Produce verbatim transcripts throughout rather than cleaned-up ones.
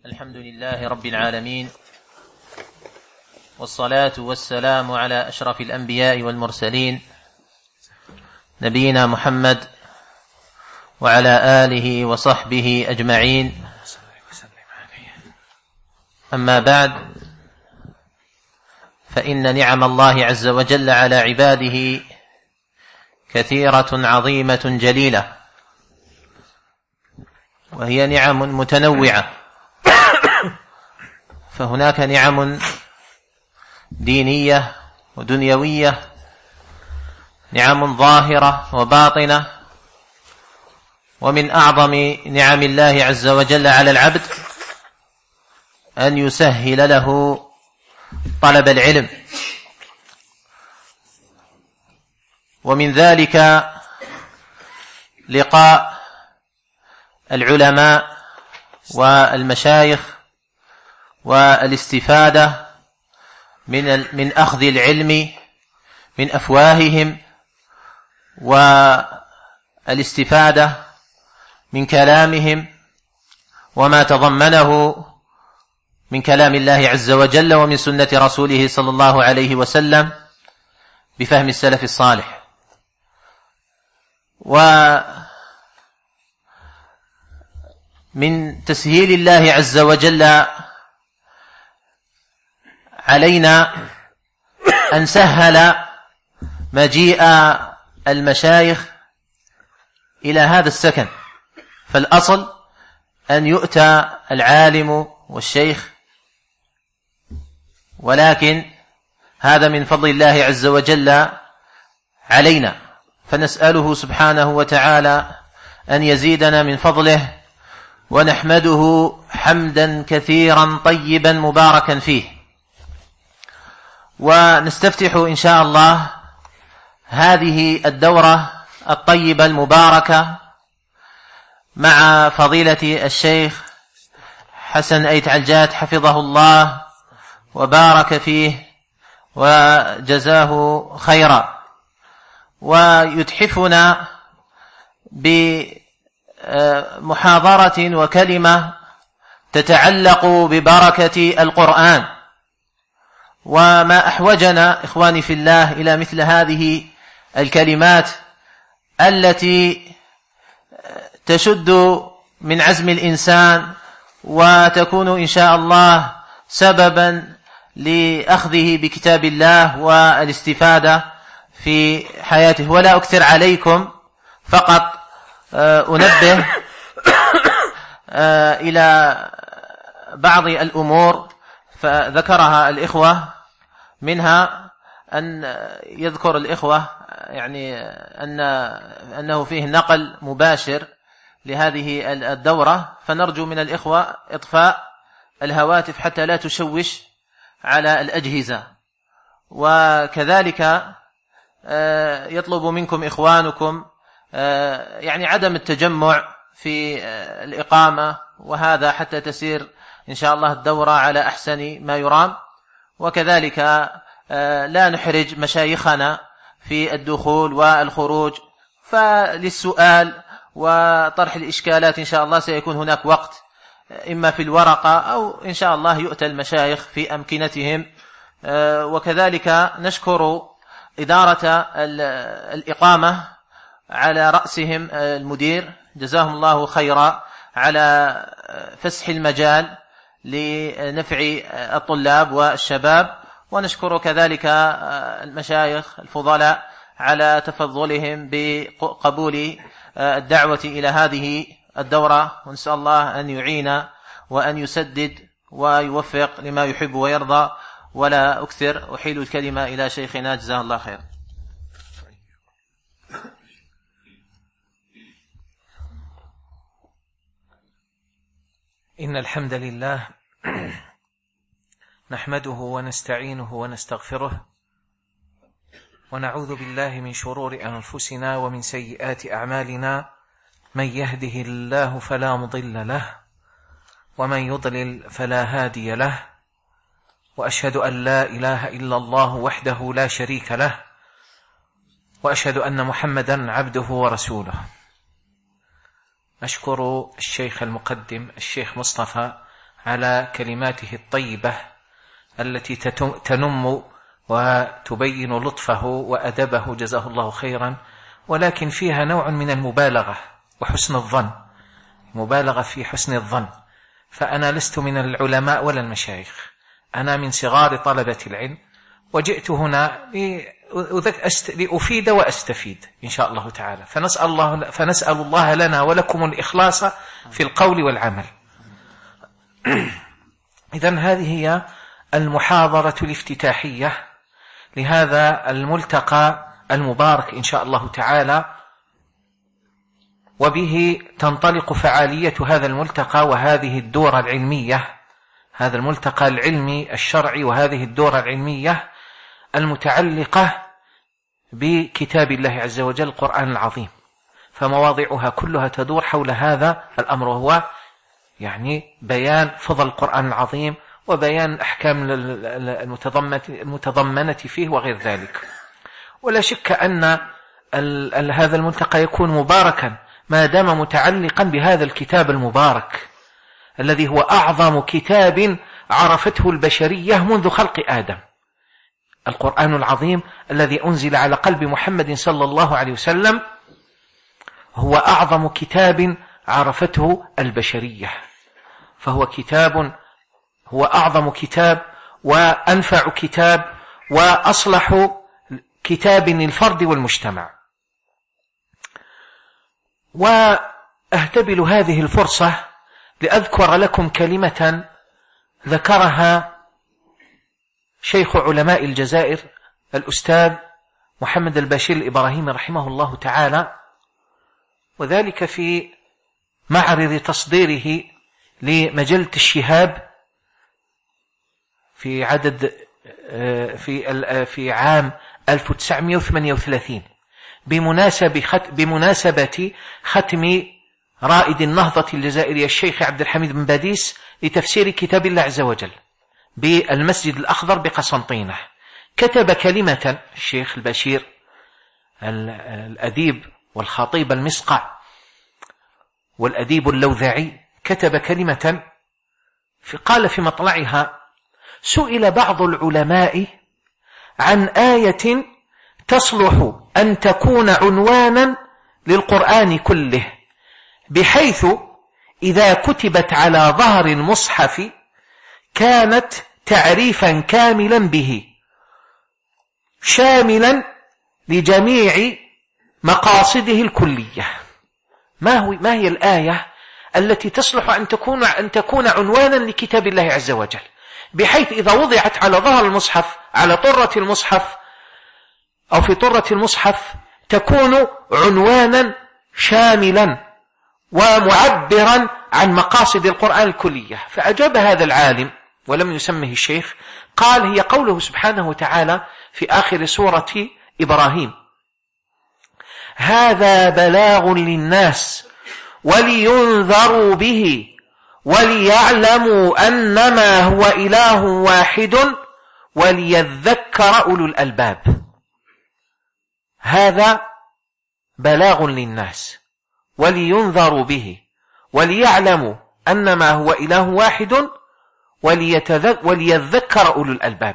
الحمد لله رب العالمين، والصلاة والسلام على أشرف الأنبياء والمرسلين نبينا محمد وعلى آله وصحبه أجمعين. أما بعد، فإن نعم الله عز وجل على عباده كثيرة عظيمة جليلة، وهي نعم متنوعة. فهناك نعم دينية ودنيوية، نعم ظاهرة وباطنة. ومن أعظم نعم الله عز وجل على العبد أن يسهل له طلب العلم، ومن ذلك لقاء العلماء والمشايخ والاستفادة من من أخذ العلم من أفواههم، والاستفادة من كلامهم وما تضمنه من كلام الله عز وجل ومن سنة رسوله صلى الله عليه وسلم بفهم السلف الصالح. ومن تسهيل الله عز وجل علينا أن سهل مجيء المشايخ إلى هذا السكن. فالأصل أن يؤتى العالم والشيخ، ولكن هذا من فضل الله عز وجل علينا، فنسأله سبحانه وتعالى أن يزيدنا من فضله، ونحمده حمدا كثيرا طيبا مباركا فيه. ونستفتح إن شاء الله هذه الدورة الطيبة المباركة مع فضيلة الشيخ حسن أيت عجات حفظه الله وبارك فيه وجزاه خيرا، ويتحفنا بمحاضرة وكلمة تتعلق ببركة القرآن. وما أحوجنا إخواني في الله إلى مثل هذه الكلمات التي تشد من عزم الإنسان، وتكون إن شاء الله سببا لأخذه بكتاب الله والاستفادة في حياته. ولا أكثر عليكم، فقط أنبه إلى بعض الأمور فذكرها الإخوة، منها أن يذكر الإخوة يعني أن أنه فيه نقل مباشر لهذه الدورة، فنرجو من الإخوة إطفاء الهواتف حتى لا تشوش على الأجهزة. وكذلك يطلب منكم إخوانكم يعني عدم التجمع في الإقامة، وهذا حتى تسير إن شاء الله الدورة على أحسن ما يرام. وكذلك لا نحرج مشايخنا في الدخول والخروج، فللسؤال وطرح الإشكالات إن شاء الله سيكون هناك وقت، إما في الورقة أو إن شاء الله يؤتى المشايخ في أمكنتهم. وكذلك نشكر إدارة الإقامة على رأسهم المدير، جزاهم الله خيرا، على فسح المجال لنفع الطلاب والشباب. ونشكر كذلك المشايخ الفضلاء على تفضلهم بقبول الدعوة إلى هذه الدورة، ونسأل الله أن يعين وأن يسدد ويوفق لما يحب ويرضى. ولا أكثر، أحيل الكلمة إلى شيخنا جزاه الله خير. إن الحمد لله نحمده ونستعينه ونستغفره، ونعوذ بالله من شرور أنفسنا ومن سيئات أعمالنا. من يهده الله فلا مضل له، ومن يضلل فلا هادي له، وأشهد أن لا إله إلا الله وحده لا شريك له، وأشهد أن محمدا عبده ورسوله. أشكر الشيخ المقدم الشيخ مصطفى على كلماته الطيبة التي تنم وتبين لطفه وأدبه جزاه الله خيرا، ولكن فيها نوع من المبالغة وحسن الظن، مبالغة في حسن الظن. فأنا لست من العلماء ولا المشايخ، أنا من صغار طلبة العلم، وجئت هنا لأفيد وأستفيد إن شاء الله تعالى. فنسأل الله, فنسأل الله لنا ولكم الإخلاص في القول والعمل. إذن هذه هي المحاضرة الافتتاحية لهذا الملتقى المبارك إن شاء الله تعالى، وبه تنطلق فعالية هذا الملتقى وهذه الدورة العلمية، هذا الملتقى العلمي الشرعي وهذه الدورة العلمية المتعلقة بكتاب الله عز وجل القرآن العظيم. فمواضعها كلها تدور حول هذا الأمر، وهو يعني بيان فضل القرآن العظيم وبيان الأحكام المتضمنة فيه وغير ذلك. ولا شك أن هذا الملتقى يكون مباركا ما دام متعلقا بهذا الكتاب المبارك الذي هو أعظم كتاب عرفته البشرية منذ خلق آدم، القرآن العظيم الذي أنزل على قلب محمد صلى الله عليه وسلم هو أعظم كتاب عرفته البشرية، فهو كتاب هو أعظم كتاب وأنفع كتاب وأصلح كتاب للفرد والمجتمع. وأهتبل هذه الفرصة لأذكر لكم كلمة ذكرها شيخ علماء الجزائر الأستاذ محمد البشير الإبراهيمي رحمه الله تعالى، وذلك في معرض تصديره لمجلة الشهاب في عدد في في عام ألف وتسعمائة وثمانية وثلاثين بمناسبة بمناسبة ختم رائد النهضة الجزائري الشيخ عبد الحميد بن باديس لتفسير كتاب الله عز وجل بالمسجد الأخضر بقسنطينة. كتب كلمة الشيخ البشير الأديب والخطيب المسقع والأديب اللوذعي، كتب كلمة قال في مطلعها: سئل بعض العلماء عن آية تصلح أن تكون عنوانا للقرآن كله، بحيث إذا كتبت على ظهر المصحف كانت تعريفا كاملا به شاملا لجميع مقاصده الكلية. ما هو ما هي الآية التي تصلح أن تكون أن تكون عنوانا لكتاب الله عز وجل، بحيث إذا وضعت على ظهر المصحف على طرة المصحف أو في طرة المصحف تكون عنوانا شاملا ومعبرا عن مقاصد القرآن الكلية؟ فأجاب هذا العالم ولم يسمه الشيخ، قال: هي قوله سبحانه وتعالى في آخر سورة إبراهيم: هذا بلاغ للناس ولينذروا به وليعلموا أنما هو إله واحد وليذكر أولو الألباب. هذا بلاغ للناس ولينذروا به وليعلموا أنما هو إله واحد وليذكر أولو الألباب.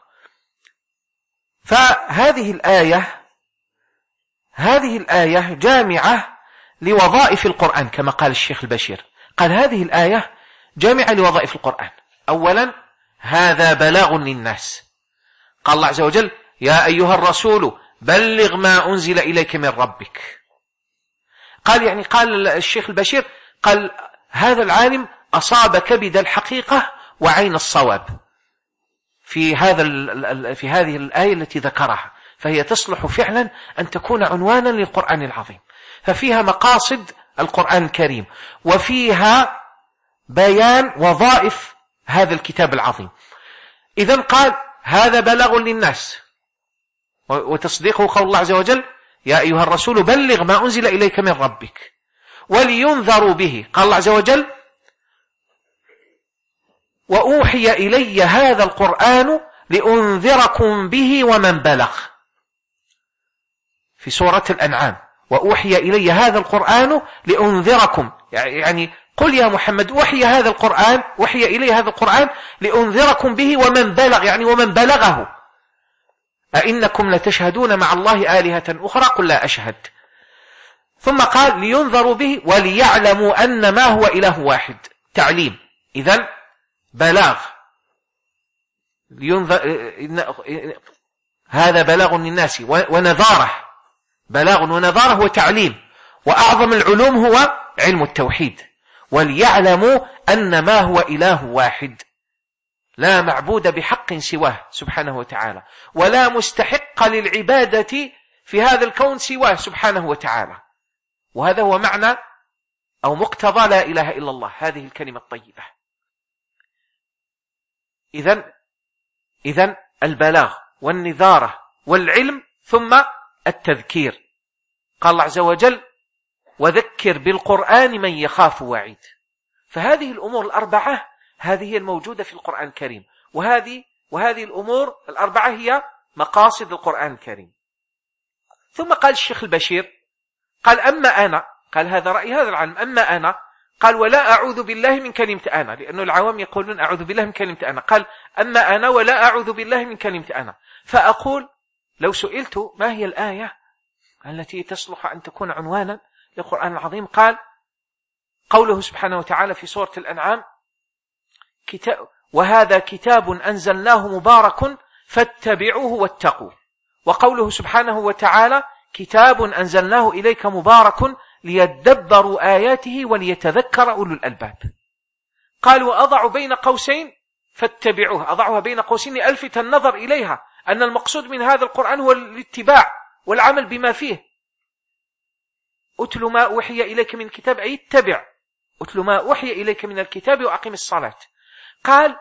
فهذه الآية هذه الآية جامعة لوظائف القرآن كما قال الشيخ البشير، قال هذه الآية جامعة لوظائف القرآن. أولا هذا بلاغ للناس، قال الله عز وجل: يا أيها الرسول بلغ ما أنزل إليك من ربك. قال يعني قال الشيخ البشير قال هذا العالم أصاب كبد الحقيقة وعين الصواب في هذا في هذه الآية التي ذكرها، فهي تصلح فعلا أن تكون عنوانا للقرآن العظيم، ففيها مقاصد القرآن الكريم وفيها بيان وظائف هذا الكتاب العظيم. إذن قال هذا بلاغ للناس، وتصديقه قول الله عز وجل: يا أيها الرسول بلغ ما أنزل إليك من ربك ولينذروا به. قال الله عز وجل: وأوحي إلي هذا القرآن لأنذركم به ومن بلغ في سورة الأنعام. وأوحي إلي هذا القرآن لأنذركم، يعني قل يا محمد وحي هذا القرآن، وحي إلي هذا القرآن لأنذركم به ومن بلغ، يعني ومن بلغه. أئنكم لتشهدون مع الله آلهة أخرى؟ قل لا أشهد. ثم قال لينذروا به وليعلموا أن ما هو إله واحد، تعليم. إذن بلاغ، لينذر هذا بلاغ للناس ونذاره، بلاغ ونذاره وتعليم. وأعظم العلوم هو علم التوحيد. وليعلموا أن ما هو إله واحد، لا معبود بحق سواه سبحانه وتعالى، ولا مستحق للعبادة في هذا الكون سواه سبحانه وتعالى. وهذا هو معنى أو مقتضى لا إله إلا الله، هذه الكلمة الطيبة. إذن إذن البلاغ والنذارة والعلم ثم التذكير. قال الله عز وجل وذكر بالقرآن من يخاف وعيد. فهذه الأمور الأربعة هذه الموجودة في القرآن الكريم، وهذه وهذه الأمور الأربعة هي مقاصد القرآن الكريم. ثم قال الشيخ البشير قال أما أنا، قال هذا رأي هذا العالم، أما أنا قال ولا أعوذ بالله من كلمة أنا، لأنه العوام يقولون أعوذ بالله من كلمة أنا. قال أما أنا ولا أعوذ بالله من كلمة أنا، فأقول لو سئلت ما هي الآية التي تصلح أن تكون عنوانا للقرآن العظيم، قال قوله سبحانه وتعالى في سورة الأنعام كتاب وهذا كتاب أنزلناه مبارك فاتبعوه واتقوا. وقوله سبحانه وتعالى كتاب أنزلناه إليك مبارك ليدبروا آياته وليتذكر أولو الألباب. قال وأضع بين قوسين فاتبعوه، أضعها بين قوسين لألفت النظر إليها أن المقصود من هذا القرآن هو الاتباع والعمل بما فيه. أتل ما أوحي إليك من الكتاب أي اتبع، أتل ما أوحي إليك من الكتاب وأقم الصلاة. قال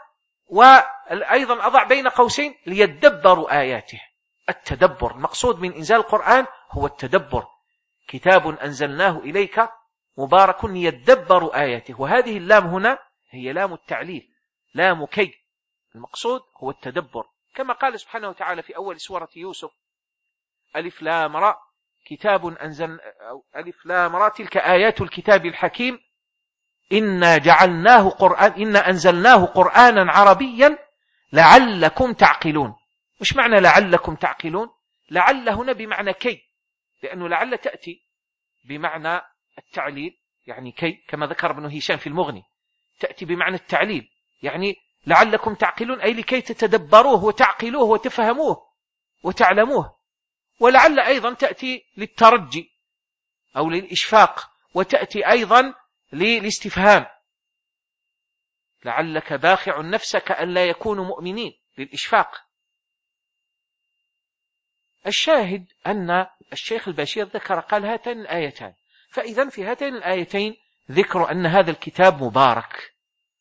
وأيضا أضع بين قوسين ليدبروا آياته، التدبر. المقصود من إنزال القرآن هو التدبر. كتاب أنزلناه إليك مبارك ليدبروا آياته، وهذه اللام هنا هي لام التعليل، لام كي. المقصود هو التدبر، كما قال سبحانه وتعالى في أول سورة يوسف ألف لام را كتاب أنزل ألف لام را تلك آيات الكتاب الحكيم إنا جعلناه قرآن إنا أنزلناه قرآنا عربيا لعلكم تعقلون. مش معنى لعلكم تعقلون؟ لعل هنا بمعنى كي، لأنه لعل تأتي بمعنى التعليل يعني كي، كما ذكر ابن هشام في المغني، تأتي بمعنى التعليل يعني لعلكم تعقلون أي لكي تتدبروه وتعقلوه وتفهموه وتعلموه. ولعل أيضا تأتي للترجي أو للإشفاق، وتأتي أيضا للاستفهام، لعلك باخع نفسك أن لا يكونوا مؤمنين، للإشفاق. الشاهد أن الشيخ البشير ذكر قال هاتين الآيتان، فإذا في هاتين الآيتين ذكر أن هذا الكتاب مبارك.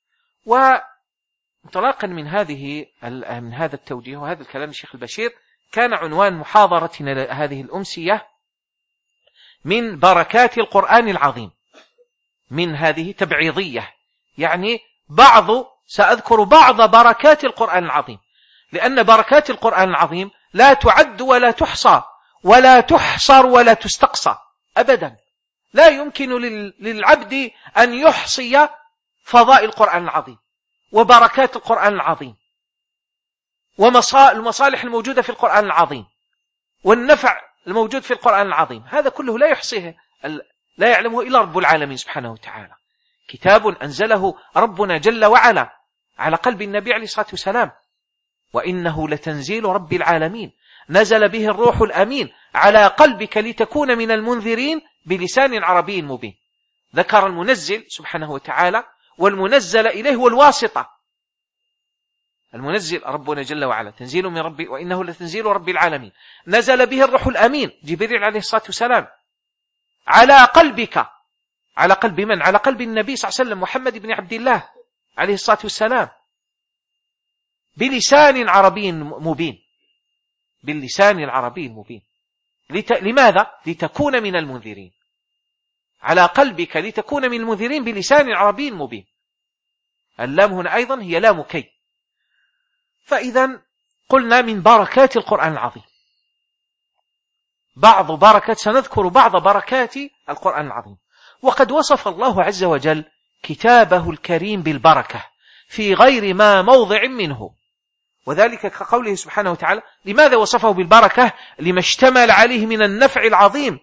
وانطلاقا من هذه من هذا التوجيه وهذا الكلام الشيخ البشير، كان عنوان محاضرتنا هذه الأمسية من بركات القرآن العظيم. من هذه تبعيضية، يعني بعض سأذكر بعض بركات القرآن العظيم، لأن بركات القرآن العظيم لا تعد ولا تحصى ولا تحصر ولا تستقصى أبدا. لا يمكن للعبد أن يحصي فضائل القرآن العظيم وبركات القرآن العظيم والمصالح الموجودة في القرآن العظيم والنفع الموجود في القرآن العظيم. هذا كله لا يحصيه لا يعلمه إلا رب العالمين سبحانه وتعالى. كتاب أنزله ربنا جل وعلا على قلب النبي عليه الصلاة والسلام، وإنه لتنزيل رب العالمين نزل به الروح الأمين على قلبك لتكون من المنذرين بلسان عربي مبين. ذكر المنزل سبحانه وتعالى، والمنزل إليه والواسطة. المنزل ربنا جل وعلا تنزيل من ربي، وإنه لتنزيل رب العالمين نزل به الروح الأمين جبريل عليه الصلاة والسلام على قلبك. على قلب من؟ على قلب النبي صلى الله عليه وسلم محمد بن عبد الله عليه الصلاة والسلام بلسان عربي مبين، باللسان العربي المبين. لت... لماذا؟ لتكون من المنذرين. على قلبك لتكون من المنذرين بلسان عربي مبين. اللام هنا أيضا هي لام كي. فإذا قلنا من بركات القرآن العظيم بعض بركات، سنذكر بعض بركات القرآن العظيم. وقد وصف الله عز وجل كتابه الكريم بالبركة في غير ما موضع منه، وذلك كقوله سبحانه وتعالى: لماذا وصفه بالبركة؟ لما اشتمل عليه من النفع العظيم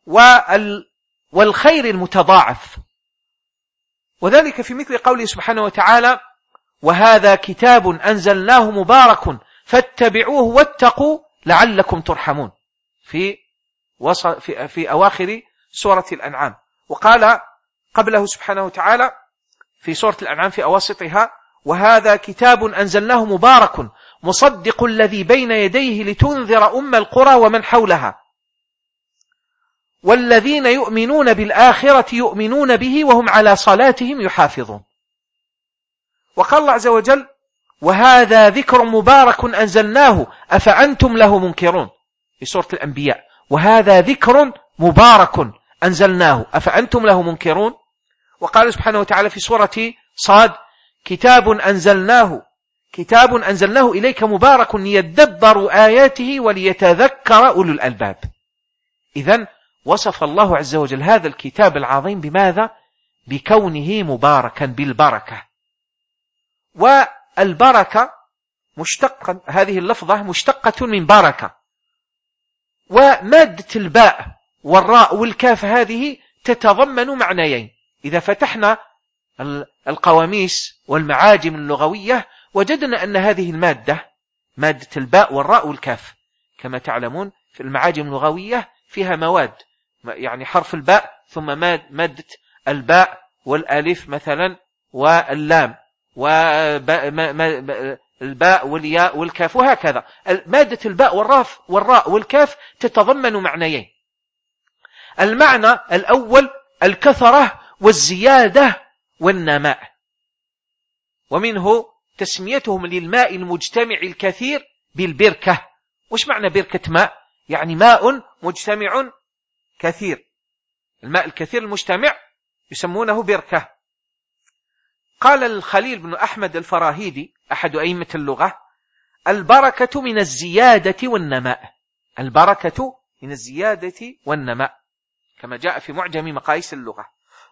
والخير المتضاعف. وذلك في مثل قوله سبحانه وتعالى: وهذا كتاب أنزلناه مبارك فاتبعوه واتقوا لعلكم ترحمون، في, في, في أواخر سورة الأنعام. وقال قبله سبحانه وتعالى في سورة الأنعام في أواسطها: وهذا كتاب أنزلناه مبارك مصدق الذي بين يديه لتنذر أم القرى ومن حولها والذين يؤمنون بالآخرة يؤمنون به وهم على صلاتهم يحافظون. وقال الله عز وجل: وهذا ذكر مبارك أنزلناه أفأنتم له منكرون، في سورة الأنبياء: وهذا ذكر مبارك أنزلناه أفأنتم له منكرون. وقال سبحانه وتعالى في سورة صاد: كتاب أنزلناه كتاب أنزلناه إليك مبارك ليدبروا آياته وليتذكر أولو الألباب. إذن وصف الله عز وجل هذا الكتاب العظيم بماذا؟ بكونه مباركا بالبركة. والبركة مشتقة، هذه اللفظة مشتقة من بركة، ومادة الباء والراء والكاف هذه تتضمن معنيين. إذا فتحنا القواميس والمعاجم اللغوية وجدنا أن هذه المادة، مادة الباء والراء والكاف، كما تعلمون في المعاجم اللغوية فيها مواد، يعني حرف الباء ثم مادة الباء والالف مثلا واللام والباء والياء والكاف، وهكذا. مادة الباء والراف والراء والكاف تتضمن معنيين. المعنى الأول الكثرة والزيادة والنماء، ومنه تسميتهم للماء المجتمع الكثير بالبركة. وش معنى بركة ماء؟ يعني ماء مجتمع كثير، الماء الكثير المجتمع يسمونه بركة. قال الخليل بن أحمد الفراهيدي أحد أئمة اللغة: البركة من الزيادة والنماء، البركة من الزيادة والنماء، كما جاء في معجم مقاييس اللغة.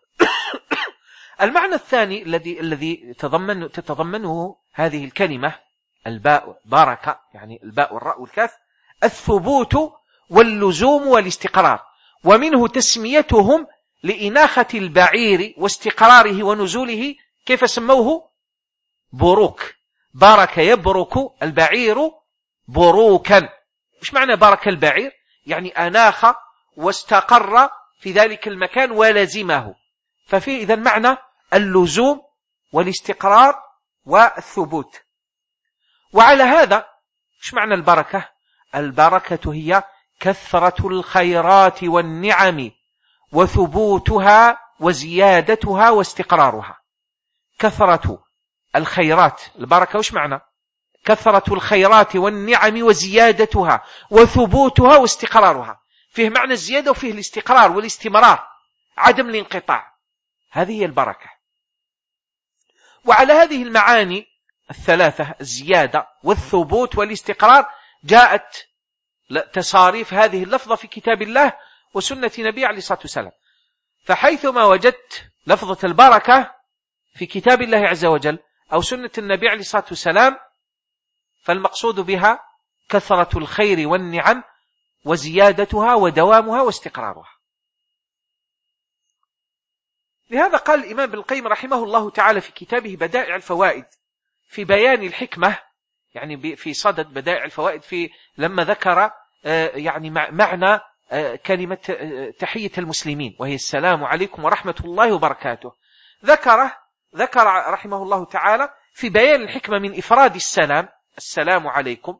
المعنى الثاني الذي الذي تتضمن تتضمنه هذه الكلمة الباء بركة، يعني الباء والراء والكاف، الثبوت واللزوم والاستقرار، ومنه تسميتهم لإناخة البعير واستقراره ونزوله، كيف سموه؟ بروك، بارك يبرك البعير بروكا. مش معنى بارك البعير؟ يعني أناخ واستقر في ذلك المكان ولزمه. ففي إذن معنى اللزوم والاستقرار والثبوت. وعلى هذا مش معنى البركة؟ البركة هي كثرة الخيرات والنعم وثبوتها وزيادتها واستقرارها. كثرة الخيرات، البركة وش معنى؟ كثرة الخيرات والنعم وزيادتها وثبوتها واستقرارها. فيه معنى الزيادة وفيه الاستقرار والاستمرار، عدم الانقطاع، هذه هي البركة. وعلى هذه المعاني الثلاثة، الزيادة والثبوت والاستقرار، جاءت تصاريف هذه اللفظة في كتاب الله وسنة نبي عليه الصلاة والسلام. فحيثما وجدت لفظة البركة في كتاب الله عز وجل أو سنة النبي عليه الصلاة والسلام، فالمقصود بها كثرة الخير والنعم وزيادتها ودوامها واستقرارها. لهذا قال الإمام ابن القيم رحمه الله تعالى في كتابه بدائع الفوائد في بيان الحكمة، يعني في صدد بدائع الفوائد، في لما ذكر يعني معنى كلمة تحية المسلمين وهي السلام عليكم ورحمة الله وبركاته، ذكر ذكر رحمه الله تعالى في بيان الحكمة من إفراد السلام، السلام عليكم،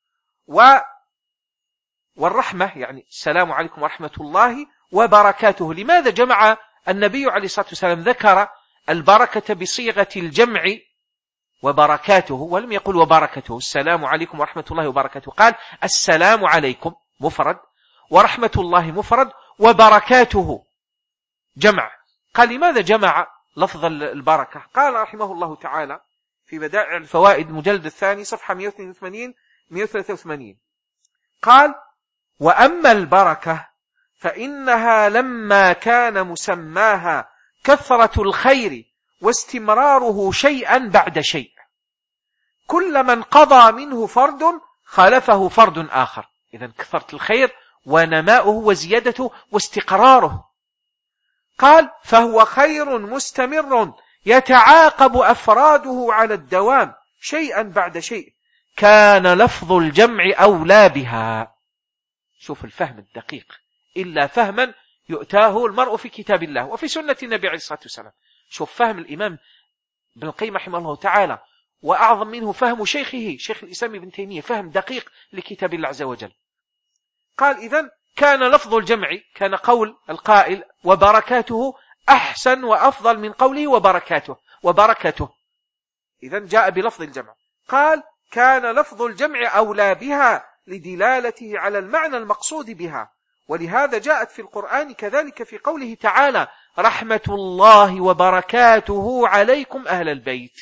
والرحمة يعني السلام عليكم ورحمة الله وبركاته. لماذا جمع النبي عليه الصلاة والسلام ذكر البركة بصيغة الجمع وبركاته ولم يقل وبركته؟ السلام عليكم ورحمة الله وبركاته، قال السلام عليكم مفرد ورحمة الله مفرد وبركاته جمع. قال لماذا جمع لفظ البركة؟ قال رحمه الله تعالى في بدائع الفوائد مجلد الثاني صفحة مئة واثنين وثمانين مئة وثلاثة وثمانين، قال: وأما البركة فإنها لما كان مسماها كثرة الخير واستمراره شيئا بعد شيء، كلما انقضى منه فرد خالفه فرد آخر. إذن كثرة الخير ونماؤه وزيادته واستقراره. قال فهو خير مستمر يتعاقب أفراده على الدوام شيئا بعد شيء، كان لفظ الجمع أولى بها. شوف الفهم الدقيق، إلا فهما يؤتاه المرء في كتاب الله وفي سنة النبي عليه الصلاة والسلام. شوف فهم الإمام ابن القيم رحمه الله تعالى، وأعظم منه فهم شيخه شيخ الإسلام ابن تيمية، فهم دقيق لكتاب الله عز وجل. قال إذن كان لفظ الجمع، كان قول القائل وبركاته أحسن وأفضل من قوله وبركاته وبركته، إذن جاء بلفظ الجمع. قال كان لفظ الجمع أولى بها لدلالته على المعنى المقصود بها، ولهذا جاءت في القرآن كذلك في قوله تعالى رحمة الله وبركاته عليكم أهل البيت،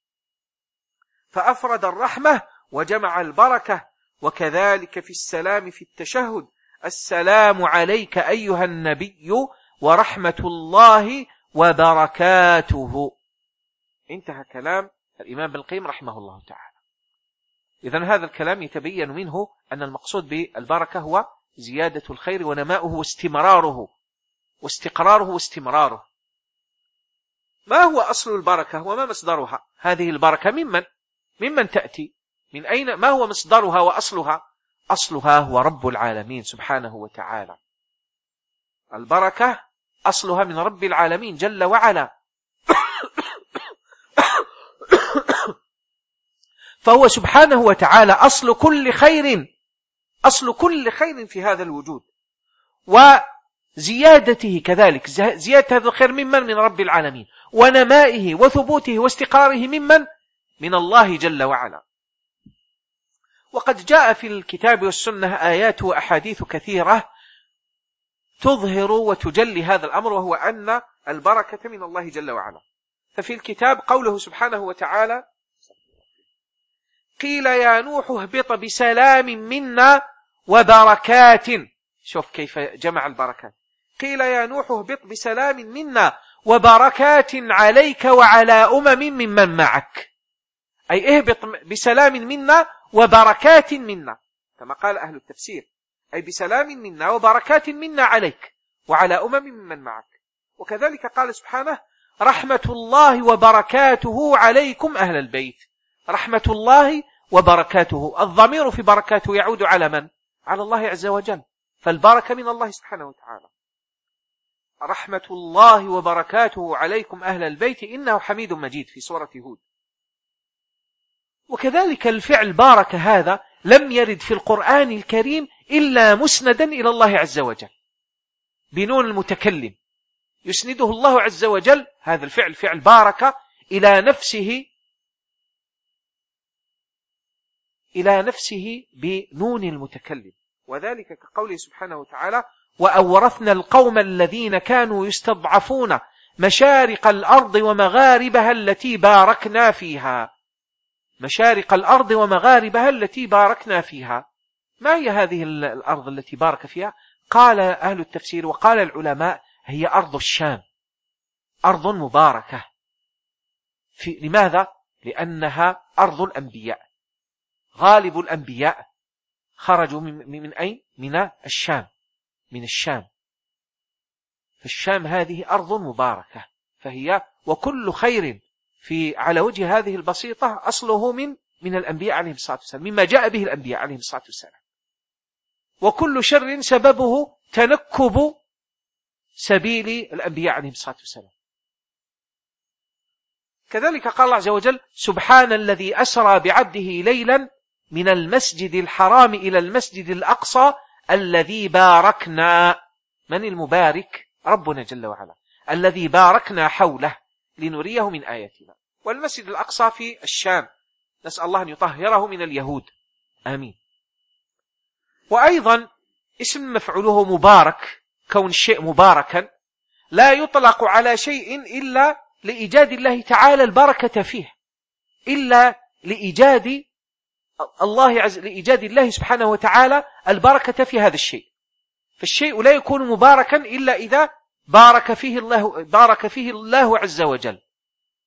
فأفرد الرحمة وجمع البركة. وكذلك في السلام في التشهد السلام عليك أيها النبي ورحمة الله وبركاته. انتهى كلام الإمام ابن القيم رحمه الله تعالى. إذن هذا الكلام يتبين منه أن المقصود بالبركة هو زيادة الخير ونماؤه واستمراره واستقراره واستمراره. ما هو أصل البركة وما مصدرها؟ هذه البركة ممن ممن تأتي؟ من أين؟ ما هو مصدرها وأصلها؟ أصلها هو رب العالمين سبحانه وتعالى. البركة أصلها من رب العالمين جل وعلا. فهو سبحانه وتعالى أصل كل خير، أصل كل خير في هذا الوجود، وزيادته كذلك، زيادة هذا الخير ممن؟ من رب العالمين، ونمائه وثبوته واستقراره ممن؟ من الله جل وعلا. وقد جاء في الكتاب والسنة آيات وأحاديث كثيرة تظهر وتجلي هذا الأمر، وهو أن البركة من الله جل وعلا. ففي الكتاب قوله سبحانه وتعالى قيل يا نوح اهبط بسلام منا وبركات. شوف كيف جمع البركات. قيل يا نوح اهبط بسلام منا وبركات عليك وعلى أمم ممن معك، أي اهبط بسلام منا وبركات منا، كما قال أهل التفسير، أي بسلام منا وبركات منا عليك وعلى أمم ممن معك. وكذلك قال سبحانه رحمة الله وبركاته عليكم أهل البيت. رحمة الله وبركاته، الضمير في بركاته يعود على من؟ على الله عز وجل، فالبركة من الله سبحانه وتعالى. رحمة الله وبركاته عليكم أهل البيت إنه حميد مجيد في سورة هود. وكذلك الفعل بارك هذا لم يرد في القرآن الكريم إلا مسندا إلى الله عز وجل بنون المتكلم، يسنده الله عز وجل هذا الفعل فعل بارك إلى نفسه إلى نفسه بنون المتكلم، وذلك كقوله سبحانه وتعالى وأورثنا القوم الذين كانوا يستضعفون مشارق الأرض ومغاربها التي باركنا فيها. مشارق الأرض ومغاربها التي باركنا فيها، ما هي هذه الأرض التي بارك فيها؟ قال أهل التفسير وقال العلماء هي أرض الشام، أرض مباركة. في لماذا؟ لأنها أرض الأنبياء، غالب الأنبياء خرجوا من, من أين؟ من الشام، من الشام. فالشام هذه أرض مباركة، فهي وكل خير في على وجه هذه البسيطة أصله من من الأنبياء عليهم الصلاة والسلام، مما جاء به الأنبياء عليهم الصلاة والسلام. وكل شر سببه تنكب سبيل الأنبياء عليهم الصلاة والسلام. كذلك قال الله عز وجل سبحان الذي أسرى بعبده ليلا من المسجد الحرام إلى المسجد الأقصى الذي باركنا. من المبارك؟ ربنا جل وعلا، الذي باركنا حوله لنريه من آياتنا. والمسجد الأقصى في الشام، نسأل الله أن يطهره من اليهود، آمين. وأيضا اسم مفعوله مبارك، كون الشيء مباركا لا يطلق على شيء إلا لإيجاد الله تعالى البركة فيه، إلا لإيجاد الله عز لإيجاد الله سبحانه وتعالى البركة في هذا الشيء. فالشيء لا يكون مباركا إلا إذا بارك فيه الله بارك فيه الله عز وجل.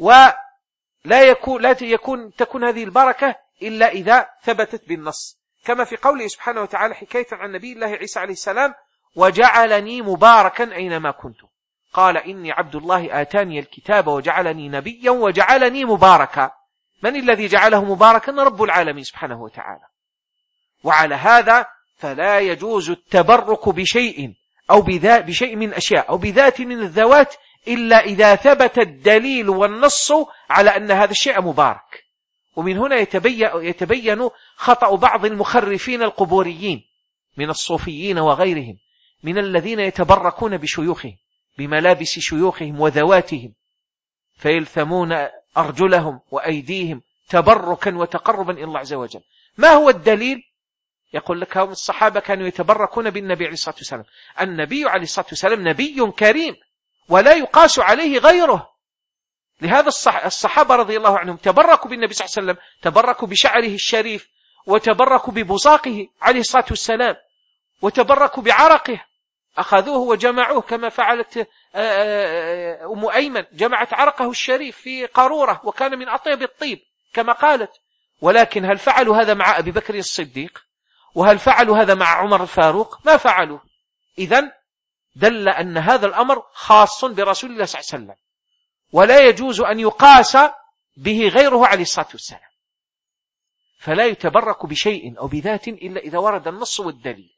ولا يكون لا يكون تكون هذه البركة إلا إذا ثبتت بالنص، كما في قوله سبحانه وتعالى حكاية عن نبي الله عيسى عليه السلام: وجعلني مباركا أينما كنت، قال إني عبد الله آتاني الكتاب وجعلني نبيا وجعلني مباركا. من الذي جعله مباركا؟ رب العالمين سبحانه وتعالى. وعلى هذا فلا يجوز التبرك بشيء أو بشيء من أشياء أو بذات من الذوات إلا إذا ثبت الدليل والنص على أن هذا الشيء مبارك. ومن هنا يتبين, يتبين خطأ بعض المخرفين القبوريين من الصوفيين وغيرهم، من الذين يتبركون بشيوخهم، بملابس شيوخهم وذواتهم، فيلثمون أرجلهم وأيديهم تبركا وتقربا إلى الله عز وجل. ما هو الدليل؟ يقول لك هم الصحابة كانوا يتبركون بالنبي عليه الصلاة والسلام. النبي عليه الصلاة والسلام نبي كريم ولا يقاس عليه غيره، لهذا الصحابة رضي الله عنهم تبركوا بالنبي صلى الله عليه وسلم، تبركوا بشعره الشريف، وتبركوا ببصاقه عليه الصلاة والسلام، وتبركوا بعرقه، أخذوه وجمعوه كما فعلت أم أيمن، جمعت عرقه الشريف في قارورة وكان من أطيب الطيب كما قالت. ولكن هل فعلوا هذا مع أبي بكر الصديق؟ وهل فعلوا هذا مع عمر الفاروق؟ ما فعلوا. إذن دل أن هذا الأمر خاص برسول الله صلى الله عليه وسلم، ولا يجوز أن يقاس به غيره عليه الصلاة والسلام. فلا يتبرك بشيء أو بذات إلا إذا ورد النص والدليل.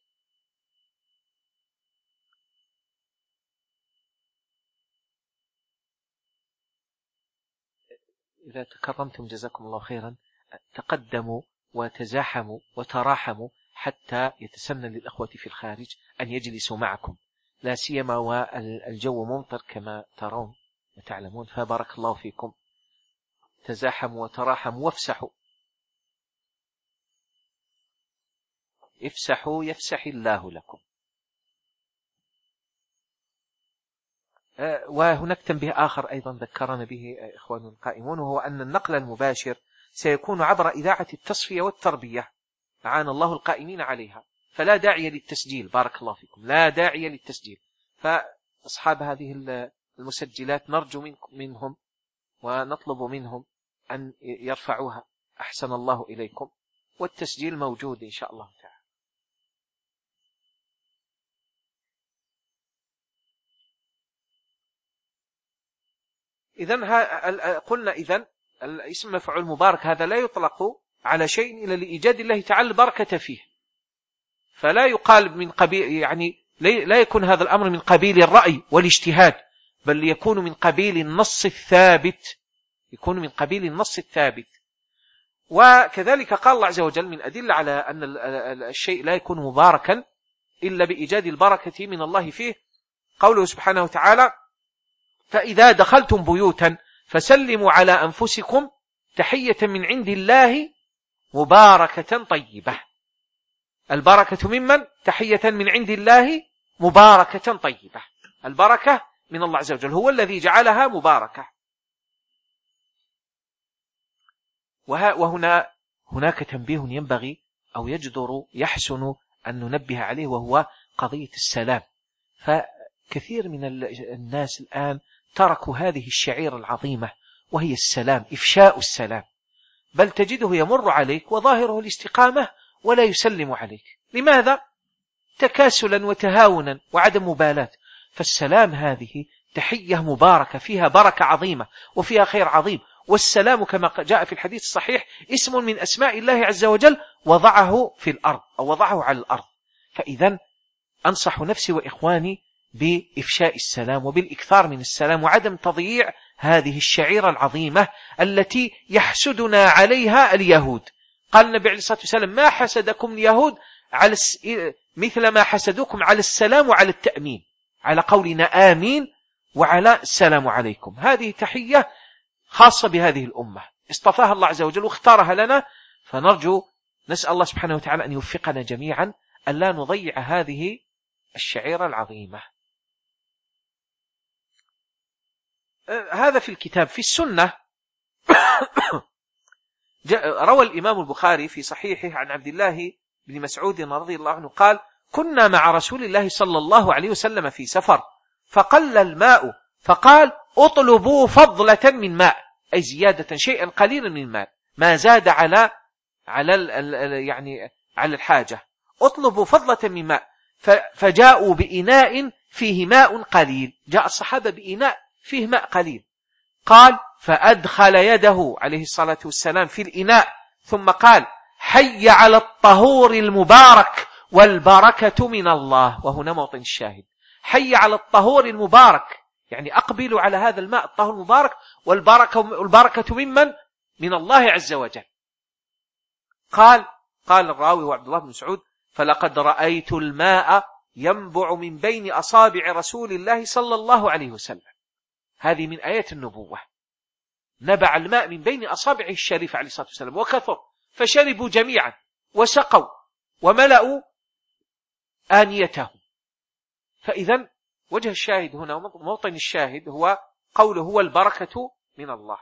إذا تكرمتم جزاكم الله خيرا تقدموا وتزاحموا وتراحموا حتى يتسنى للأخوة في الخارج أن يجلسوا معكم، لا سيما والجو ممطر كما ترون وتعلمون، فبارك الله فيكم. تزاحموا وتراحموا وافسحوا، افسحوا يفسح الله لكم. وهناك تنبيه آخر أيضا ذكرنا به إخواننا القائمون، وهو أن النقل المباشر سيكون عبر إذاعة التصفية والتربية، أعان الله القائمين عليها، فلا داعي للتسجيل. بارك الله فيكم، لا داعي للتسجيل. فأصحاب هذه المسجلات نرجو منهم ونطلب منهم أن يرفعوها، أحسن الله إليكم، والتسجيل موجود إن شاء الله تعالى. إذن قلنا إذن الاسم مفعول مبارك هذا لا يطلق على شيء إلا لإيجاد الله تعالى البركة فيه، فلا يقال من قبيل، يعني لا يكون هذا الأمر من قبيل الرأي والاجتهاد، بل يكون من قبيل النص الثابت، يكون من قبيل النص الثابت. وكذلك قال الله عز وجل من أدلة على أن الشيء لا يكون مباركا إلا بإيجاد البركة من الله فيه قوله سبحانه وتعالى: فإذا دخلتم بيوتا فسلموا على أنفسكم تحية من عند الله مباركة طيبة. البركة ممن؟ تحية من عند الله مباركة طيبة. البركة من الله عز وجل، هو الذي جعلها مباركة. وهنا هناك تنبيه ينبغي أو يجدر يحسن أن ننبه عليه، وهو قضية السلام. فكثير من الناس الآن تركوا هذه الشعيرة العظيمة وهي السلام، إفشاء السلام، بل تجده يمر عليك وظاهره الاستقامة ولا يسلم عليك. لماذا؟ تكاسلا وتهاونا وعدم مبالاة. فالسلام هذه تحية مباركة فيها بركة عظيمة وفيها خير عظيم. والسلام كما جاء في الحديث الصحيح اسم من أسماء الله عز وجل وضعه في الأرض أو وضعه على الأرض. فإذا أنصح نفسي وإخواني بإفشاء السلام وبالإكثار من السلام وعدم تضييع هذه الشعيرة العظيمة التي يحسدنا عليها اليهود. قال النبي عليه الصلاة والسلام: ما حسدكم اليهود على الس... مثل ما حسدوكم على السلام وعلى التأمين، على قولنا آمين وعلى السلام عليكم. هذه تحية خاصة بهذه الأمة اصطفاها الله عز وجل واختارها لنا، فنرجو نسأل الله سبحانه وتعالى أن يوفقنا جميعا أن لا نضيع هذه الشعيرة العظيمة. هذا في الكتاب. في السنة روى الإمام البخاري في صحيحه عن عبد الله بن مسعود رضي الله عنه قال: كنا مع رسول الله صلى الله عليه وسلم في سفر فقل الماء فقال: اطلبوا فضلة من ماء. أي زيادة شيئا قليلا من المال ما زاد على على ال ال يعني على الحاجة. اطلبوا فضلة من ماء، فجاءوا بإناء فيه ماء قليل، جاء الصحابة بإناء فيه ماء قليل. قال فأدخل يده عليه الصلاة والسلام في الإناء ثم قال حي على الطهور المبارك والبركة من الله. وهنا موطن الشاهد، حي على الطهور المبارك، يعني أقبلوا على هذا الماء الطهور المبارك، والبركة, والبركة ممن؟ من الله عز وجل. قال قال الراوي وعبد الله بن مسعود فلقد رأيت الماء ينبع من بين أصابع رسول الله صلى الله عليه وسلم. هذه من آيات النبوة، نبع الماء من بين أصابعه الشريفة عليه الصلاة والسلام وكثر، فشربوا جميعا وسقوا وملأوا آنيتهم. فإذا وجه الشاهد هنا، موطن الشاهد هو قوله هو البركة من الله.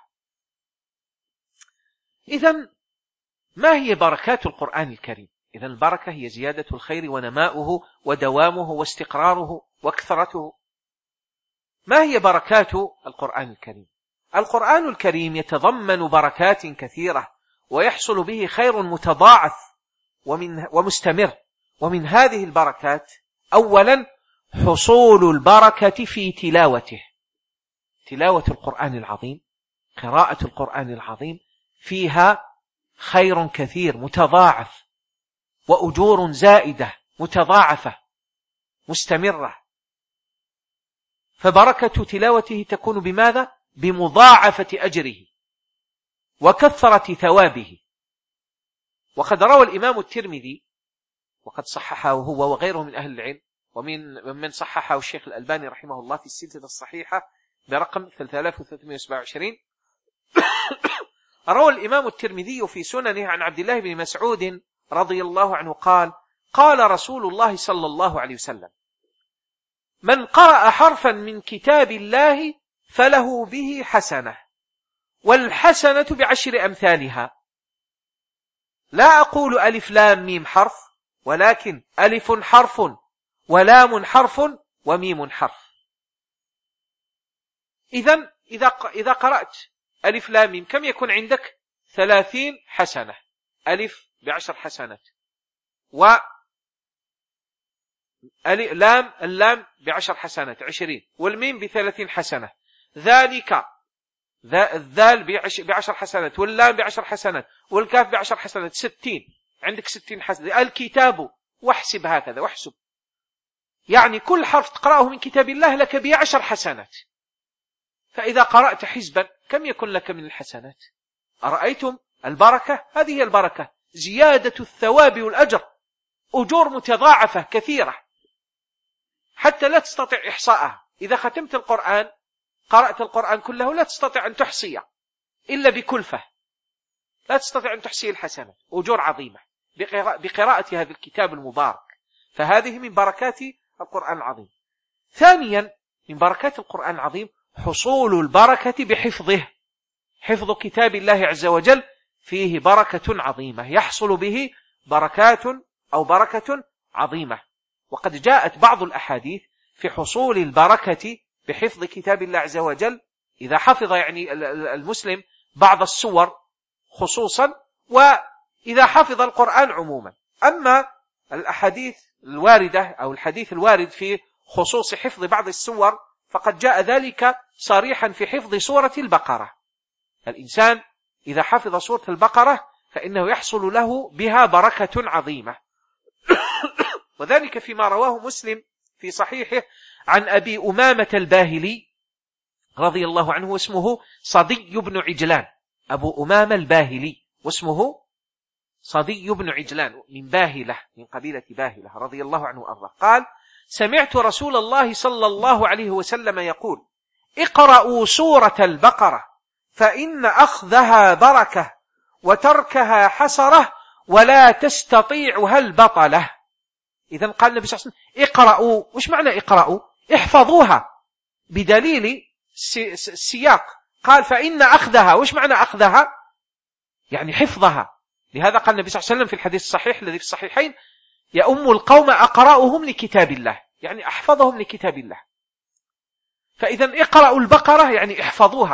إذا ما هي بركات القرآن الكريم؟ إذا البركة هي زيادة الخير ونماؤه ودوامه واستقراره وكثرته. ما هي بركات القرآن الكريم؟ القرآن الكريم يتضمن بركات كثيرة ويحصل به خير متضاعف ومن ومستمر. ومن هذه البركات أولا حصول البركة في تلاوته. تلاوة القرآن العظيم، قراءة القرآن العظيم فيها خير كثير متضاعف وأجور زائدة متضاعفة مستمرة. فبركة تلاوته تكون بماذا؟ بمضاعفة أجره وكثرة ثوابه. وقد روى الإمام الترمذي، وقد صححه هو وغيره من أهل العلم، ومن من صححه الشيخ الألباني رحمه الله في السلسلة الصحيحة برقم ثلاثة آلاف وثلاثمائة وسبعة وعشرين. روى الإمام الترمذي في سننه عن عبد الله بن مسعود رضي الله عنه قال قال رسول الله صلى الله عليه وسلم من قرأ حرفا من كتاب الله فله به حسنة، والحسنة بعشر أمثالها. لا أقول ألف لام ميم حرف، ولكن ألف حرف ولام حرف وميم حرف. إذن إذا إذا قرأت ألف لام ميم كم يكون عندك؟ ثلاثين حسنة. ألف بعشر حسنات، و لام اللام بعشر حسنات عشرين، والميم بثلاثين حسنة. ذلك الذال بعشر حسنات، واللام بعشر حسنات، والكاف بعشر حسنات، ستين. عندك ستين حسنة. الكتاب واحسب هكذا واحسب، يعني كل حرف تقرأه من كتاب الله لك بعشر حسنات. فإذا قرأت حزبا كم يكون لك من الحسنات؟ أرأيتم البركة؟ هذه هي البركة، زيادة الثواب والأجر، أجور متضاعفة كثيرة حتى لا تستطيع إحصاءها. إذا ختمت القرآن، قرأت القرآن كله، لا تستطيع أن تحصي إلا بكلفة، لا تستطيع أن تحصي الحسنات، أجور عظيمة بقراءة هذا الكتاب المبارك. فهذه من بركات القرآن العظيم. ثانيا من بركات القرآن العظيم حصول البركة بحفظه. حفظ كتاب الله عز وجل فيه بركة عظيمة، يحصل به بركات أو بركة عظيمة. وقد جاءت بعض الأحاديث في حصول البركة بحفظ كتاب الله عز وجل، إذا حفظ يعني المسلم بعض السور خصوصا، وإذا حفظ القرآن عموما. أما الأحاديث الواردة أو الحديث الوارد في خصوص حفظ بعض السور فقد جاء ذلك صريحا في حفظ سورة البقرة. الإنسان إذا حفظ سورة البقرة فإنه يحصل له بها بركة عظيمة. وذلك فيما رواه مسلم في صحيحه عن أبي أمامة الباهلي رضي الله عنه، واسمه صدي بن عجلان. أبو أمامة الباهلي واسمه صدي بن عجلان من باهلة، من قبيلة باهلة، رضي الله عنه وأرضاه. قال سمعت رسول الله صلى الله عليه وسلم يقول اقرأوا سورة البقرة فإن أخذها بركة وتركها حسرة ولا تستطيعها البطلة. إذن قال النبي صلى الله عليه وسلم اقرأوا. وش معنى اقرأوا؟ احفظوها، بدليل السياق. قال فإن أخذها. وش معنى أخذها؟ يعني حفظها. لهذا قال النبي صلى الله عليه وسلم في الحديث الصحيح الذي في الصحيحين يؤم القوم أقرأهم لكتاب الله، يعني أحفظهم لكتاب الله. فإذا اقرأوا البقرة يعني احفظوها،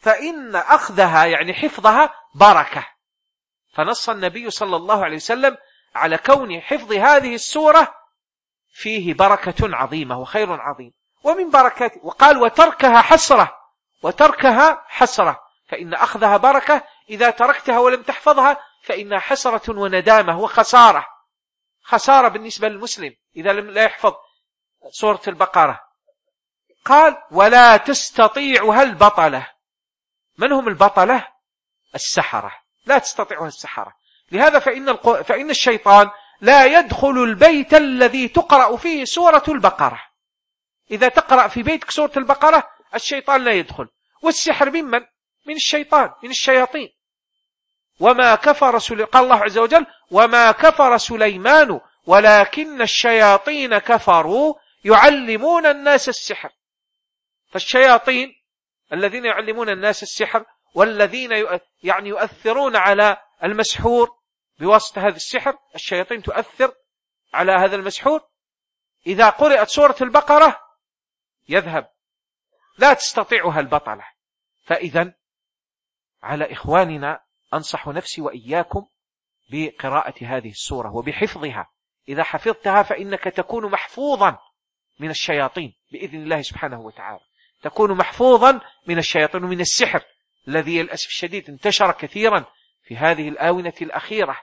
فإن أخذها يعني حفظها بركة. فنص النبي صلى الله عليه وسلم على كون حفظ هذه السورة فيه بركة عظيمة وخير عظيم. ومن بركات، وقال وتركها حسرة، وتركها حسرة، فإن أخذها بركة، إذا تركتها ولم تحفظها فإنها حسرة وندامة وخسارة، خسارة بالنسبة للمسلم إذا لم لا يحفظ سورة البقرة. قال ولا تستطيعها البطلة. من هم البطلة؟ السحرة، لا تستطيعها السحرة. لهذا فإن, الق... فإن الشيطان لا يدخل البيت الذي تقرأ فيه سورة البقرة. إذا تقرأ في بيتك سورة البقرة الشيطان لا يدخل. والسحر ممن؟ من الشيطان، من الشياطين. وما كفر سليمان، قال الله عز وجل وما كفر سليمان ولكن الشياطين كفروا يعلمون الناس السحر. فالشياطين الذين يعلمون الناس السحر والذين يعني يؤثرون على المسحور بواسطة هذا السحر، الشياطين تؤثر على هذا المسحور. إذا قرأت سورة البقرة يذهب، لا تستطيعها البطلة. فإذا على إخواننا أنصح نفسي وإياكم بقراءة هذه السورة وبحفظها. إذا حفظتها فإنك تكون محفوظا من الشياطين بإذن الله سبحانه وتعالى، تكون محفوظا من الشياطين ومن السحر الذي للأسف الشديد انتشر كثيرا في هذه الآونة الأخيرة.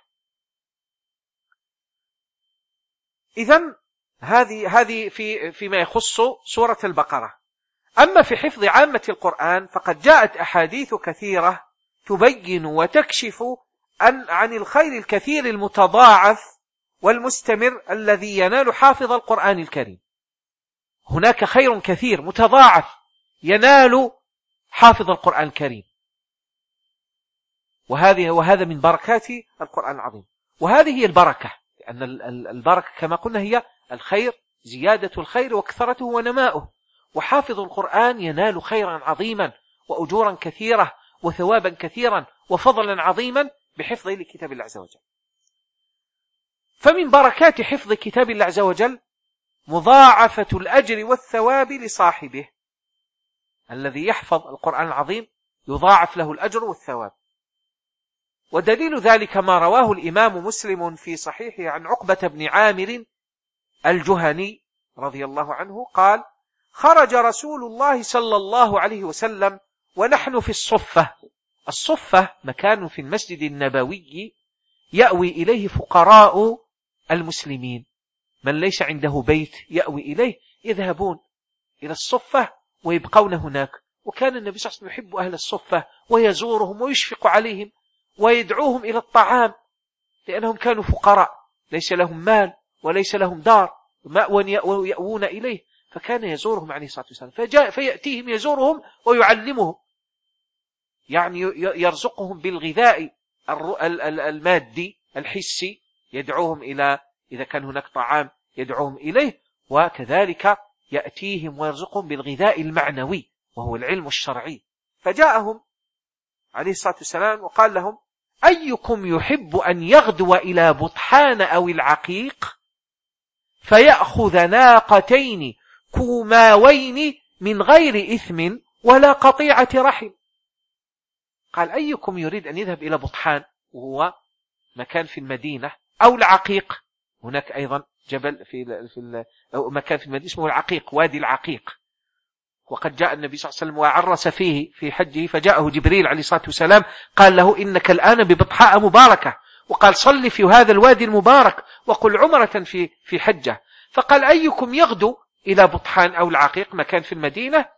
إذن هذه هذه في فيما يخص سورة البقرة. أما في حفظ عامة القرآن فقد جاءت أحاديث كثيرة تبين وتكشف عن عن الخير الكثير المتضاعف والمستمر الذي ينال حافظ القرآن الكريم. هناك خير كثير متضاعف ينال حافظ القرآن الكريم، وهذه وهذا من بركات القرآن العظيم. وهذه هي البركة، لأن البركة كما قلنا هي الخير، زيادة الخير وكثرته ونماؤه. وحافظ القرآن ينال خيرا عظيما وأجورا كثيرة وثوابا كثيرا وفضلا عظيما بحفظه لكتاب الله عز وجل. فمن بركات حفظ كتاب الله عز وجل مضاعفة الأجر والثواب لصاحبه. الذي يحفظ القرآن العظيم يضاعف له الأجر والثواب. ودليل ذلك ما رواه الإمام مسلم في صحيحه عن عقبة بن عامر الجهني رضي الله عنه قال خرج رسول الله صلى الله عليه وسلم ونحن في الصفة. الصفة مكان في المسجد النبوي يأوي إليه فقراء المسلمين، من ليس عنده بيت يأوي إليه يذهبون إلى الصفة ويبقون هناك. وكان النبي صلى الله عليه وسلم يحب أهل الصفة ويزورهم ويشفق عليهم ويدعوهم إلى الطعام، لأنهم كانوا فقراء ليس لهم مال وليس لهم دار مأوى يأوون إليه، فكان يزورهم عليه الصلاة والسلام. فجاء فيأتيهم يزورهم ويعلمهم، يعني يرزقهم بالغذاء المادي الحسي، يدعوهم إلى إذا كان هناك طعام يدعوهم إليه، وكذلك يأتيهم ويرزقهم بالغذاء المعنوي وهو العلم الشرعي. فجاءهم عليه الصلاة والسلام وقال لهم أيكم يحب أن يغدو إلى بطحان أو العقيق فيأخذ ناقتين كوماوين من غير إثم ولا قطيعة رحم. قال أيكم يريد أن يذهب إلى بطحان وهو مكان في المدينة، أو العقيق، هناك أيضا جبل في في أو مكان في المدينة اسمه العقيق، وادي العقيق، وقد جاء النبي صلى الله عليه وسلم وعرس فيه في حجه، فجاءه جبريل عليه الصلاة والسلام قال له إنك الآن ببطحاء مباركة، وقال صل في هذا الوادي المبارك وقل عمرة في في حجة. فقال أيكم يغدو إلى بطحان أو العقيق مكان في المدينة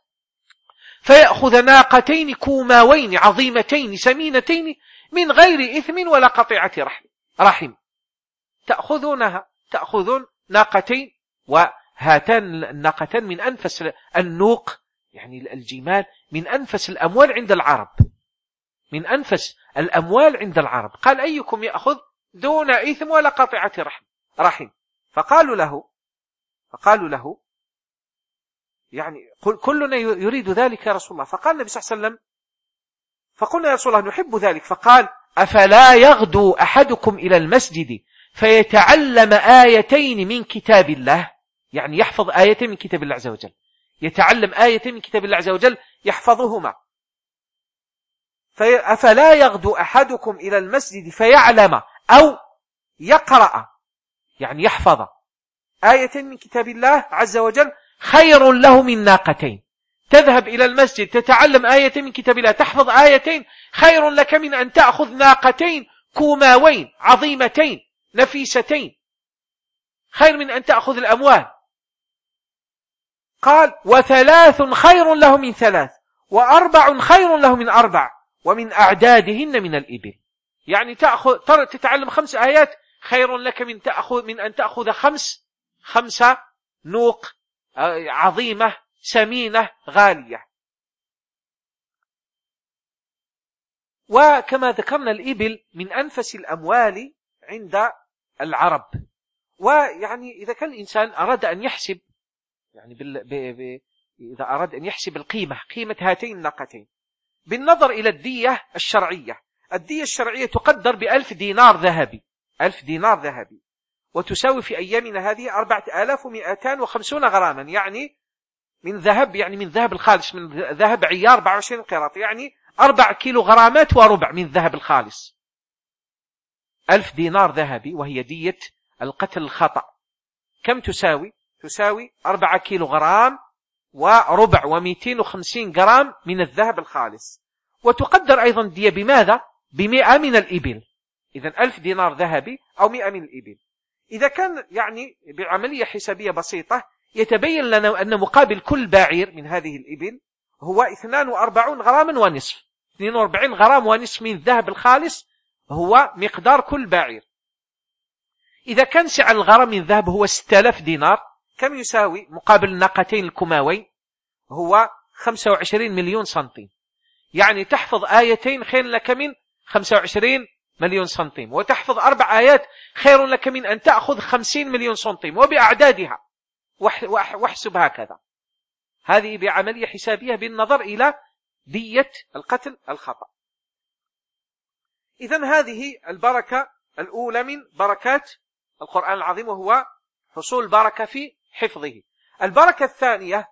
فيأخذ ناقتين كوماوين عظيمتين سمينتين من غير إثم ولا قطيعة رحم, رحم. تأخذونها تأخذون ناقتين، وهاتان الناقتان من أنفس النوق، يعني الجمال من أنفس الأموال عند العرب، من أنفس الأموال عند العرب. قال أيكم يأخذ دون إثم ولا قطيعة رحم, رحم. فقالوا له فقالوا له يعني كلنا يريد ذلك يا رسول الله. فقال النبي صلى الله عليه وسلم فقلنا يا رسول الله نحب ذلك. فقال أفلا يغدو أحدكم إلى المسجد فيتعلم آيتين من كتاب الله، يعني يحفظ آيتين من كتاب الله عز وجل، يتعلم آيتين من كتاب الله عز وجل يحفظهما، أفلا يغدو أحدكم إلى المسجد فيعلم أو يقرأ يعني يحفظ آية من كتاب الله عز وجل خير له من ناقتين. تذهب إلى المسجد تتعلم آية من كتاب الله، تحفظ آيتين، خير لك من أن تأخذ ناقتين كوماوين عظيمتين نفيستين، خير من أن تأخذ الأموال. قال وثلاث خير له من ثلاث، وأربع خير له من أربع، ومن أعدادهن من الإبل. يعني تأخذ تتعلم خمس آيات خير لك من تأخذ من أن تأخذ خمس خمسة نوق عظيمة سمينة غالية. وكما ذكرنا الإبل من أنفس الأموال عند العرب. ويعني إذا كان الإنسان أراد أن يحسب يعني بال... ب... ب... إذا أراد أن يحسب القيمة قيمة هاتين الناقتين بالنظر إلى الدية الشرعية، الدية الشرعية تقدر بألف دينار ذهبي، ألف دينار ذهبي، وتساوي في أيامنا هذه أربعة آلاف ومئتان وخمسون غراما، يعني من ذهب يعني من ذهب الخالص، من ذهب عيار أربعة وعشرين قيراط، يعني أربع كيلو غرامات وربع من الذهب الخالص. ألف دينار ذهبي وهي دية القتل الخطأ كم تساوي؟ تساوي أربعة كيلو غرام وربع ومئتين وخمسين جرام من الذهب الخالص. وتقدر أيضا دية بماذا؟ بمئة من الإبل. إذن ألف دينار ذهبي أو مئة من الإبل. إذا كان يعني بعملية حسابية بسيطة يتبين لنا أن مقابل كل بعير من هذه الإبل هو اثنان وأربعين غراما ونصف، اثنين وأربعين غرام ونصف من الذهب الخالص هو مقدار كل بعير. إذا كان سعر الغرام من الذهب هو ستة آلاف دينار، كم يساوي مقابل الناقتين الكماوين؟ هو خمسة وعشرين مليون سنتيم. يعني تحفظ آيتين خير لك من خمسة وعشرين مليون سنتيم، وتحفظ أربع آيات خير لك من أن تأخذ خمسين مليون سنتيم، وبأعدادها واحسب هكذا. هذه بعملية حسابية بالنظر إلى دية القتل الخطأ. إذن هذه البركة الأولى من بركات القرآن العظيم، وهو حصول بركة في حفظه. البركة الثانية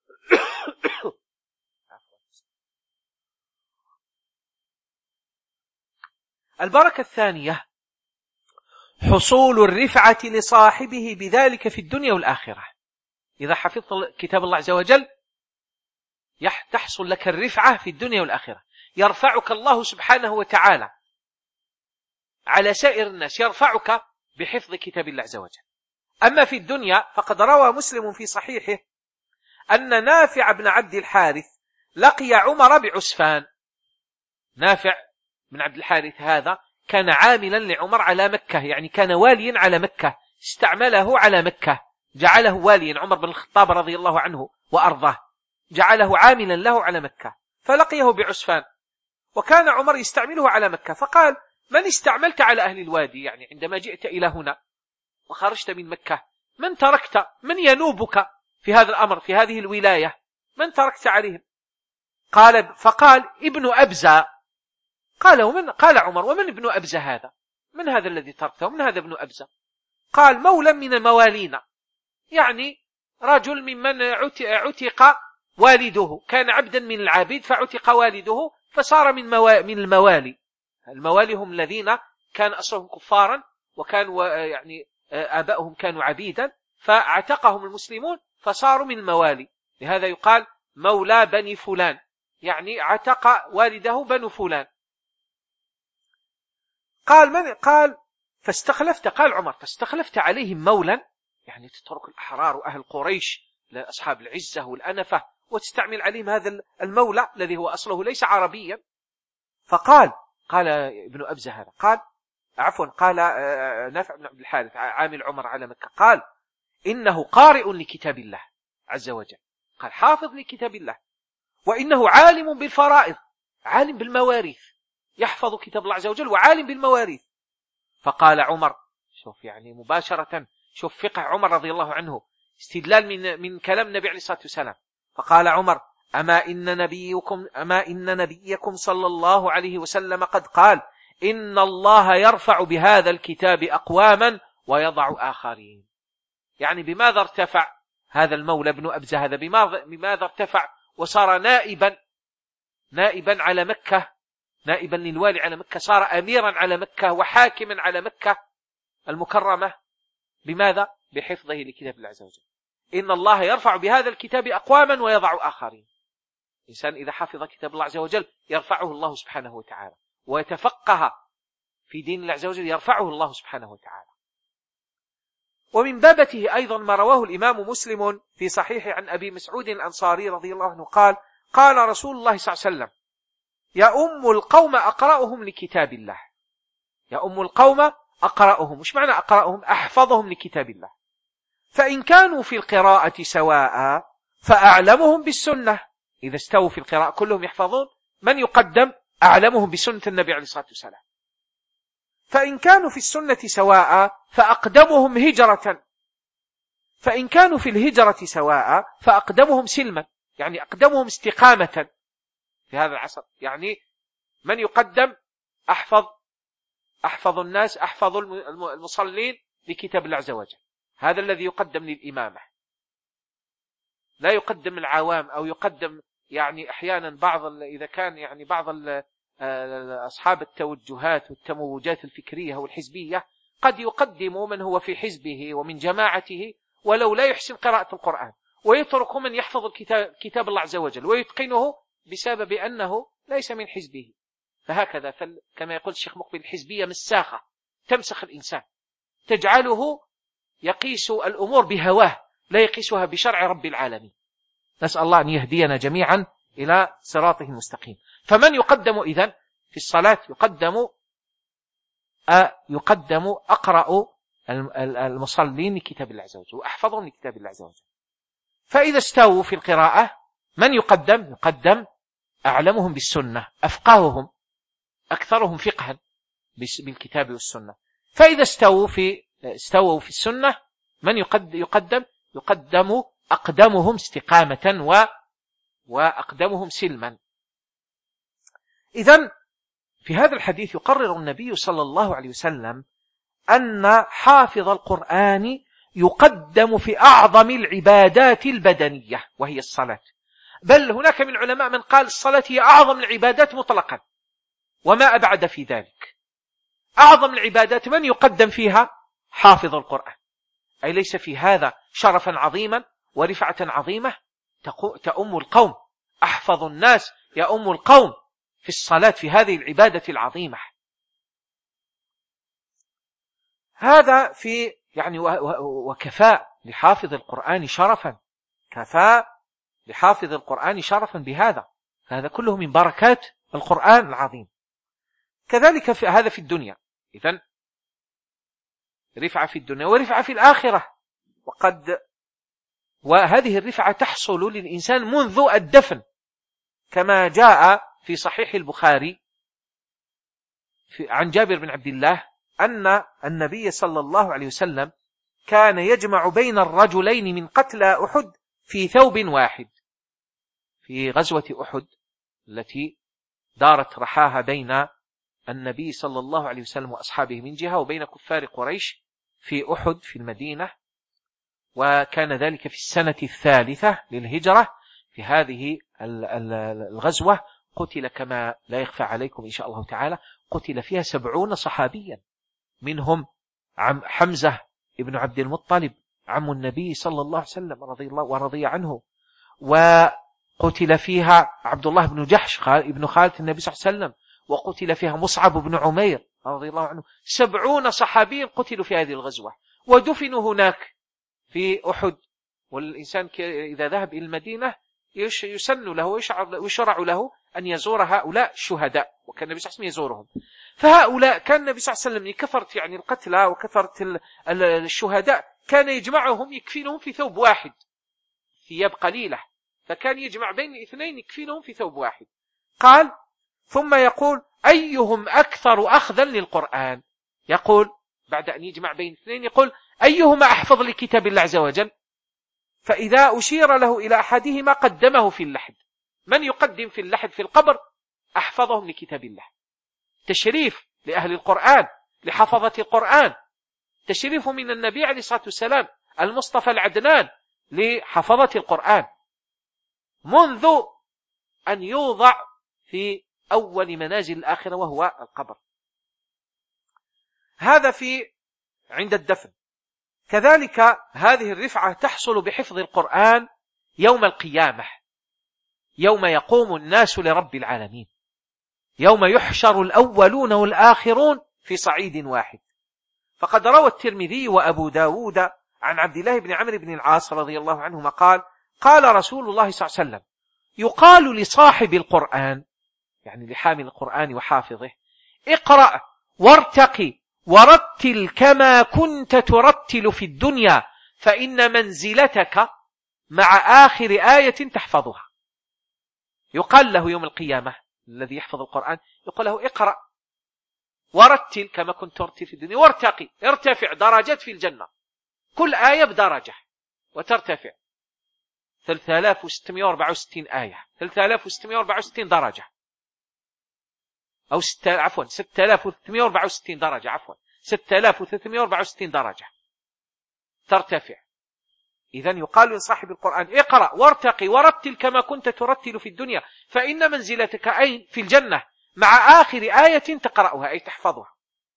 البركة الثانية حصول الرفعة لصاحبه بذلك في الدنيا والآخرة. إذا حفظت كتاب الله عز وجل تحصل لك الرفعة في الدنيا والآخرة، يرفعك الله سبحانه وتعالى على سائر الناس، يرفعك بحفظ كتاب الله عز وجل. أما في الدنيا فقد روى مسلم في صحيحه أن نافع بن عبد الحارث لقي عمر بعسفان. نافع بن عبد الحارث هذا كان عاملا لعمر على مكة، يعني كان واليا على مكة، استعمله على مكة، جعله واليا. عمر بن الخطاب رضي الله عنه وأرضاه جعله عاملا له على مكة، فلقيه بعسفان، وكان عمر يستعمله على مكة. فقال من استعملت على أهل الوادي؟ يعني عندما جئت إلى هنا وخرجت من مكة من تركت؟ من ينوبك في هذا الأمر في هذه الولاية؟ من تركت عليهم؟ قال فقال ابن أبزة. قال ومن؟ قال عمر ومن ابن أبزة هذا؟ من هذا الذي تركته؟ من هذا ابن أبزة؟ قال مولى من الموالين، يعني رجل ممن عتق والده، كان عبدا من العبيد فعتق والده فصار من, موا... من الموالي. الموالي هم الذين كان أصلهم كفارا وكانوا يعني آبائهم كانوا عبيدا، فاعتقهم المسلمون فصاروا من الموالي، لهذا يقال مولى بني فلان، يعني عتق والده بنو فلان. قال من؟ قال فاستخلفت، قال عمر فاستخلفت عليهم مولا، يعني تترك الأحرار وأهل قريش لأصحاب العزة والأنفة وتستعمل عليهم هذا المولى الذي هو أصله ليس عربيا. فقال قال ابن أبزة هذا قال عفوا قال نافع بن عبد الحارث عامل عمر على مكة، قال إنه قارئ لكتاب الله عز وجل، قال حافظ لكتاب الله، وإنه عالم بالفرائض، عالم بالمواريث، يحفظ كتاب الله عز وجل وعالم بالمواريث. فقال عمر، شوف يعني مباشرة، شوف فقه عمر رضي الله عنه، استدلال من من كلام النبي عليه الصلاة والسلام. فقال عمر أما إن نبيكم أما إن نبيكم صلى الله عليه وسلم قد قال إن الله يرفع بهذا الكتاب أقواما ويضع آخرين. يعني بماذا ارتفع هذا المولى ابن أبزة هذا؟ بماذا, بماذا ارتفع وصار نائبا نائبا على مكة نائبا للوالي على مكة، صار أميرا على مكة وحاكما على مكة المكرمة. بماذا؟ بحفظه لكتاب الله عز وجل. إن الله يرفع بهذا الكتاب أقواما ويضع آخرين. الإنسان إذا حفظ كتاب الله عز وجل يرفعه الله سبحانه وتعالى، ويتفقه في دين الله عز وجل يرفعه الله سبحانه وتعالى. ومن بابته أيضا ما رواه الإمام مسلم في صحيح عن أبي مسعود الأنصاري رضي الله عنه قال: قال رسول الله صلى الله عليه وسلم: يا أم القوم أقرأهم لكتاب الله. يا أم القوم أقرأهم، مش معنى أقرأهم؟ أحفظهم لكتاب الله. فإن كانوا في القراءة سواء فأعلمهم بالسنة. إذا استووا في القراءة كلهم يحفظون، من يقدم؟ أعلمهم بسنة النبي عليه الصلاة والسلام. فإن كانوا في السنة سواء فأقدمهم هجرة. فإن كانوا في الهجرة سواء فأقدمهم سلما، يعني أقدمهم استقامة في هذا العصر. يعني من يقدم؟ أحفظ أحفظ الناس، أحفظ المصلين لكتاب الله عز وجل، هذا الذي يقدم للإمامة. لا يقدم العوام، أو يقدم يعني أحيانا بعض إذا كان يعني بعض أصحاب التوجهات والتموجات الفكرية والحزبية قد يقدم من هو في حزبه ومن جماعته ولو لا يحسن قراءة القرآن، ويترك من يحفظ الكتاب كتاب الله عز وجل ويتقنه بسبب أنه ليس من حزبه. فهكذا كما يقول الشيخ مقبل: الحزبية مساخة تمسخ الإنسان، تجعله يقيس الأمور بهواه لا يقيسها بشرع رب العالمين. نسأل الله أن يهدينا جميعا إلى صراطه المستقيم. فمن يقدم إذن في الصلاة؟ يقدم يقدم أقرأ المصلين لكتاب الله عز وجل وأحفظهم لكتاب الله عز وجل. فإذا استووا في القراءة من يقدم؟ يقدم أعلمهم بالسنة، أفقههم، أكثرهم فقها بالكتاب والسنة. فإذا استووا في استووا في السنة من يقدم؟ يقدم يقدم أقدمهم استقامة و وأقدمهم سلما. إذن في هذا الحديث يقرر النبي صلى الله عليه وسلم أن حافظ القرآن يقدم في أعظم العبادات البدنية وهي الصلاة. بل هناك من العلماء من قال الصلاة هي أعظم العبادات مطلقا وما أبعد في ذلك. أعظم العبادات من يقدم فيها؟ حافظ القرآن. أي ليس في هذا شرفا عظيما ورفعة عظيمة تأم القوم؟ أحفظ الناس يأم القوم في الصلاة في هذه العبادة العظيمة. هذا في يعني وكفاء لحافظ القرآن شرفا، كفاء لحافظ القرآن شرفا بهذا. هذا كله من بركات القرآن العظيم. كذلك في هذا في الدنيا، إذن رفعة في الدنيا ورفعة في الآخرة. وقد وهذه الرفعة تحصل للإنسان منذ الدفن، كما جاء في صحيح البخاري عن جابر بن عبد الله أن النبي صلى الله عليه وسلم كان يجمع بين الرجلين من قتلى أحد في ثوب واحد. في غزوة أحد التي دارت رحاها بين النبي صلى الله عليه وسلم وأصحابه من جهة وبين كفار قريش في أحد في المدينة، وكان ذلك في السنة الثالثة للهجرة. في هذه الغزوة قتل كما لا يخفى عليكم إن شاء الله تعالى، قتل فيها سبعون صحابيا، منهم عم حمزة ابن عبد المطلب عم النبي صلى الله عليه وسلم رضي الله ورضي عنه، وقتل فيها عبد الله بن جحش ابن خالة النبي صلى الله عليه وسلم، وقتل فيها مصعب بن عمير رضي الله عنه. سبعون صحابي قتلوا في هذه الغزوة ودفنوا هناك في أحد. والإنسان إذا ذهب إلى المدينة يسن له ويشرع له أن يزور هؤلاء الشهداء، وكان النبي صلى الله عليه وسلم يزورهم. فهؤلاء كان النبي صلى الله عليه وسلم لكثرة يعني القتلى وكثرة الشهداء كان يجمعهم يكفينهم في ثوب واحد، ثياب قليلة، فكان يجمع بين الاثنين يكفينهم في ثوب واحد. قال ثم يقول أيهم أكثر أخذا للقرآن، يقول بعد أن يجمع بين اثنين يقول أيهما أحفظ لكتاب الله عز وجل، فإذا أشير له إلى أحدهما قدمه في اللحد. من يقدم في اللحد في القبر؟ أحفظهم لكتاب الله. تشريف لأهل القرآن، لحفظة القرآن، تشريف من النبي عليه الصلاة والسلام المصطفى العدنان لحفظة القرآن منذ أن يوضع في أول منازل الآخرة وهو القبر. هذا في عند الدفن. كذلك هذه الرفعة تحصل بحفظ القرآن يوم القيامة، يوم يقوم الناس لرب العالمين، يوم يحشر الأولون والآخرون في صعيد واحد. فقد روى الترمذي وأبو داود عن عبد الله بن عمرو بن العاص رضي الله عنهما قال قال رسول الله صلى الله عليه وسلم: يقال لصاحب القرآن، يعني لحامل القرآن وحافظه: اقرأ وارتقي ورتل كما كنت ترتل في الدنيا، فإن منزلتك مع آخر آية تحفظها. يقال له يوم القيامة الذي يحفظ القرآن، يقول له: اقرأ ورتل كما كنت ترتل في الدنيا، وارتقي، ارتفع درجات في الجنة، كل آية بدرجة وترتفع. ثلاثة آلاف وستمائة وأربعة وستين آية، ثلاثة آلاف وستمائة وأربعة وستين درجة، أو ست عفوا ستة آلاف وثلاثمائة وأربعة وستين درجة، عفوا ستة آلاف وثلاثمائة وأربعة وستين درجة ترتفع. إذن يقال لصاحب القرآن: اقرأ وارتقي ورتل كما كنت ترتل في الدنيا، فإن منزلتك أين في الجنة مع آخر آية تقرأها، أي تحفظها.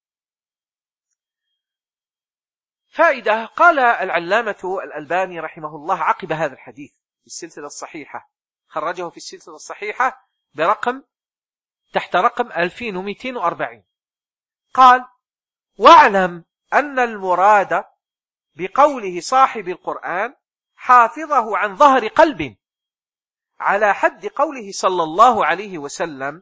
فائدة. قال العلامة الألباني رحمه الله عقب هذا الحديث في السلسلة الصحيحة، خرجه في السلسلة الصحيحة برقم تحت رقم ألفين ومئتين وأربعين، قال: واعلم أن المراد بقوله صاحب القرآن حافظه عن ظهر قلب، على حد قوله صلى الله عليه وسلم: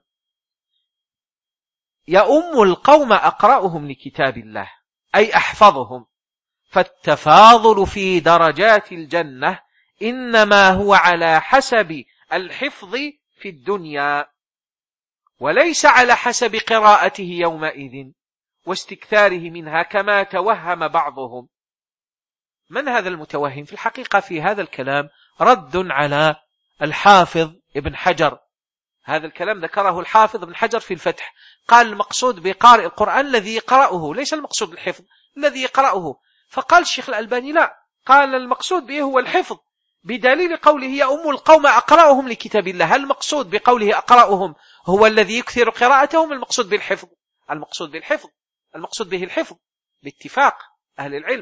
يؤم القوم أقرأهم لكتاب الله، أي أحفظهم. فالتفاضل في درجات الجنة إنما هو على حسب الحفظ في الدنيا، وليس على حسب قراءته يومئذ واستكثاره منها كما توهم بعضهم. من هذا المتوهم؟ في الحقيقة في هذا الكلام رد على الحافظ ابن حجر. هذا الكلام ذكره الحافظ ابن حجر في الفتح، قال: المقصود بقارئ القرآن الذي يقرأه، ليس المقصود الحفظ، الذي يقرأه. فقال الشيخ الألباني: لا، قال المقصود به هو الحفظ، بدليل قوله يؤم القوم أقرأهم لكتاب الله. هل المقصود بقوله أقرأهم هو الذي يكثر قراءتهم؟ المقصود بالحفظ، المقصود بالحفظ المقصود به الحفظ باتفاق أهل العلم.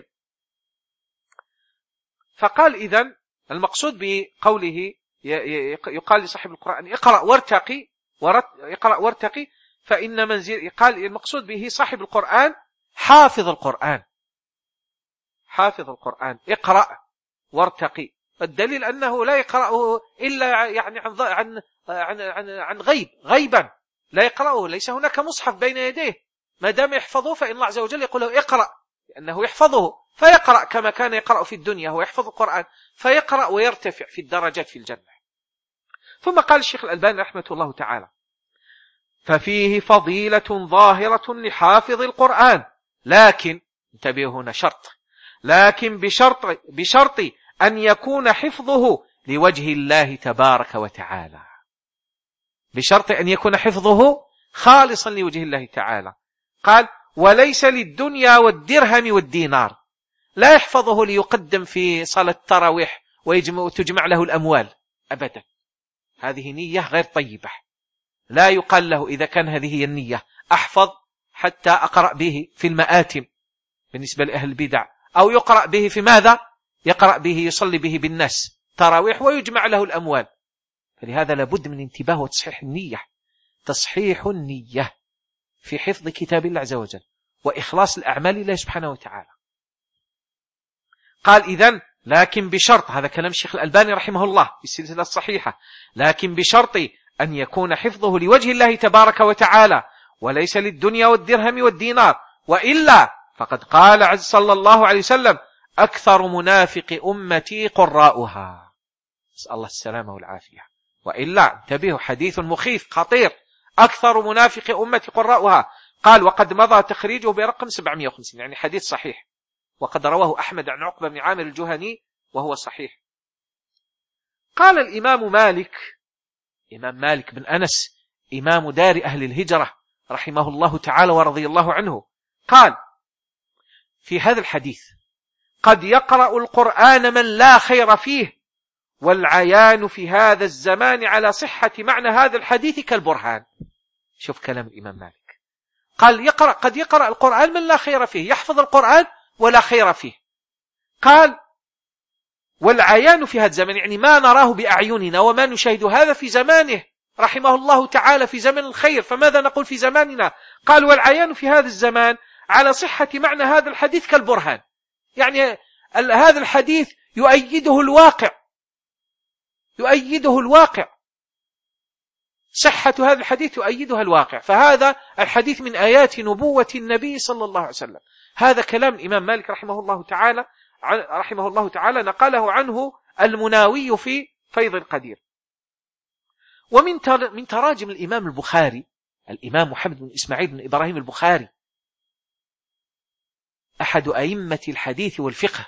فقال: إذن المقصود بقوله يقال لصاحب القرآن: اقرأ وارتقي ورت اقرأ وارتقي فإن منزل، قال المقصود به صاحب القرآن حافظ القرآن، حافظ القرآن، اقرأ وارتقي. الدليل أنه لا يقرأه إلا يعني عن عن عن عن, عن غيب غيبا، لا يقرأه، ليس هناك مصحف بين يديه. ما دام يحفظه فإن الله عز وجل يقول له: اقرأ، لأنه يحفظه، فيقرأ كما كان يقرأ في الدنيا، هو يحفظ القرآن، فيقرأ ويرتفع في الدرجات في الجنة. ثم قال الشيخ الألباني رحمة الله تعالى: ففيه فضيلة ظاهرة لحافظ القرآن، لكن انتبهوا هنا شرط، لكن بشرط بشرط أن يكون حفظه لوجه الله تبارك وتعالى، بشرط أن يكون حفظه خالصا لوجه الله تعالى. قال: وليس للدنيا والدرهم والدينار، لا يحفظه ليقدم في صلاة التراويح وتجمع له الأموال أبدا، هذه نية غير طيبة. لا يقال له إذا كان هذه هي النية: أحفظ حتى أقرأ به في المآتم بالنسبة لأهل البدع، أو يقرأ به في ماذا؟ يقرأ به يصلي به بالناس تراويح ويجمع له الأموال. فلهذا لابد من انتباه وتصحيح النية، تصحيح النية في حفظ كتاب الله عز وجل وإخلاص الأعمال لله سبحانه وتعالى. قال: إذن لكن بشرط، هذا كلام الشيخ الألباني رحمه الله في السلسلة الصحيحة، لكن بشرط أن يكون حفظه لوجه الله تبارك وتعالى وليس للدنيا والدرهم والدينار، وإلا فقد قال صلى الله عليه وسلم: أكثر منافق أمتي قراؤها. نسأل الله السلامة والعافية. وإلا انتبهوا، حديث مخيف خطير: أكثر منافق أمتي قراؤها. قال: وقد مضى تخريجه برقم سبعمائة وخمسين، يعني حديث صحيح، وقد رواه أحمد عن عقبة بن عامر الجهني وهو صحيح. قال الإمام مالك، إمام مالك بن أنس إمام دار أهل الهجرة رحمه الله تعالى ورضي الله عنه، قال في هذا الحديث: قد يقرأ القرآن من لا خير فيه، والعيان في هذا الزمان على صحة معنى هذا الحديث كالبرهان. شوف كلام الإمام مالك، قال يقرأ قد يقرأ القرآن من لا خير فيه، يحفظ القرآن ولا خير فيه. قال والعيان في هذا الزمن، يعني ما نراه بأعيننا وما نشاهد هذا في زمانه رحمه الله تعالى في زمن الخير، فماذا نقول في زماننا؟ قال والعيان في هذا الزمان على صحة معنى هذا الحديث كالبرهان، يعني هذا الحديث يؤيده الواقع، يؤيده الواقع، صحة هذا الحديث يؤيدها الواقع، فهذا الحديث من آيات نبوة النبي صلى الله عليه وسلم. هذا كلام الإمام مالك رحمه الله تعالى رحمه الله تعالى نقله عنه المناوي في فيض القدير. ومن من تراجم الإمام البخاري، الإمام محمد بن إسماعيل بن إبراهيم البخاري أحد أئمة الحديث والفقه،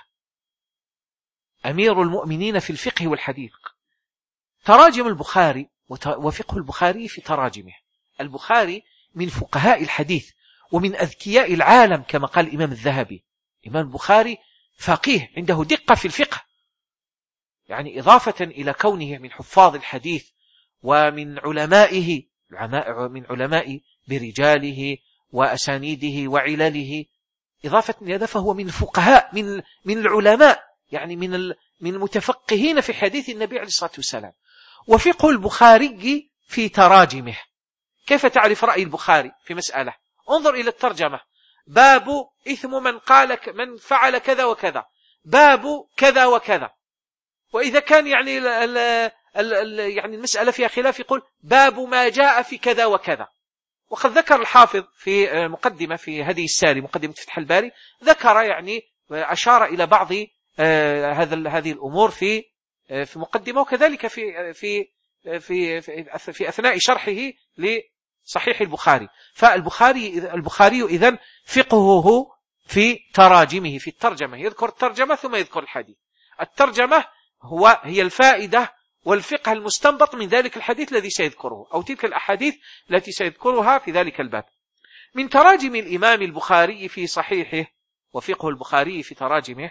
أمير المؤمنين في الفقه والحديث. تراجم البخاري وفقه البخاري في تراجمه. البخاري من فقهاء الحديث ومن أذكياء العالم كما قال الإمام الذهبي. الإمام البخاري فقيه عنده دقة في الفقه، يعني إضافة إلى كونه من حفاظ الحديث ومن علمائه من علماء برجاله وأسانيده وعلله، إضافة إلى هذا فهو من الفقهاء من من العلماء، يعني من من المتفقهين في حديث النبي عليه الصلاة والسلام. وفقه البخاري في تراجمه. كيف تعرف رأي البخاري في مسألة؟ انظر إلى الترجمة: باب إثم من قال من فعل كذا وكذا، باب كذا وكذا. وإذا كان يعني ال ال ال يعني المسألة فيها خلاف يقول باب ما جاء في كذا وكذا. وقد ذكر الحافظ في مقدمة في هدي الساري، مقدمة فتح الباري، ذكر يعني أشار إلى بعض هذا هذه الأمور في في مقدمة، وكذلك في في في في, في أثناء شرحه لصحيح البخاري. فالبخاري البخاري إذن فقهه في تراجمه، في الترجمة، يذكر الترجمة ثم يذكر الحديث. الترجمة هو هي الفائدة والفقه المستنبط من ذلك الحديث الذي سيذكره أو تلك الأحاديث التي سيذكرها في ذلك الباب. من تراجم الإمام البخاري في صحيحه وفقه البخاري في تراجمه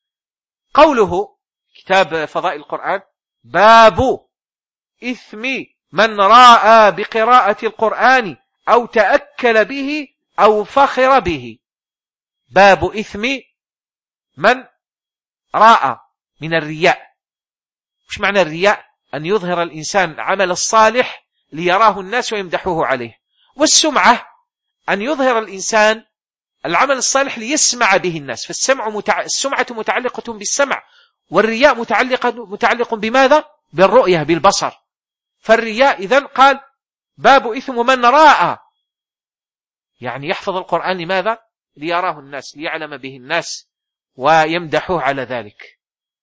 قوله: كتاب فضائل القرآن: باب إثم من راى بقراءة القرآن أو تأكل به أو فخر به. باب إثم من راى، من الرياء. مش معنى الرياء؟ أن يظهر الإنسان عمل الصالح ليراه الناس ويمدحوه عليه، والسمعة أن يظهر الإنسان العمل الصالح ليسمع به الناس، فالسمع متع... السمعة متعلقة بالسمع، والرياء متعلق متعلق بماذا؟ بالرؤية، بالبصر. فالرياء إذن قال باب إثم من راى، يعني يحفظ القرآن لماذا؟ ليراه الناس، ليعلم به الناس ويمدحوه على ذلك.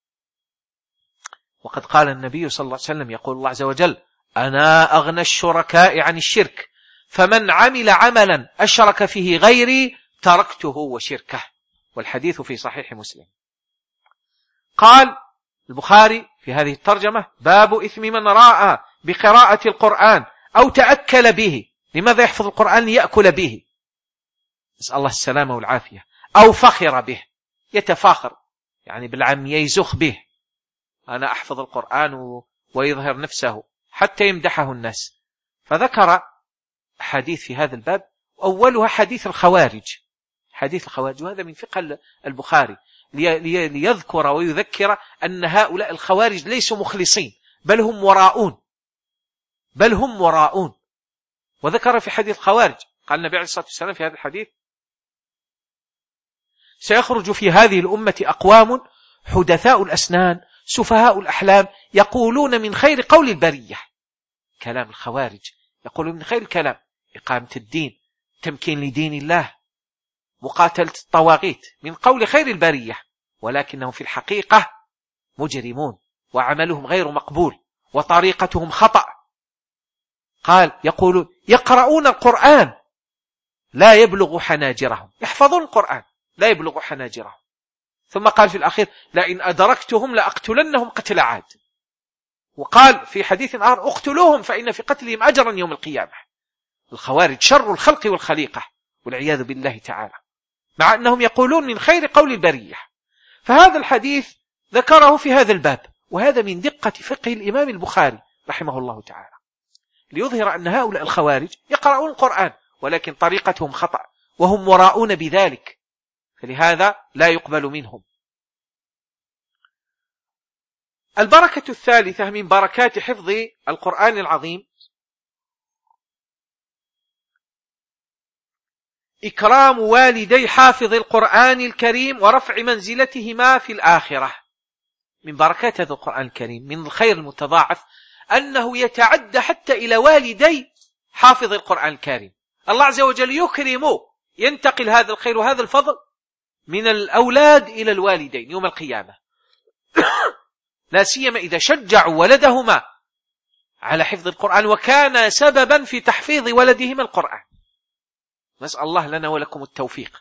وقد قال النبي صلى الله عليه وسلم، يقول الله عز وجل: أنا أغنى الشركاء عن الشرك، فمن عمل عملا أشرك فيه غيري تركته وشركه. والحديث في صحيح مسلم. قال البخاري في هذه الترجمة: باب إثم من راى بقراءة القرآن أو تأكل به. لماذا يحفظ القرآن؟ ليأكل به، نسأل الله السلامة والعافية. أو فخر به، يتفاخر، يعني بالعام يزخ به، أنا أحفظ القرآن ويظهر نفسه حتى يمدحه الناس. فذكر حديث في هذا الباب، أولها حديث الخوارج، حديث الخوارج، وهذا من فقه البخاري ليذكر ويذكر أن هؤلاء الخوارج ليسوا مخلصين، بل هم وراءون، بل هم وراءون. وذكر في حديث الخوارج قال النبي عليه الصلاة والسلام في هذا الحديث: سيخرج في هذه الأمة أقوام حدثاء الأسنان سفهاء الأحلام يقولون من خير قول البرية. كلام الخوارج، يقولون من خير الكلام إقامة الدين، تمكين لدين الله، مقاتلة الطواغيت، من قول خير البرية، ولكنهم في الحقيقة مجرمون وعملهم غير مقبول وطريقتهم خطأ. قال يقولون يقرؤون القرآن لا يبلغ حناجرهم، يحفظون القرآن لا يبلغ حناجرهم. ثم قال في الأخير: لئن أدركتهم لأقتلنهم قتل عاد. وقال في حديث آخر: اقتلوهم فإن في قتلهم أجرا يوم القيامة. الخوارج شر الخلق والخليقة والعياذ بالله تعالى، مع أنهم يقولون من خير قول البرية. فهذا الحديث ذكره في هذا الباب، وهذا من دقة فقه الإمام البخاري رحمه الله تعالى. ليظهر أن هؤلاء الخوارج يقرؤون القرآن ولكن طريقتهم خطأ وهم مراؤون بذلك، فلهذا لا يقبل منهم. البركة الثالثة من بركات حفظ القرآن العظيم إكرام والدي حافظ القرآن الكريم ورفع منزلتهما في الآخرة. من بركات هذا القرآن الكريم من الخير المتضاعف أنه يتعدى حتى إلى والدي حافظ القرآن الكريم. الله عز وجل يكرمه، ينتقل هذا الخير وهذا الفضل من الأولاد إلى الوالدين يوم القيامة، لا سيما إذا شجعوا ولدهما على حفظ القرآن وكان سببا في تحفيظ ولدهما القرآن. نسأل الله لنا ولكم التوفيق.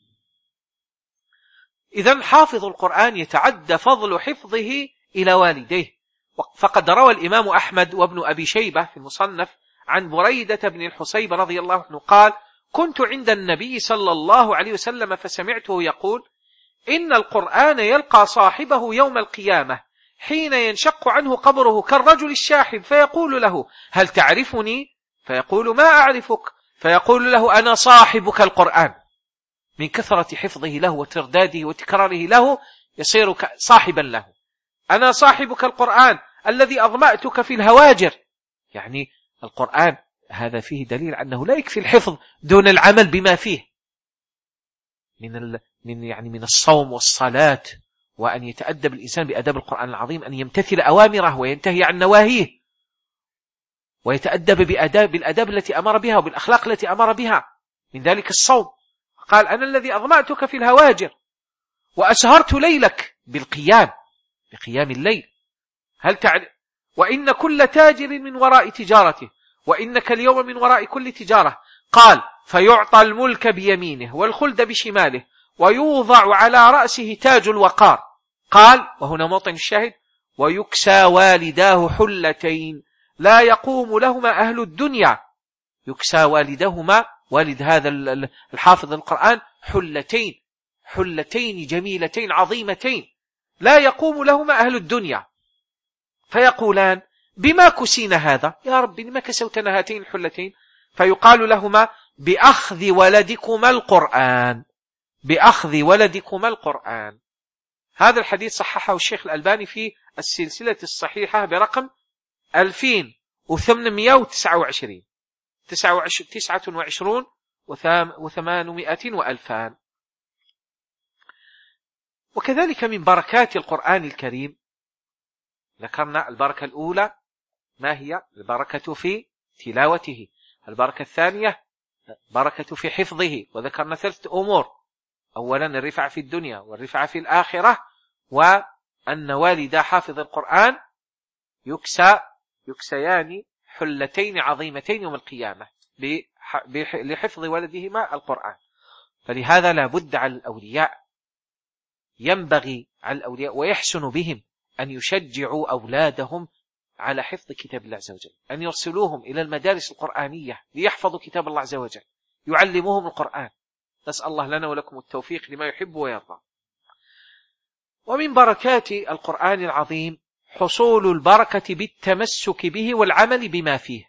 إذن حافظ القرآن يتعدى فضل حفظه إلى والديه. فقد روى الإمام أحمد وابن أبي شيبة في المصنف عن بريدة بن الحصيب رضي الله عنه قال: كنت عند النبي صلى الله عليه وسلم فسمعته يقول: إن القرآن يلقى صاحبه يوم القيامة حين ينشق عنه قبره كالرجل الشاحب، فيقول له: هل تعرفني؟ فيقول: ما أعرفك. فيقول له: أنا صاحبك القرآن. من كثرة حفظه له وترداده وتكراره له يصير صاحبا له. أنا صاحبك القرآن الذي أظمأتك في الهواجر. يعني القرآن هذا فيه دليل أنه لا يكفي الحفظ دون العمل بما فيه من ال... من يعني من الصوم والصلاة، وأن يتأدب الإنسان بأداب القرآن العظيم، أن يمتثل أوامره وينتهي عن نواهيه، ويتأدب بأداب بالأداب التي أمر بها وبالأخلاق التي أمر بها، من ذلك الصوم. قال: أنا الذي أظمأتك في الهواجر وأسهرت ليلك بالقيام بقيام الليل. هل تعلم؟ وإن كل تاجر من وراء تجارته، وإنك اليوم من وراء كل تجارة. قال: فيعطى الملك بيمينه والخلد بشماله ويوضع على رأسه تاج الوقار. قال، وهنا موطن الشاهد: ويكسى والداه حلتين لا يقوم لهما أهل الدنيا. يكسى والدهما، والد هذا الحافظ القرآن، حلتين حلتين جميلتين عظيمتين لا يقوم لهما أهل الدنيا. فيقولان: بما كسينا هذا يا رب؟ لما كسوتنا هاتين الحلتين؟ فيقال لهما: بأخذ ولدكما القرآن بأخذ ولدكما القرآن. هذا الحديث صححه الشيخ الألباني في السلسلة الصحيحة برقم ألفين وثمانمائة وتسعة وعشرين تسعة وعشرون وثمانمائة وألفان. وكذلك من بركات القرآن الكريم ذكرنا البركة الأولى ما هي؟ البركة في تلاوته. البركة الثانية بركة في حفظه، وذكرنا ثلاثة أمور: أولا الرفع في الدنيا والرفع في الآخرة، وأن والد حافظ القرآن يكسى يكسيان حلتين عظيمتين يوم القيامة لحفظ ولدهما القرآن. فلهذا لا بد على الأولياء، ينبغي على الأولياء ويحسن بهم أن يشجعوا أولادهم على حفظ كتاب الله عز وجل، أن يرسلوهم إلى المدارس القرآنية ليحفظوا كتاب الله عز وجل، يعلموهم القرآن. نسأل الله لنا ولكم التوفيق لما يحب ويرضى. ومن بركات القرآن العظيم حصول البركة بالتمسك به والعمل بما فيه.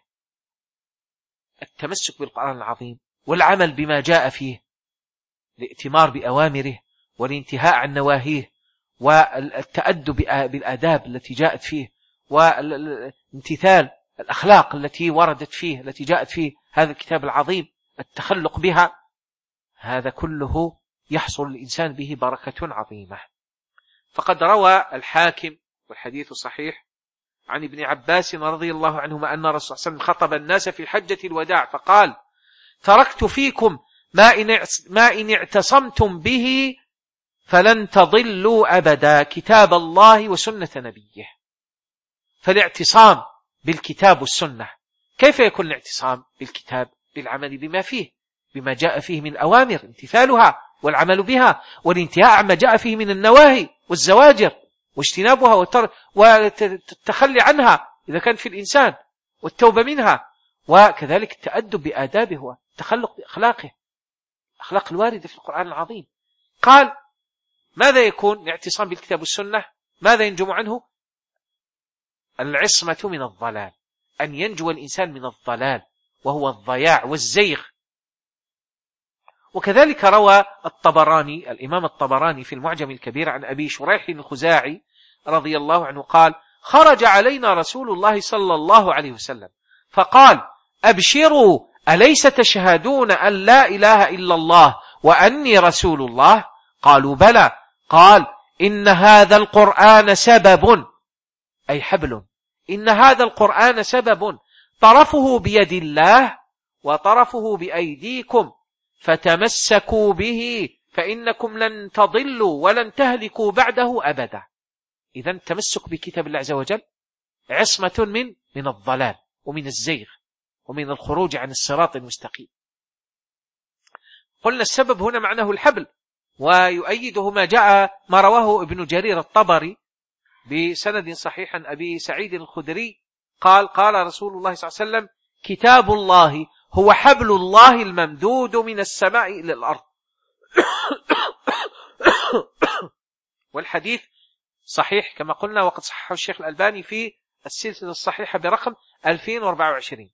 التمسك بالقرآن العظيم والعمل بما جاء فيه، الائتمار بأوامره والانتهاء عن نواهيه، والتأدب بالآداب التي جاءت فيه، والامتثال الأخلاق التي وردت فيه التي جاءت فيه هذا الكتاب العظيم، التخلق بها. هذا كله يحصل الإنسان به بركة عظيمة. فقد روى الحاكم والحديث صحيح عن ابن عباس رضي الله عنهما أن الرسول صلى الله عليه وسلم خطب الناس في حجة الوداع فقال: تركت فيكم ما إن اعتصمتم به فلن تضلوا أبدا، كتاب الله وسنة نبيه. فالاعتصام بالكتاب والسنة. كيف يكون الاعتصام بالكتاب؟ بالعمل بما فيه، بما جاء فيه من الأوامر، امتثالها والعمل بها، والانتهاء عما جاء فيه من النواهي والزواجر، واجتنابها والتخلي عنها إذا كان في الإنسان، والتوبة منها، وكذلك التأدب بآدابه والتخلق بأخلاقه، أخلاق الواردة في القرآن العظيم. قال: ماذا يكون الاعتصام بالكتاب والسنة؟ ماذا ينجم عنه؟ العصمة من الضلال. أن ينجو الإنسان من الضلال وهو الضياع والزيغ. وكذلك روى الطبراني الإمام الطبراني في المعجم الكبير عن أبي شريح الخزاعي رضي الله عنه قال: خرج علينا رسول الله صلى الله عليه وسلم فقال: أبشروا، أليس تشهدون أن لا إله إلا الله وأني رسول الله؟ قالوا: بلى. قال: إن هذا القرآن سبب، أي حبل، إن هذا القرآن سبب طرفه بيد الله وطرفه بأيديكم، فتمسكوا به فإنكم لن تضلوا ولن تهلكوا بعده أبدا. إذن التمسك بكتاب الله عز وجل عصمة من من الضلال ومن الزيغ ومن الخروج عن الصراط المستقيم. قلنا السبب هنا معناه الحبل، ويؤيده ما جاء ما رواه ابن جرير الطبري بسند صحيح عن أبي سعيد الخدري قال: قال رسول الله صلى الله عليه وسلم: كتاب الله هو حبل الله الممدود من السماء إلى الأرض. والحديث صحيح كما قلنا، وقد صححه الشيخ الألباني في السلسلة الصحيحة برقم ألفين وأربعة وعشرين.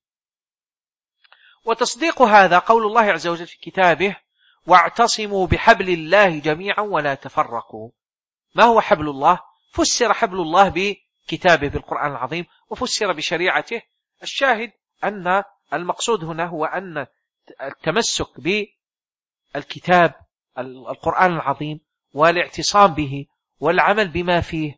وتصديق هذا قول الله عز وجل في كتابه: واعتصموا بحبل الله جميعا ولا تفرقوا. ما هو حبل الله؟ فسر حبل الله بكتابه بالقرآن العظيم، وفسر بشريعته. الشاهد أن المقصود هنا هو أن التمسك بالكتاب القرآن العظيم والاعتصام به والعمل بما فيه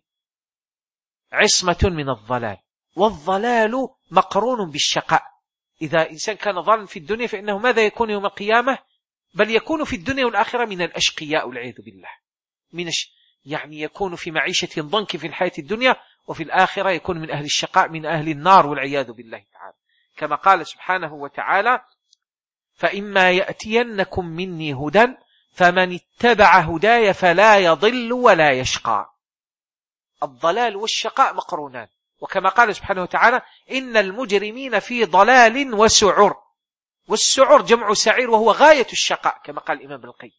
عصمة من الضلال، والضلال مقرون بالشقاء. إذا إنسان كان ضالا في الدنيا فإنه ماذا يكون يوم القيامة؟ بل يكون في الدنيا والآخرة من الأشقياء والعياذ بالله، من الش... يعني يكون في معيشة ضنك في الحياة الدنيا، وفي الآخرة يكون من أهل الشقاء، من أهل النار والعياذ بالله تعالى، كما قال سبحانه وتعالى: فإما يأتينكم مني هدى فمن اتبع هداي فلا يضل ولا يشقى. الضلال والشقاء مقرونان، وكما قال سبحانه وتعالى: إن المجرمين في ضلال وسعر. والسعر جمع سعير وهو غاية الشقاء كما قال الإمام ابن القيم.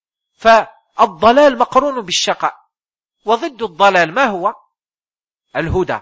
فالضلال مقرون بالشقاء، وضد الضلال ما هو؟ الهدى،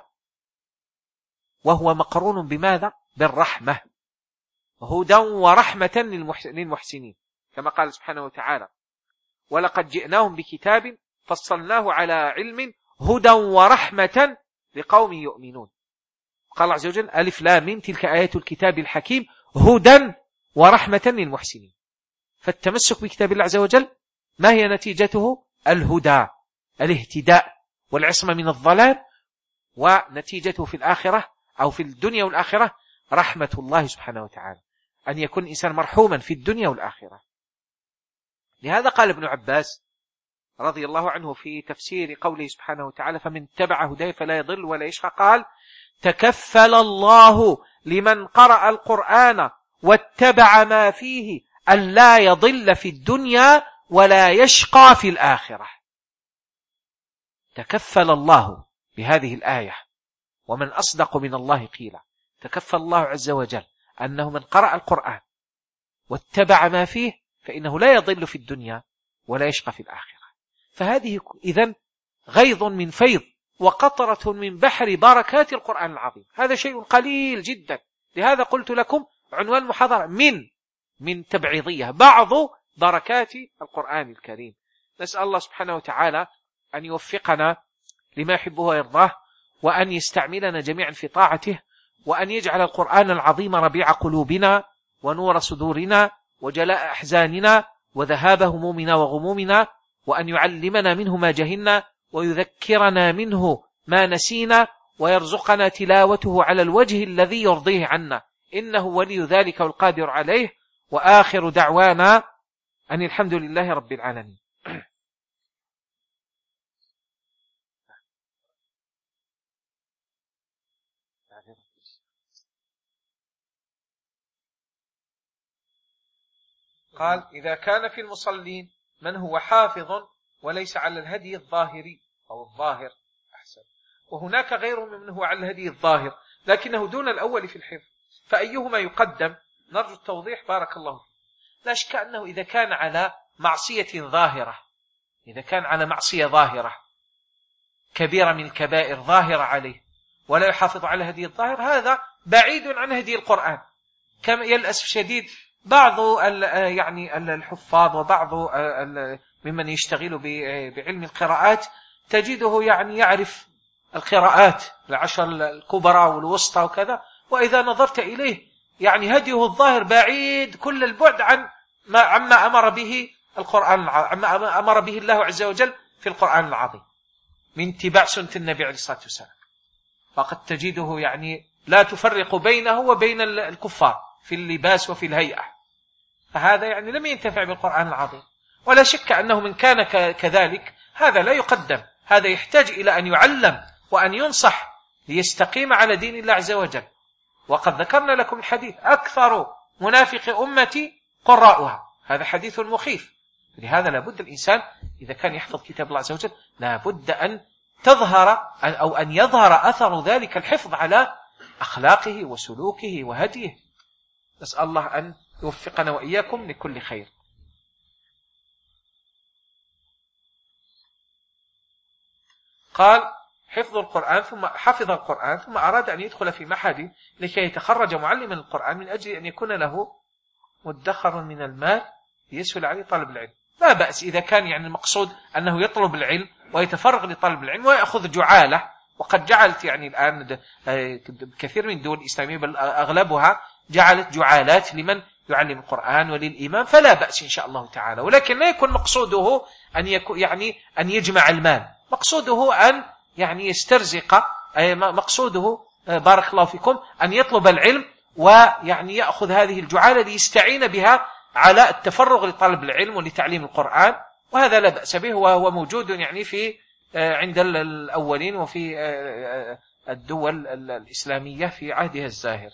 وهو مقرون بماذا؟ بالرحمة. هدى ورحمة للمحسنين كما قال سبحانه وتعالى: ولقد جئناهم بكتاب فصلناه على علم هدى ورحمة لقوم يؤمنون. قال عز وجل: ألف لام ميم تلك آيات الكتاب الحكيم هدى ورحمة للمحسنين. فالتمسك بكتاب الله عز وجل ما هي نتيجته؟ الهدى، الاهتداء والعصمة من الضلال، ونتيجته في الآخرة أو في الدنيا والآخرة رحمة الله سبحانه وتعالى، أن يكون الإنسان مرحوما في الدنيا والآخرة. لهذا قال ابن عباس رضي الله عنه في تفسير قوله سبحانه وتعالى: فمن تبع هداي فلا يضل ولا يشقى، قال: تكفل الله لمن قرأ القرآن واتبع ما فيه أن لا يضل في الدنيا ولا يشقى في الآخرة. تكفل الله بهذه الآية، ومن أصدق من الله قيلا. تكفل الله عز وجل أنه من قرأ القرآن واتبع ما فيه فإنه لا يضل في الدنيا ولا يشقى في الآخرة. فهذه إذن غيض من فيض وقطرة من بحر بركات القرآن العظيم. هذا شيء قليل جدا. لهذا قلت لكم عنوان المحاضرة من من تبعيضية بعض بركات القرآن الكريم. نسأل الله سبحانه وتعالى أن يوفقنا لما يحبه ويرضاه، وأن يستعملنا جميعا في طاعته، وأن يجعل القرآن العظيم ربيع قلوبنا ونور صدورنا وجلاء أحزاننا وذهاب همومنا وغمومنا، وأن يعلمنا منه ما جهلنا ويذكرنا منه ما نسينا، ويرزقنا تلاوته على الوجه الذي يرضيه عنا، إنه ولي ذلك والقادر عليه. وآخر دعوانا أن الحمد لله رب العالمين. قال: إذا كان في المصلين من هو حافظ وليس على الهدي الظاهري أو الظاهر أحسن، وهناك غيره من هو على الهدي الظاهر لكنه دون الأول في الحفظ، فأيهما يقدم؟ نرجو التوضيح بارك الله فيه. لا شك أنه إذا كان على معصية ظاهرة، إذا كان على معصية ظاهرة كبيرة من الكبائر ظاهرة عليه، ولا يحافظ على هدي الظاهر هذا بعيد عن هدي القرآن. كما للأسف الشديد بعض يعني الحفاظ وبعض ممن يشتغل بعلم القراءات تجده يعني يعرف القراءات العشر الكبرى والوسطى وكذا، وإذا نظرت إليه يعني هديه الظاهر بعيد كل البعد عن ما عما أمر به القرآن، عما أمر به الله عز وجل في القرآن العظيم من اتباع سنة النبي عليه الصلاة والسلام. فقد تجده يعني لا تفرق بينه وبين الكفار في اللباس وفي الهيئة، فهذا يعني لم ينتفع بالقرآن العظيم. ولا شك أنه من كان كذلك هذا لا يقدم، هذا يحتاج إلى أن يعلم وأن ينصح ليستقيم على دين الله عز وجل. وقد ذكرنا لكم الحديث أكثر منافق أمتي قراؤها، هذا حديث مخيف. لهذا لابد الإنسان إذا كان يحفظ كتاب الله عز وجل لابد أن تظهر أو أن يظهر أثر ذلك الحفظ على أخلاقه وسلوكه وهديه. نسأل الله أن يوفقنا وإياكم لكل خير. قال حفظ القرآن ثم حفظ القرآن ثم أراد أن يدخل في معهد لكي يتخرج معلما القرآن من أجل أن يكون له مدخر من المال ليسهل عليه طلب العلم. لا بأس إذا كان يعني المقصود أنه يطلب العلم ويتفرغ لطلب العلم ويأخذ جعالة. وقد جعلت يعني الآن كثير من الدول الإسلامية بل أغلبها جعلت جعالات لمن يعلم القرآن وللإمام، فلا بأس إن شاء الله تعالى. ولكن لا يكون مقصوده أن يكون يعني أن يجمع المال، مقصوده أن يعني يسترزق، مقصوده بارك الله فيكم أن يطلب العلم ويعني يأخذ هذه الجعالة ليستعين بها على التفرغ لطلب العلم ولتعليم القرآن، وهذا لا بأس به، وهو موجود يعني في عند الأولين وفي الدول الإسلامية في عهدها الزاهر.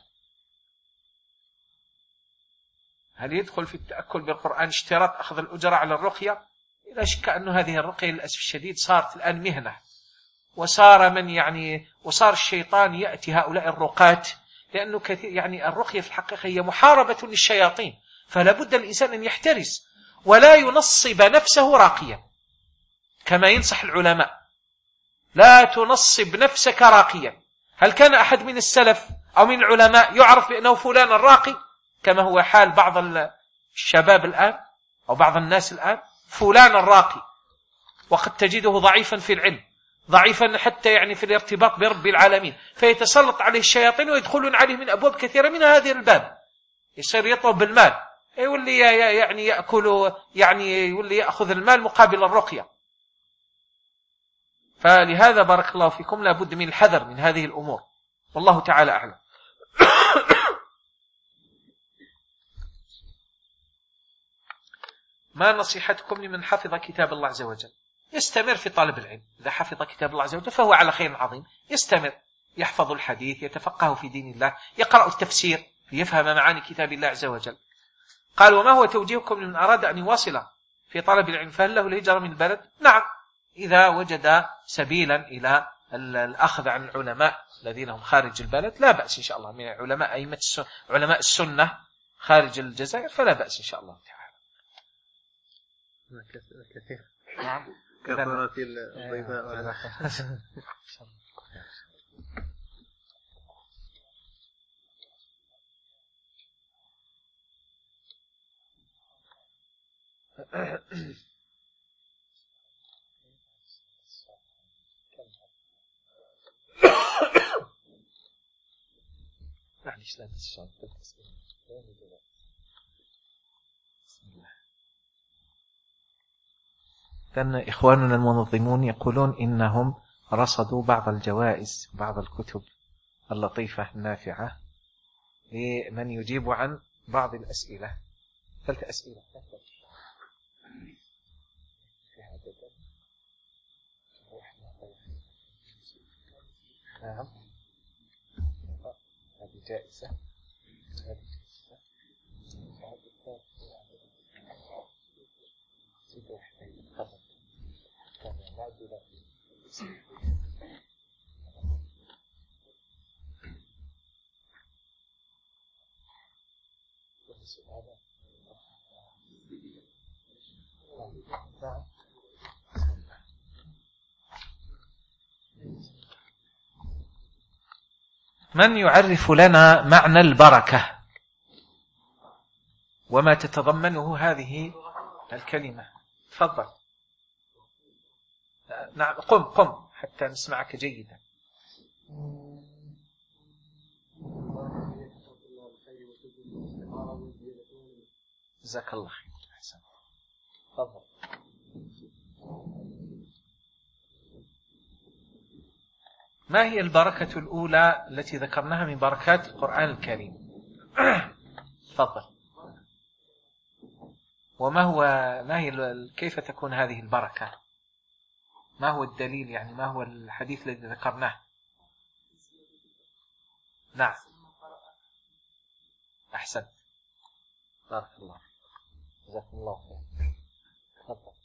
هل يدخل في التأكل بالقرآن اشتراط أخذ الأجرة على الرقية؟ لا شك أن هذه الرقية للأسف الشديد صارت الآن مهنة، وصار من يعني وصار الشيطان يأتي هؤلاء الرقاة، لأنه كثير يعني الرقية في الحقيقة هي محاربة للشياطين، فلا بد الإنسان أن يحترس ولا ينصب نفسه راقيا، كما ينصح العلماء لا تنصب نفسك راقيا. هل كان أحد من السلف أو من العلماء يعرف بأنه فلان الراقي كما هو حال بعض الشباب الآن أو بعض الناس الآن؟ فلان الراقي، وقد تجده ضعيفا في العلم، ضعيفا حتى يعني في الارتباط برب العالمين، فيتسلط عليه الشياطين ويدخلون عليه من أبواب كثيرة من هذه الباب، يصير يطلب بالمال، يولي يعني يأكل يعني يولي يأخذ المال مقابل الرقية. فلهذا بارك الله فيكم لا بد من الحذر من هذه الأمور، والله تعالى أعلم. ما نصيحتكم لمن حفظ كتاب الله عز وجل؟ يستمر في طلب العلم، إذا حفظ كتاب الله عز وجل فهو على خير عظيم، يستمر يحفظ الحديث، يتفقه في دين الله، يقرأ التفسير ليفهم معاني كتاب الله عز وجل. قال وما هو توجيهكم لمن أراد أن يواصل في طلب العلم فهل له الهجرة من البلد؟ نعم، إذا وجد سبيلا إلى الأخذ عن العلماء الذين هم خارج البلد لا بأس إن شاء الله، من علماء أئمة علماء السنة خارج الجزائر فلا بأس إن شاء الله تعالى. كثير نعم كثرت الضيفاء. معليش لا تسشعر. كان إخواننا المنظمون يقولون إنهم رصدوا بعض الجوائز بعض الكتب اللطيفة النافعة لمن يجيب عن بعض الأسئلة. ثلاث أسئلة نعم، هذه جائزة، هذه جائزة، من يعرف لنا معنى البركة وما تتضمنه هذه الكلمة؟ تفضل. نعم، قم قم حتى نسمعك جيدا. جزاك الله خير. تفضل. ما هي البركة الأولى التي ذكرناها من بركات القرآن الكريم؟ تفضل. وما هو ما هي كيف تكون هذه البركة؟ ما هو الدليل، يعني ما هو الحديث الذي ذكرناه؟ نعم، أحسن، بارك الله، جزاكم الله خير. تفضل.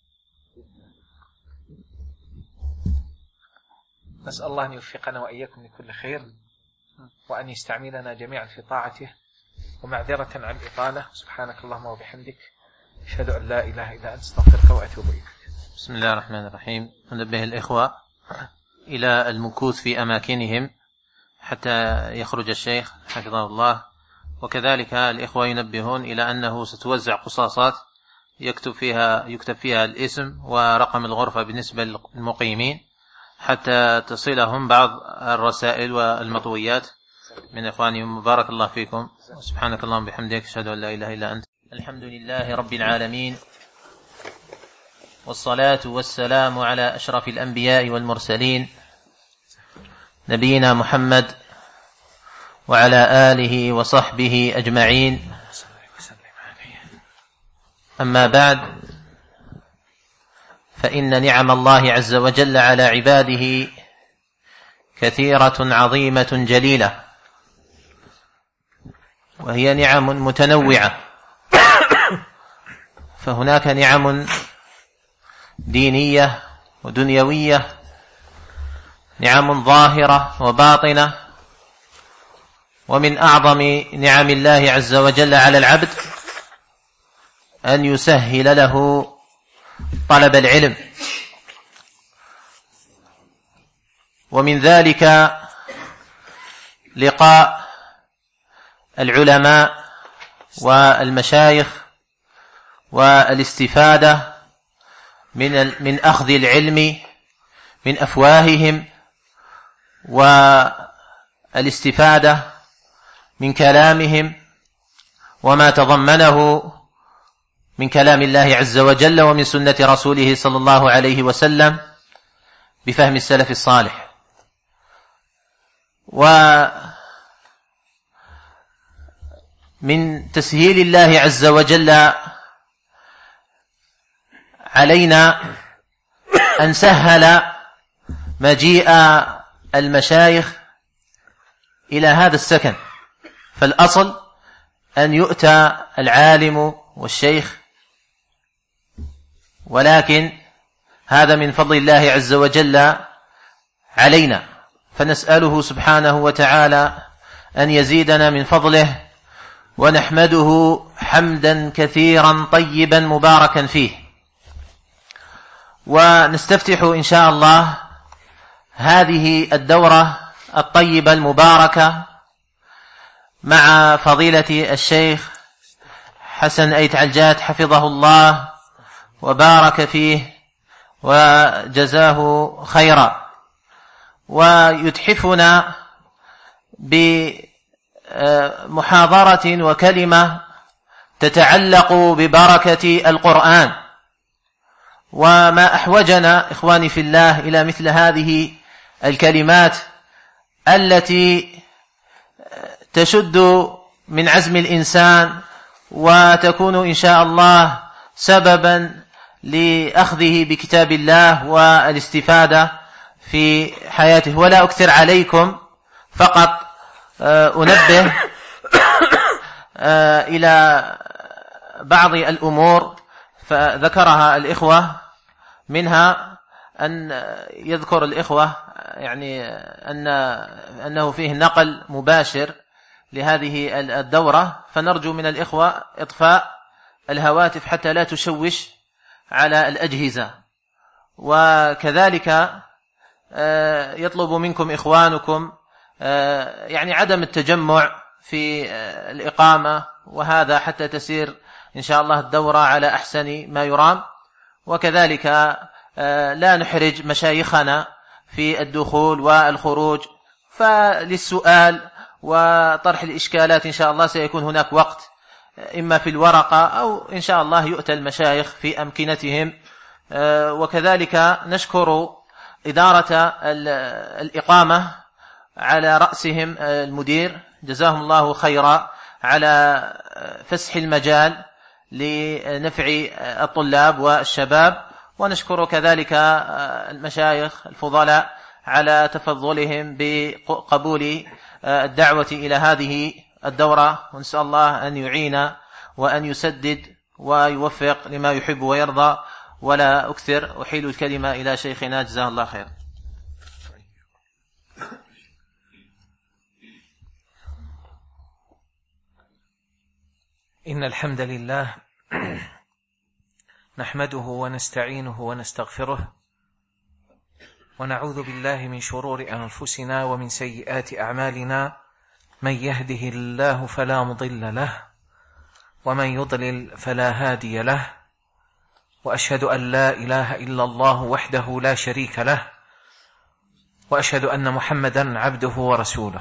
نسأل الله أن يوفقنا وإياكم لكل خير، وأن يستعملنا جميعا في طاعته. ومعذرة عن الإطالة، سبحانك اللهم وبحمدك، أشهد أن لا إله إلا أنت، أستغفرك وأتوب إليك. بسم الله الرحمن الرحيم. ننبه الإخوة إلى المكوث في أماكنهم حتى يخرج الشيخ حفظه الله، وكذلك الإخوة ينبهون إلى أنه ستوزع قصاصات يكتب فيها يكتب فيها الاسم ورقم الغرفة بالنسبة للمقيمين حتى تصلهم بعض الرسائل والمطويات من إخوانهم. بارك الله فيكم، سبحانك اللهم وبحمدك، أشهد أن لا إله إلا أنت. الحمد لله رب العالمين، والصلاة والسلام على أشرف الأنبياء والمرسلين، نبينا محمد وعلى آله وصحبه أجمعين. أما بعد، فإن نعم الله عز وجل على عباده كثيرة عظيمة جليلة، وهي نعم متنوعة. فهناك نعم دينية ودنيوية، نعم ظاهرة وباطنة. ومن أعظم نعم الله عز وجل على العبد أن يسهل له طلب العلم، ومن ذلك لقاء العلماء والمشايخ والاستفادة من من أخذ العلم من أفواههم، والاستفادة من كلامهم وما تضمنه من كلام الله عز وجل ومن سنة رسوله صلى الله عليه وسلم بفهم السلف الصالح. ومن تسهيل الله عز وجل علينا أن سهل مجيء المشايخ إلى هذا السكن. فالأصل أن يؤتى العالم والشيخ، ولكن هذا من فضل الله عز وجل علينا، فنسأله سبحانه وتعالى أن يزيدنا من فضله، ونحمده حمدا كثيرا طيبا مباركا فيه. ونستفتح إن شاء الله هذه الدورة الطيبة المباركة مع فضيلة الشيخ حسن أيت عجات حفظه الله وبارك فيه وجزاه خيرا، ويتحفنا بمحاضرة وكلمة تتعلق ببركة القرآن. وما أحوجنا إخواني في الله إلى مثل هذه الكلمات التي تشد من عزم الإنسان وتكون إن شاء الله سببا لأخذه بكتاب الله والاستفادة في حياته. ولا أكثر عليكم، فقط أنبه إلى بعض الأمور فذكرها الإخوة، منها أن يذكر الإخوة يعني أن أنه فيه نقل مباشر لهذه الدورة، فنرجو من الإخوة إطفاء الهواتف حتى لا تشوش على الأجهزة. وكذلك يطلب منكم إخوانكم يعني عدم التجمع في الإقامة، وهذا حتى تسير إن شاء الله الدورة على أحسن ما يرام. وكذلك لا نحرج مشايخنا في الدخول والخروج، فللسؤال وطرح الإشكالات إن شاء الله سيكون هناك وقت، إما في الورقة أو إن شاء الله يؤتى المشايخ في أمكنتهم. وكذلك نشكر إدارة الإقامة على رأسهم المدير، جزاهم الله خيرا على فسح المجال لنفع الطلاب والشباب. ونشكر كذلك المشايخ الفضلاء على تفضلهم بقبول الدعوة إلى هذه الدورة، ونسأل الله أن يعين وأن يسدد ويوفق لما يحب ويرضى. ولا أكثر، أحيل الكلمة إلى شيخنا جزاه الله خير. إن الحمد لله نحمده ونستعينه ونستغفره، ونعوذ بالله من شرور أنفسنا ومن سيئات أعمالنا، من يهده الله فلا مضل له ومن يضلل فلا هادي له، وأشهد أن لا إله إلا الله وحده لا شريك له، وأشهد أن محمدا عبده ورسوله.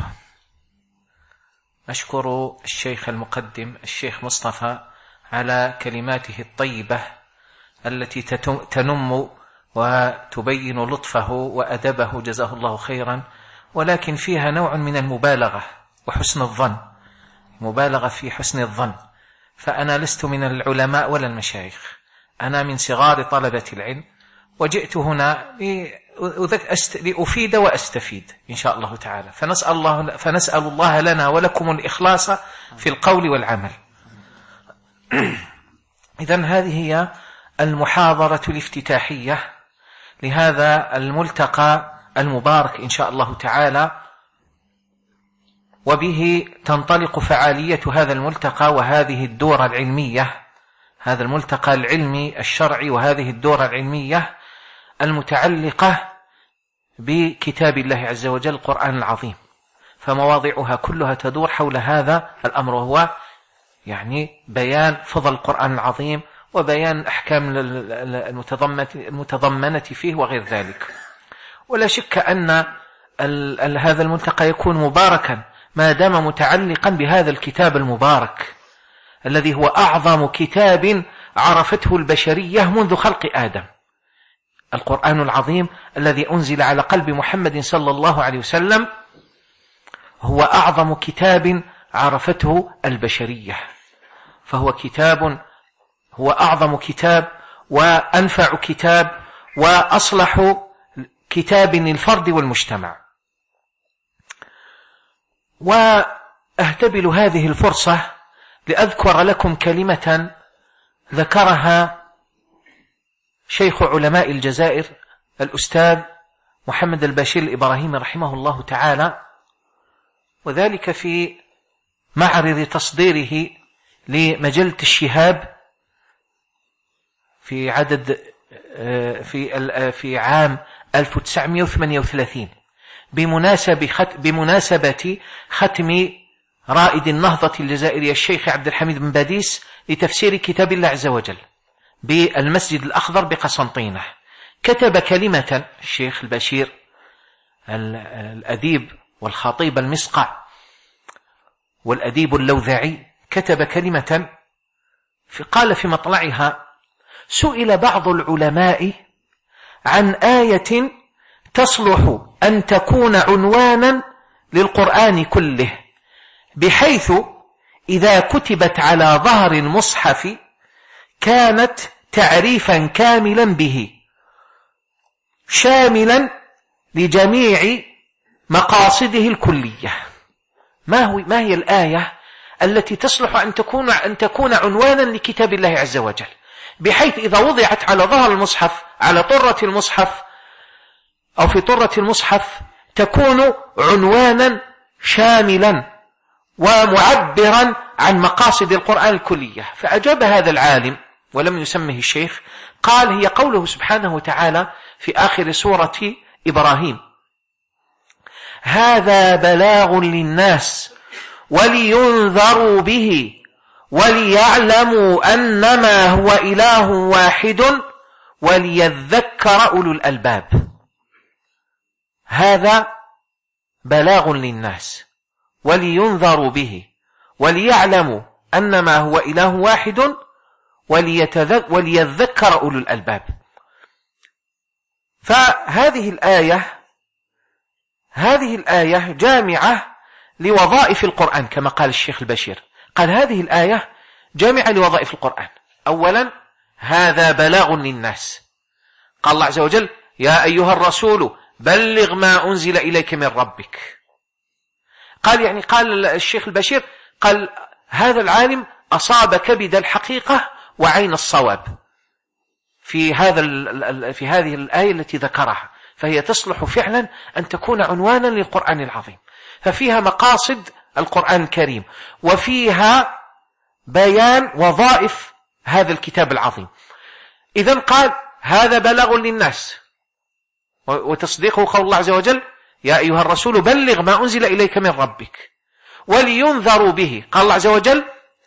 أشكر الشيخ المقدم الشيخ مصطفى على كلماته الطيبة التي تنم وتبين لطفه وأدبه جزاه الله خيرا، ولكن فيها نوع من المبالغة وحسن الظن، مبالغة في حسن الظن. فأنا لست من العلماء ولا المشايخ، أنا من صغار طلبة العلم، وجئت هنا لأفيد وأستفيد إن شاء الله تعالى. فنسأل الله, فنسأل الله لنا ولكم الإخلاص في القول والعمل. إذن هذه هي المحاضرة الافتتاحية لهذا الملتقى المبارك إن شاء الله تعالى، وبه تنطلق فعالية هذا الملتقى وهذه الدورة العلمية، هذا الملتقى العلمي الشرعي وهذه الدورة العلمية المتعلقة بكتاب الله عز وجل القرآن العظيم. فمواضعها كلها تدور حول هذا الأمر، وهو يعني بيان فضل القرآن العظيم وبيان الأحكام المتضمنة فيه وغير ذلك. ولا شك أن هذا الملتقى يكون مباركا ما دام متعلقا بهذا الكتاب المبارك الذي هو أعظم كتاب عرفته البشرية منذ خلق آدم، القرآن العظيم الذي أنزل على قلب محمد صلى الله عليه وسلم هو أعظم كتاب عرفته البشرية، فهو كتاب، هو أعظم كتاب وأنفع كتاب وأصلح كتاب للفرد والمجتمع. وأهتبل هذه الفرصة لأذكر لكم كلمة ذكرها شيخ علماء الجزائر الأستاذ محمد الباشير الإبراهيمي رحمه الله تعالى، وذلك في معرض تصديره لمجلة الشهاب في عدد في في عام ألف وتسعمائة وثمانية وثلاثين بمناسبة بمناسبة ختم رائد النهضة الجزائري الشيخ عبد الحميد بن باديس لتفسير كتاب الله عز وجل بالمسجد الأخضر بقسنطينة. كتب كلمة الشيخ البشير الأديب والخطيب المسقع والأديب اللوذعي، كتب كلمة قال في مطلعها: سئل بعض العلماء عن آية تصلح أن تكون عنوانا للقرآن كله، بحيث إذا كتبت على ظهر المصحف كانت تعريفا كاملا به شاملا لجميع مقاصده الكلية. ما هو ما هي الآية التي تصلح أن تكون أن تكون عنوانا لكتاب الله عز وجل، بحيث إذا وضعت على ظهر المصحف على طرة المصحف أو في طرة المصحف تكون عنوانا شاملا ومعبرا عن مقاصد القرآن الكلية؟ فأجاب هذا العالم ولم يسمه الشيخ، قال: هي قوله سبحانه وتعالى في آخر سورة إبراهيم: هذا بلاغ للناس ولينذروا به وليعلموا أنما هو إله واحد وليذكر أولو الألباب. هذا بلاغ للناس ولينذروا به وليعلموا أنما هو إله واحد وليذكر أولو الألباب. فهذه الآية هذه الآية جامعة لوظائف القرآن كما قال الشيخ البشير. قال هذه الآية جامعة لوظائف القرآن. أولا هذا بلاغ للناس. قال الله عز وجل يا أيها الرسول بلغ ما أنزل إليك من ربك. قال يعني قال الشيخ البشير قال هذا العالم أصاب كبد الحقيقة وعين الصواب في هذا في هذه الآية التي ذكرها، فهي تصلح فعلا أن تكون عنوانا للقرآن العظيم، ففيها مقاصد القرآن الكريم وفيها بيان وظائف هذا الكتاب العظيم. إذن قال هذا بلاغ للناس، وتصديقه قول الله عز وجل يا أيها الرسول بلغ ما أنزل إليك من ربك ولينذروا به. قال الله عز وجل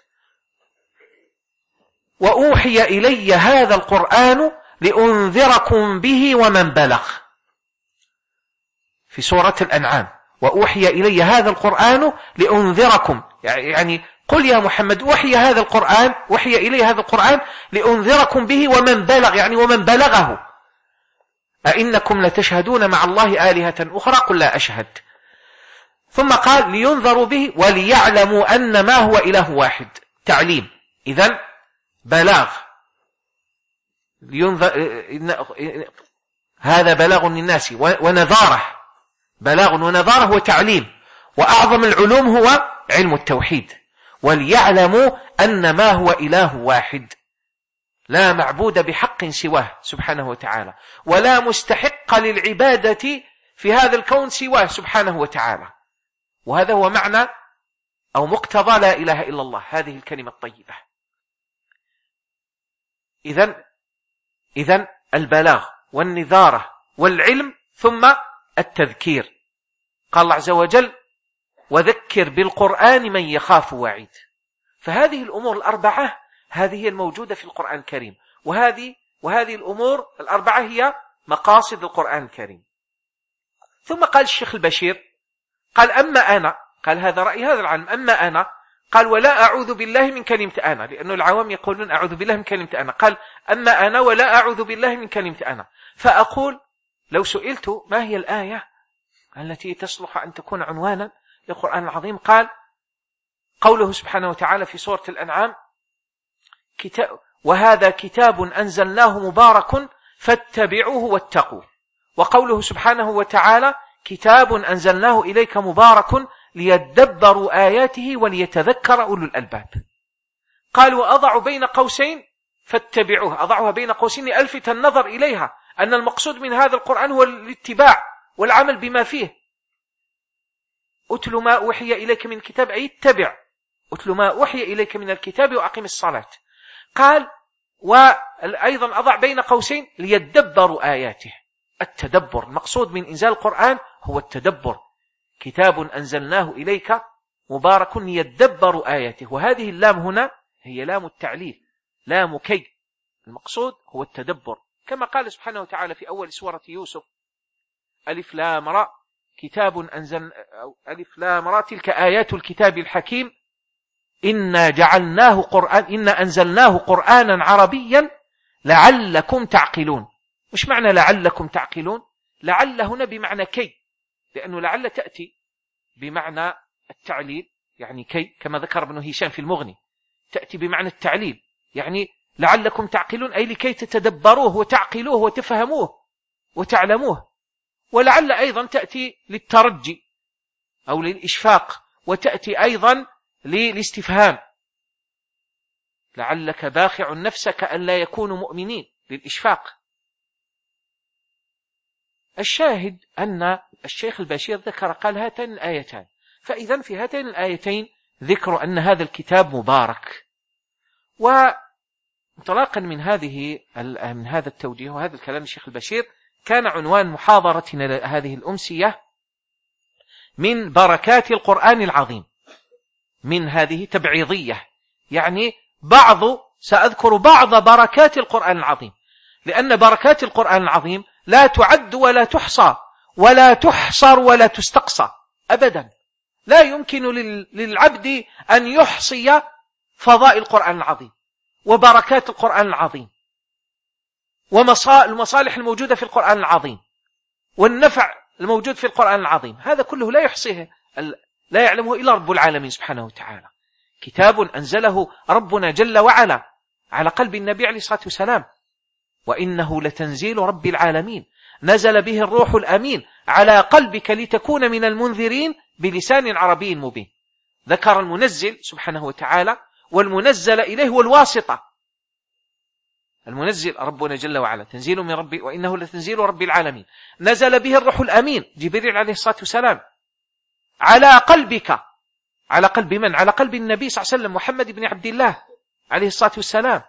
وأوحي إلي هذا القرآن لأنذركم به ومن بلغ في سورة الأنعام. وأوحي إلي هذا القرآن لأنذركم، يعني قل يا محمد أوحي هذا القرآن أوحي إلي هذا القرآن لأنذركم به ومن بلغ، يعني ومن بلغه. أئنكم لتشهدون مع الله آلهة أخرى قل لا أشهد. ثم قال لينذروا به وليعلموا أن ما هو إله واحد، تعليم. إذن بلاغ لينذر هذا بلاغ للناس ونذاره، بلاغ ونذاره وتعليم. وأعظم العلوم هو علم التوحيد. وليعلموا أن ما هو إله واحد لا معبود بحق سواه سبحانه وتعالى، ولا مستحق للعبادة في هذا الكون سواه سبحانه وتعالى. وهذا هو معنى أو مقتضى لا إله إلا الله، هذه الكلمة الطيبة. إذن إذن البلاغ والنذارة والعلم ثم التذكير. قال الله عز وجل وذكر بالقرآن من يخاف وعيد. فهذه الأمور الأربعة هذه الموجودة في القرآن الكريم، وهذه وهذه الأمور الأربعة هي مقاصد القرآن الكريم. ثم قال الشيخ البشير قال أما أنا، قال هذا رأي هذا العالم، أما أنا قال ولا أعوذ بالله من كلمة أنا، لأنه العوام يقولون أعوذ بالله من كلمة أنا. قال أما أنا ولا أعوذ بالله من كلمة أنا، فأقول لو سئلت ما هي الآية التي تصلح أن تكون عنوانا للقرآن العظيم، قال قوله سبحانه وتعالى في سورة الأنعام كتاب وهذا كتاب أنزلناه مبارك فاتبعوه واتقوه. وقوله سبحانه وتعالى كتاب أنزلناه إليك مبارك ليدبروا آياته وليتذكر أولو الألباب. قال وأضع بين قوسين فاتبعوه، أضعها بين قوسين ألفت النظر إليها أن المقصود من هذا القرآن هو الاتباع والعمل بما فيه. أتل ما أوحي إليك من الكتاب أي اتبع، أتل ما أوحي إليك من الكتاب وأقم الصلاة. قال وأيضا أضع بين قوسين ليدبروا آياته، التدبر. المقصود من إنزال القرآن هو التدبر. كتاب أنزلناه إليك مبارك ليدبروا آياته، وهذه اللام هنا هي لام التعليل، لام كي. المقصود هو التدبر، كما قال سبحانه وتعالى في أول سورة يوسف ألف لام را كتاب أنزل ألف لام را تلك آيات الكتاب الحكيم إنا جعلناه قرآن إنا أنزلناه قرآنا عربيا لعلكم تعقلون. مش معنى لعلكم تعقلون؟ لعل هنا بمعنى كي، لأنه لعل تأتي بمعنى التعليل، يعني كي كما ذكر ابن هشام في المغني، تأتي بمعنى التعليل، يعني لعلكم تعقلون أي لكي تتدبروه وتعقلوه وتفهموه وتعلموه. ولعل أيضا تأتي للترجي أو للإشفاق، وتأتي أيضا للاستفهام، لعلك باخع نفسك أن لا يكونوا مؤمنين، للإشفاق. الشاهد أن الشيخ البشير ذكر قال هاتين الآيتان، فإذا في هاتين الآيتين ذكر أن هذا الكتاب مبارك. وانطلاقا من هذه من هذا التوجيه وهذا الكلام الشيخ البشير، كان عنوان محاضرتنا هذه الأمسية من بركات القرآن العظيم. من هذه تبعيضية، يعني بعض سأذكر بعض بركات القرآن العظيم، لأن بركات القرآن العظيم لا تعد ولا تحصى ولا تحصر ولا تستقصى أبدا. لا يمكن للعبد أن يحصي فضائل القرآن العظيم وبركات القرآن العظيم والمصالح الموجودة في القرآن العظيم والنفع الموجود في القرآن العظيم. هذا كله لا يحصيه، لا يعلمه إلا رب العالمين سبحانه وتعالى. كتاب أنزله ربنا جل وعلا على قلب النبي عليه الصلاة والسلام، وإنه لتنزيل رب العالمين نزل به الروح الأمين على قلبك لتكون من المنذرين بلسان عربي مبين. ذكر المنزل سبحانه وتعالى، والمنزل إليه والواسطة. المنزل ربنا جل وعلا تنزيل من ربي، وإنه لتنزيل رب العالمين نزل به الروح الأمين جبريل عليه الصلاة والسلام على قلبك. على قلب من؟ على قلب النبي صلى الله عليه وسلم محمد بن عبد الله عليه الصلاة والسلام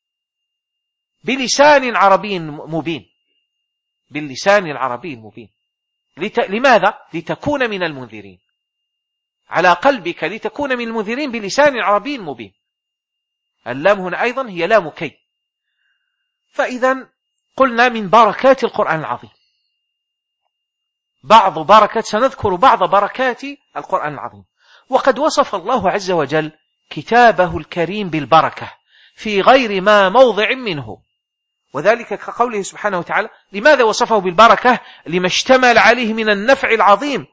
بلسان عربي مبين. باللسان العربي المبين. لت... لماذا؟ لتكون من المنذرين. على قلبك لتكون من المنذرين بلسان عربي مبين. اللام هنا أيضا هي لام كي. فإذا قلنا من بركات القرآن العظيم بعض بركات، سنذكر بعض بركات القرآن العظيم. وقد وصف الله عز وجل كتابه الكريم بالبركة في غير ما موضع منه، وذلك كقوله سبحانه وتعالى. لماذا وصفه بالبركة؟ لما اشتمل عليه من النفع العظيم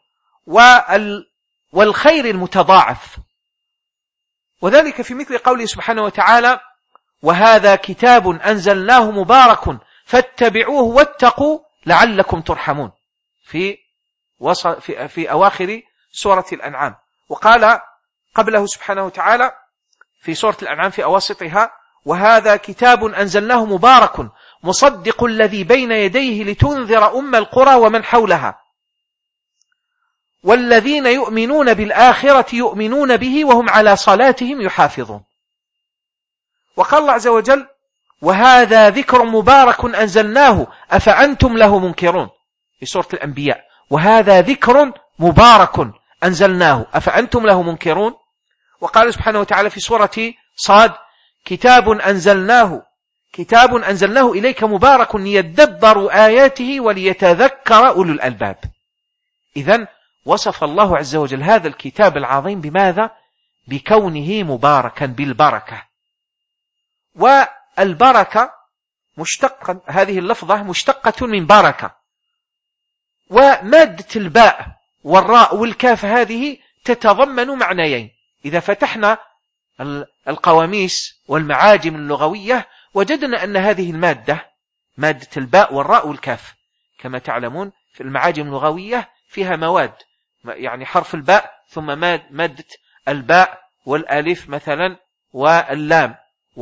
والخير المتضاعف، وذلك في مثل قوله سبحانه وتعالى: وهذا كتاب أنزلناه مبارك فاتبعوه واتقوا لعلكم ترحمون، في, في, في أواخر سورة الأنعام. وقال قبله سبحانه وتعالى في سورة الأنعام في أواسطها: وهذا كتاب أنزلناه مبارك مصدق الذي بين يديه لتنذر أم القرى ومن حولها والذين يؤمنون بالآخرة يؤمنون به وهم على صلاتهم يحافظون. وقال الله عز وجل: وهذا ذكر مبارك أنزلناه أفأنتم له منكرون، في سورة الأنبياء: وهذا ذكر مبارك أنزلناه أفأنتم له منكرون. وقال سبحانه وتعالى في سورة صاد: كتاب أنزلناه كتاب أنزلناه إليك مبارك ليدبروا آياته وليتذكر أولو الألباب. إذن وصف الله عز وجل هذا الكتاب العظيم بماذا؟ بكونه مباركا، بالبركة. والبركة مشتقة، هذه اللفظة مشتقة من بركة، ومادة الباء والراء والكاف هذه تتضمن معنيين. إذا فتحنا القواميس والمعاجم اللغوية وجدنا أن هذه المادة، مادة الباء والراء والكاف، كما تعلمون في المعاجم اللغوية فيها مواد، يعني حرف الباء ثم مادة الباء والألف مثلا واللام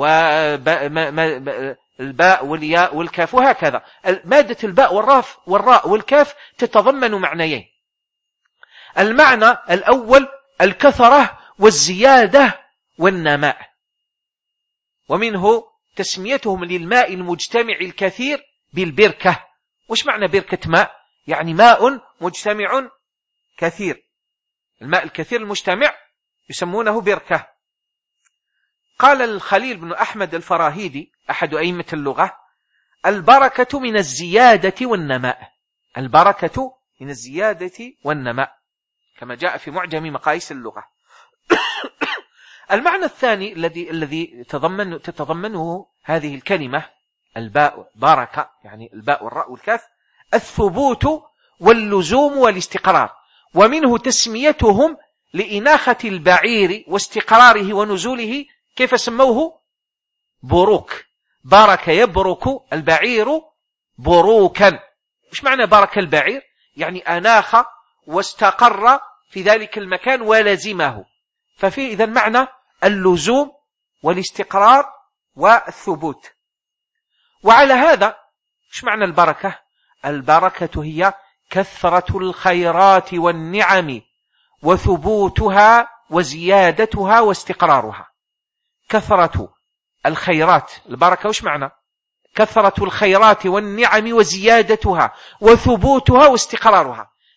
والباء والياء والكاف، وهكذا. مادة الباء والراء والكاف تتضمن معنيين. المعنى الأول الكثرة والزيادة والنماء، ومنه تسميتهم للماء المجتمع الكثير بالبركة. وش معنى بركة ماء؟ يعني ماء مجتمع كثير، الماء الكثير المجتمع يسمونه بركة. قال الخليل بن أحمد الفراهيدي أحد أئمة اللغة: البركة من الزيادة والنماء. البركة من الزيادة والنماء، كما جاء في معجم مقاييس اللغة. المعنى الثاني الذي الذي تتضمن تتضمنه هذه الكلمة الباء بركة، يعني الباء والراء والكاف، الثبوت واللزوم والاستقرار. ومنه تسميتهم لإناخة البعير واستقراره ونزوله، كيف سموه؟ بروك. بارك يبرك البعير بروكا. مش معنى بارك البعير؟ يعني أناخ واستقر في ذلك المكان ولزمه. ففي إذا معنى اللزوم والاستقرار والثبوت. وعلى هذا مش معنى البركة؟ البركة هي كثرة الخيرات والنعم وثبوتها وزيادتها واستقرارها. كثرة الخيرات، البركة وش معنى؟ كثرة الخيرات والنعم وزيادتها وثبوتها واستقرارها.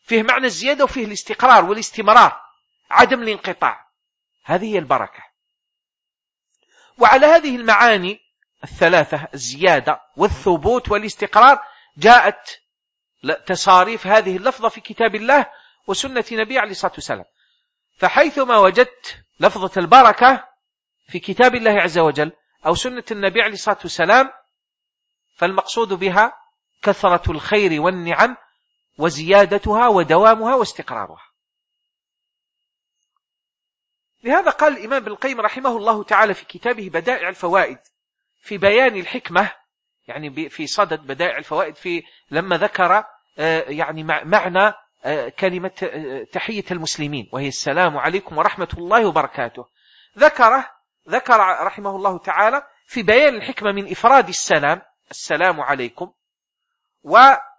فيه معنى الزيادة وفيه الاستقرار والاستمرار، عدم الانقطاع، هذه هي البركة. وعلى هذه المعاني الثلاثة، الزيادة والثبوت والاستقرار، جاءت تصاريف هذه اللفظة في كتاب الله وسنة نبي عليه الصلاة والسلام. فحيثما وجدت لفظة البركة في كتاب الله عز وجل أو سنة النبي عليه الصلاة والسلام، فالمقصود بها كثرة الخير والنعم وزيادتها ودوامها واستقرارها. لهذا قال الإمام ابن القيم رحمه الله تعالى في كتابه بدائع الفوائد في بيان الحكمة، يعني في صدد بدائع الفوائد، في لما ذكر يعني معنى كلمة تحية المسلمين وهي السلام عليكم ورحمة الله وبركاته، ذكره ذكر رحمه الله تعالى في بيان الحكمة من إفراد السلام، السلام عليكم، و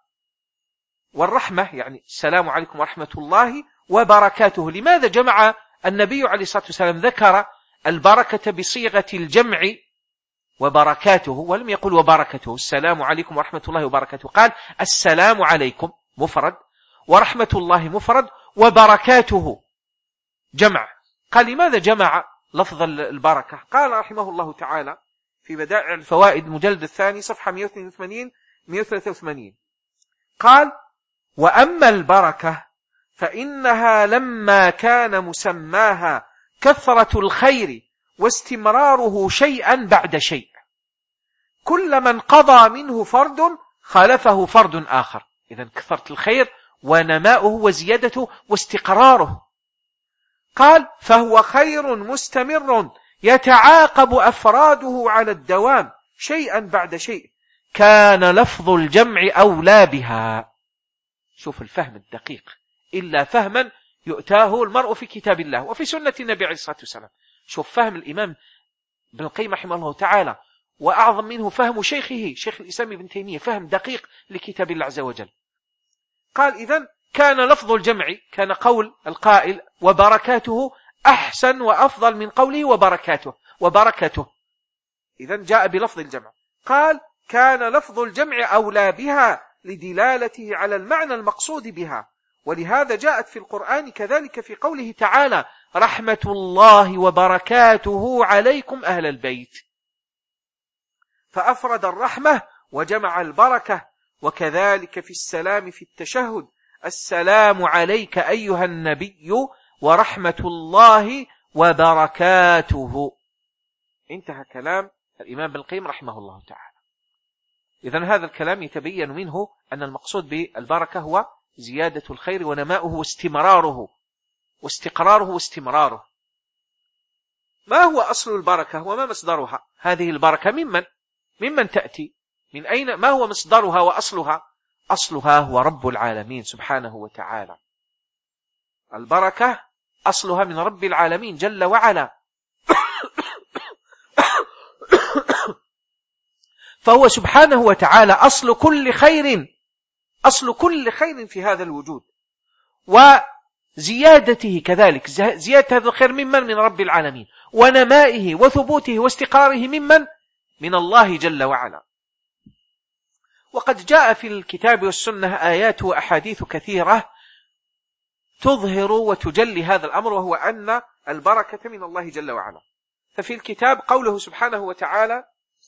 والرحمة يعني السلام عليكم ورحمة الله وبركاته. لماذا جمع النبي عليه الصلاة والسلام ذكر البركة بصيغة الجمع وبركاته ولم يقل وبركته؟ السلام عليكم ورحمة الله وبركاته، قال السلام عليكم مفرد ورحمة الله مفرد وبركاته جمع. قال لماذا جمع لفظ البركة؟ قال رحمه الله تعالى في بدائع الفوائد مجلد الثاني صفحة مئة واثنين وثمانين مئة وثلاثة وثمانين، قال وأما البركة فإنها لما كان مسماها كثرة الخير واستمراره شيئا بعد شيء، كل من قضى منه فرد خالفه فرد آخر. إذن كثرة الخير ونماؤه وزيادته واستقراره. قال فهو خير مستمر يتعاقب أفراده على الدوام شيئا بعد شيء، كان لفظ الجمع أولى بها. شوف الفهم الدقيق، إلا فهما يؤتاه المرء في كتاب الله وفي سنة النبي عليه الصلاة والسلام. شوف فهم الإمام ابن القيم رحمه الله تعالى، وأعظم منه فهم شيخه شيخ الإسلام ابن تيمية، فهم دقيق لكتاب الله عز وجل. قال إذن كان لفظ الجمع، كان قول القائل وبركاته أحسن وأفضل من قوله وبركاته وبركاته، إذن جاء بلفظ الجمع. قال كان لفظ الجمع أولى بها لدلالته على المعنى المقصود بها، ولهذا جاءت في القرآن كذلك في قوله تعالى رحمة الله وبركاته عليكم أهل البيت، فأفرد الرحمة وجمع البركة. وكذلك في السلام في التشهد السلام عليك أيها النبي ورحمة الله وبركاته. انتهى كلام الإمام ابن القيم رحمه الله تعالى. إذن هذا الكلام يتبين منه أن المقصود بالبركة هو زيادة الخير ونماؤه واستمراره واستقراره واستمراره. ما هو أصل البركة وما مصدرها؟ هذه البركة ممن ممن تأتي؟ من أين؟ ما هو مصدرها وأصلها؟ أصلها هو رب العالمين سبحانه وتعالى. البركة أصلها من رب العالمين جل وعلا. فهو سبحانه وتعالى أصل كل خير، أصل كل خير في هذا الوجود، وزيادته كذلك، زيادة هذا الخير ممن؟ من رب العالمين، ونمائه وثبوته واستقراره ممن؟ من الله جل وعلا. وقد جاء في الكتاب والسنة آيات وأحاديث كثيرة تظهر وتجلي هذا الأمر، وهو أن البركة من الله جل وعلا. ففي الكتاب قوله سبحانه وتعالى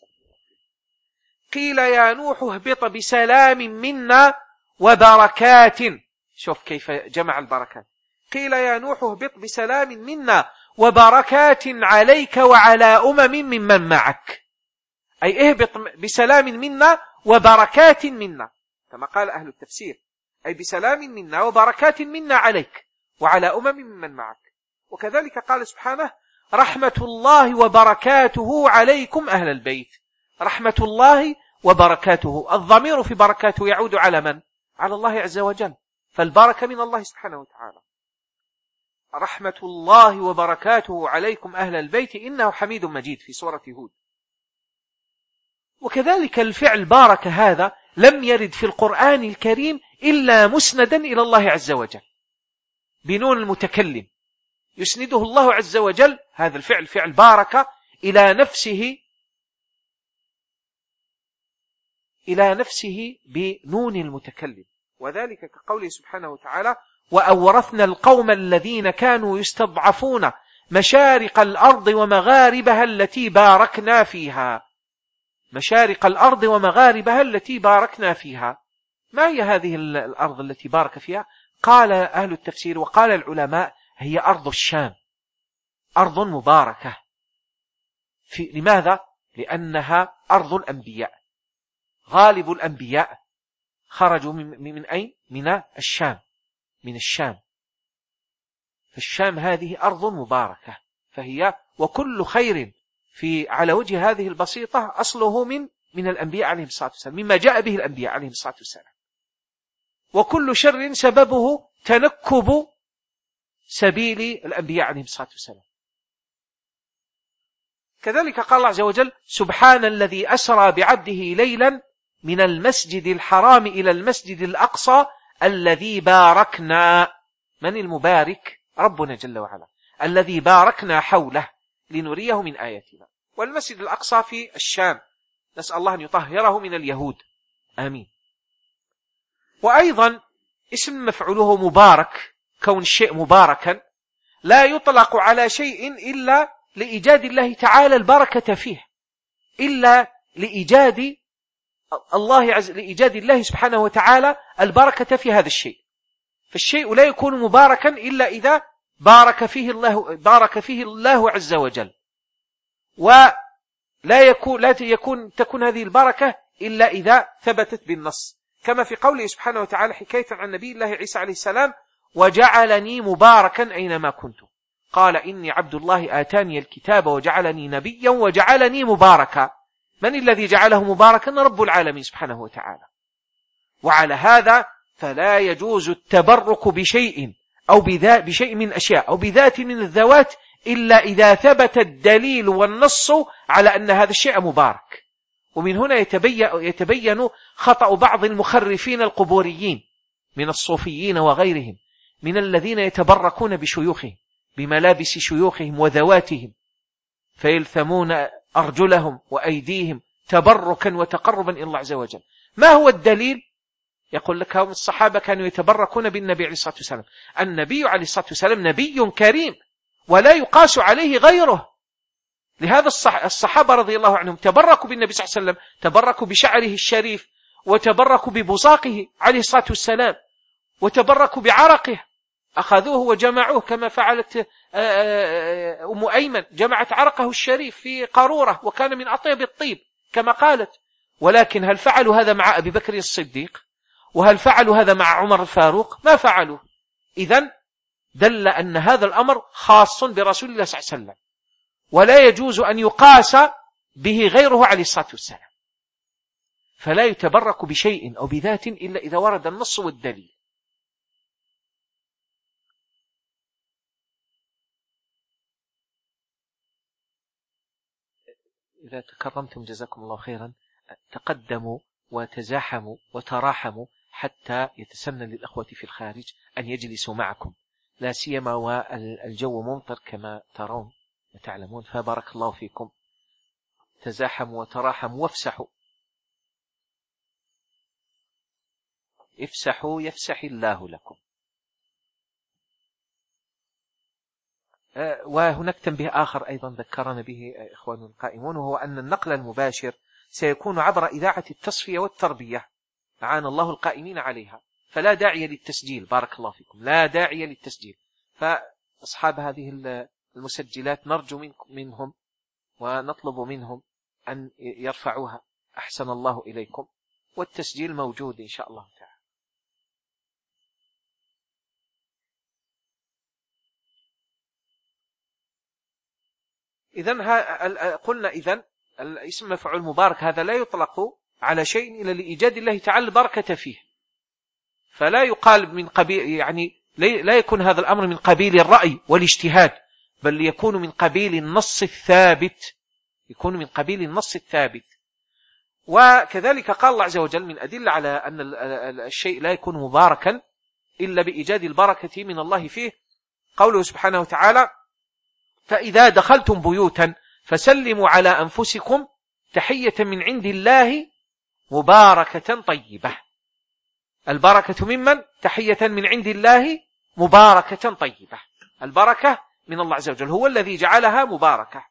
قيل يا نوح اهبط بسلام منا وبركات. شوف كيف جمع البركات. قيل يا نوح اهبط بسلام منا وبركات عليك وعلى أمم ممن معك، أي اهبط بسلام منا وبركات منا، كما قال أهل التفسير، أي بسلام منا وبركات منا عليك وعلى أمم ممن معك. وكذلك قال سبحانه رحمة الله وبركاته عليكم أهل البيت. رحمة الله وبركاته، الضمير في بركاته يعود على من؟ على الله عز وجل، فالبركة من الله سبحانه وتعالى. رحمة الله وبركاته عليكم أهل البيت إنه حميد مجيد في سورة هود. وكذلك الفعل بارك هذا لم يرد في القرآن الكريم إلا مسندا إلى الله عز وجل بنون المتكلم، يسنده الله عز وجل هذا الفعل فعل بارك إلى نفسه إلى نفسه بنون المتكلم، وذلك كقوله سبحانه وتعالى: وأورثنا القوم الذين كانوا يستضعفون مشارق الأرض ومغاربها التي باركنا فيها. مشارق الأرض ومغاربها التي باركنا فيها. ما هي هذه الأرض التي بارك فيها؟ قال أهل التفسير وقال العلماء: هي أرض الشام، أرض مباركة. في لماذا؟ لأنها أرض الأنبياء، غالب الأنبياء خرجوا من, من أين؟ من الشام، من الشام. فالشام هذه أرض مباركة، فهي وكل خير في على وجه هذه البسيطة أصله من من الأنبياء عليهم الصلاة والسلام، مما جاء به الأنبياء عليهم الصلاة والسلام. وكل شر سببه تنكب سبيل الأنبياء عليهم الصلاة والسلام. كذلك قال الله عز وجل: سبحان الذي أسرى بعبده ليلا من المسجد الحرام إلى المسجد الأقصى الذي باركنا. من المبارك؟ ربنا جل وعلا، الذي باركنا حوله لنريه من آياتنا. والمسجد الأقصى في الشام، نسأل الله أن يطهره من اليهود، آمين. وأيضا اسم مفعوله مبارك، كون الشيء مباركا لا يطلق على شيء إلا لإيجاد الله تعالى البركة فيه، إلا لإيجاد الله عز لإيجاد الله سبحانه وتعالى البركة في هذا الشيء. فالشيء لا يكون مباركا إلا إذا بارك فيه الله بارك فيه الله عز وجل، ولا يكون لا يكون تكون هذه البركة إلا إذا ثبتت بالنص، كما في قوله سبحانه وتعالى حكاية عن نبي الله عيسى عليه السلام: وجعلني مباركا أينما كنت، قال إني عبد الله آتاني الكتاب وجعلني نبيا وجعلني مباركا. من الذي جعله مباركا؟ رب العالمين سبحانه وتعالى. وعلى هذا فلا يجوز التبرك بشيء أو بشيء من أشياء أو بذات من الذوات إلا إذا ثبت الدليل والنص على أن هذا الشيء مبارك. ومن هنا يتبين, يتبين خطأ بعض المخرفين القبوريين من الصوفيين وغيرهم، من الذين يتبركون بشيوخهم، بملابس شيوخهم وذواتهم، فيلثمون أرجلهم وأيديهم تبركا وتقربا إلى الله عز وجل. ما هو الدليل؟ يقول لك هم الصحابة كانوا يتبركون بالنبي عليه الصلاة والسلام. النبي عليه الصلاة والسلام نبي كريم ولا يقاس عليه غيره، لهذا الصحابة رضي الله عنهم تبركوا بالنبي صلى الله عليه وسلم، تبركوا بشعره الشريف، وتبركوا ببصاقه عليه الصلاة والسلام، وتبركوا بعرقه، أخذوه وجمعوه كما فعلت أم أيمن، جمعت عرقه الشريف في قارورة وكان من أطيب الطيب كما قالت. ولكن هل فعلوا هذا مع أبي بكر الصديق؟ وهل فعلوا هذا مع عمر الفاروق؟ ما فعلوا. إذن دل أن هذا الأمر خاص برسول الله صلى الله عليه وسلم، ولا يجوز أن يقاس به غيره عليه الصلاة والسلام. فلا يتبرك بشيء أو بذات إلا إذا ورد النص والدليل. إذا تكرمتم جزاكم الله خيرا تقدموا وتزاحموا وتراحموا حتى يتسنى للأخوة في الخارج أن يجلسوا معكم، لا سيما والجو ممطر كما ترون وتعلمون، فبارك الله فيكم. تزاحموا وتراحموا وافسحوا، افسحوا يفسح الله لكم. وهناك تنبيه آخر أيضا ذكرنا به إخوان القائمون، وهو أن النقل المباشر سيكون عبر إذاعة التصفية والتربية، أعان الله القائمين عليها، فلا داعي للتسجيل، بارك الله فيكم، لا داعي للتسجيل. فأصحاب هذه المسجلات نرجو منهم ونطلب منهم أن يرفعوها، أحسن الله إليكم، والتسجيل موجود إن شاء الله تعالى. إذن قلنا إذن الاسم مفعول مبارك هذا لا يطلق على شيء إلا لإيجاد الله تعالى البركة فيه، فلا يقال من قبيل، يعني لا يكون هذا الأمر من قبيل الرأي والاجتهاد، بل يكون من قبيل النص الثابت، يكون من قبيل النص الثابت. وكذلك قال الله عز وجل من أدلة على أن الشيء لا يكون مباركا إلا بإيجاد البركة من الله فيه قوله سبحانه وتعالى: فإذا دخلتم بيوتا فسلموا على أنفسكم تحية من عند الله مباركة طيبة. البركة ممن؟ تحية من عند الله مباركة طيبة. البركة من الله عز وجل، هو الذي جعلها مباركة.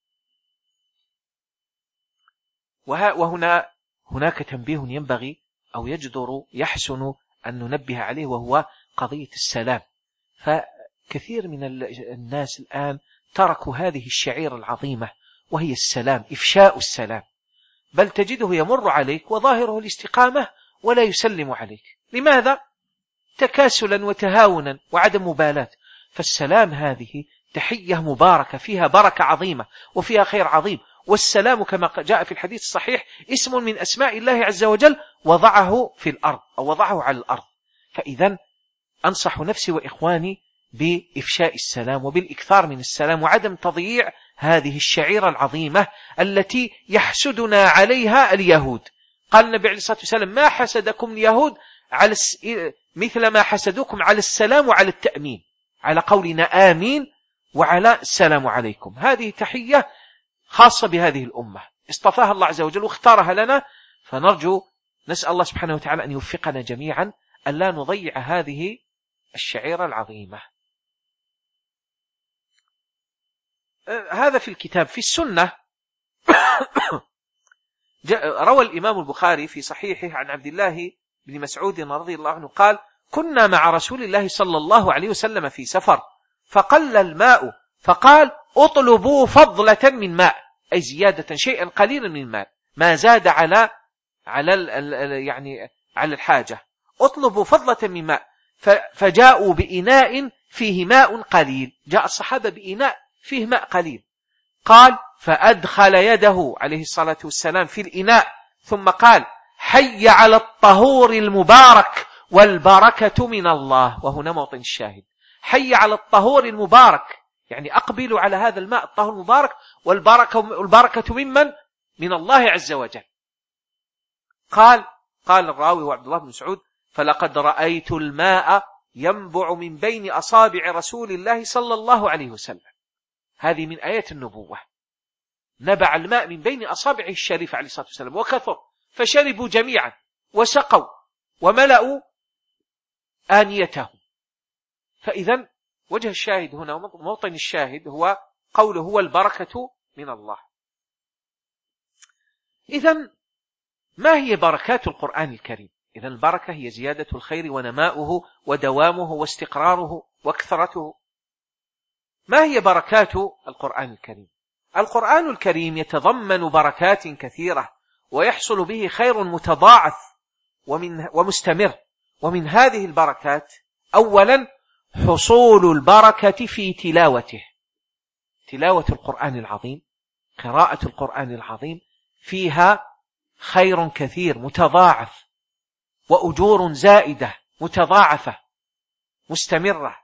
وهنا هناك تنبيه ينبغي أو يجدر يحسن أن ننبه عليه، وهو قضية السلام. فكثير من الناس الآن تركوا هذه الشعيرة العظيمة وهي السلام، إفشاء السلام، بل تجده يمر عليك وظاهره الاستقامة ولا يسلم عليك. لماذا؟ تكاسلا وتهاونا وعدم مبالاة. فالسلام هذه تحية مباركة فيها بركة عظيمة وفيها خير عظيم. والسلام كما جاء في الحديث الصحيح اسم من أسماء الله عز وجل وضعه في الأرض أو وضعه على الأرض. فإذا أنصح نفسي وإخواني بإفشاء السلام وبالإكثار من السلام وعدم تضييع هذه الشعيرة العظيمة التي يحسدنا عليها اليهود. قال النبي عليه الصلاة والسلام: ما حسدكم اليهود على الس... مثل ما حسدوكم على السلام وعلى التأمين، على قولنا آمين وعلى السلام عليكم. هذه تحية خاصة بهذه الأمة اصطفاها الله عز وجل واختارها لنا، فنرجو نسأل الله سبحانه وتعالى أن يوفقنا جميعا أن لا نضيع هذه الشعيرة العظيمة. هذا في الكتاب. في السنة روى الإمام البخاري في صحيحه عن عبد الله بن مسعود رضي الله عنه قال: كنا مع رسول الله صلى الله عليه وسلم في سفر فقل الماء فقال: اطلبوا فضلة من ماء، أي زيادة شيئا قليلا من الماء، ما زاد على على يعني على الحاجة. اطلبوا فضلة من ماء. فجاءوا بإناء فيه ماء قليل، جاء الصحابة بإناء فيه ماء قليل. قال: فأدخل يده عليه الصلاة والسلام في الإناء ثم قال: حي على الطهور المبارك والبركة من الله. وهنا موطن الشاهد، حي على الطهور المبارك، يعني أقبلوا على هذا الماء الطهور المبارك، والبركة, والبركة ممن؟ من الله عز وجل. قال قال الراوي وعبد الله بن مسعود: فلقد رأيت الماء ينبع من بين أصابع رسول الله صلى الله عليه وسلم. هذه من آيات النبوة، نبع الماء من بين أصابعه الشريفة عليه الصلاة والسلام وكثر، فشربوا جميعا وسقوا وملأوا آنيتهم. فإذا وجه الشاهد هنا، موطن الشاهد هو قوله هو البركة من الله. إذن ما هي بركات القرآن الكريم؟ إذن البركة هي زيادة الخير ونماؤه ودوامه واستقراره وكثرته. ما هي بركات القرآن الكريم؟ القرآن الكريم يتضمن بركات كثيرة ويحصل به خير متضاعف ومن ومستمر. ومن هذه البركات أولا حصول البركة في تلاوته. تلاوة القرآن العظيم، قراءة القرآن العظيم فيها خير كثير متضاعف وأجور زائدة متضاعفة مستمرة.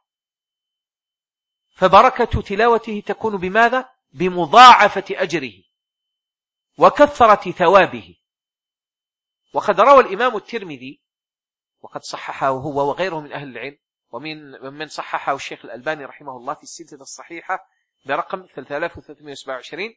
فبركة تلاوته تكون بماذا؟ بمضاعفة أجره وكثرة ثوابه. وقد روى الإمام الترمذي وقد صححه هو وغيره من أهل العلم، ومن من صححه الشيخ الألباني رحمه الله في السلسلة الصحيحة برقم ثلاثة آلاف وثلاثمائة وسبعة وعشرين.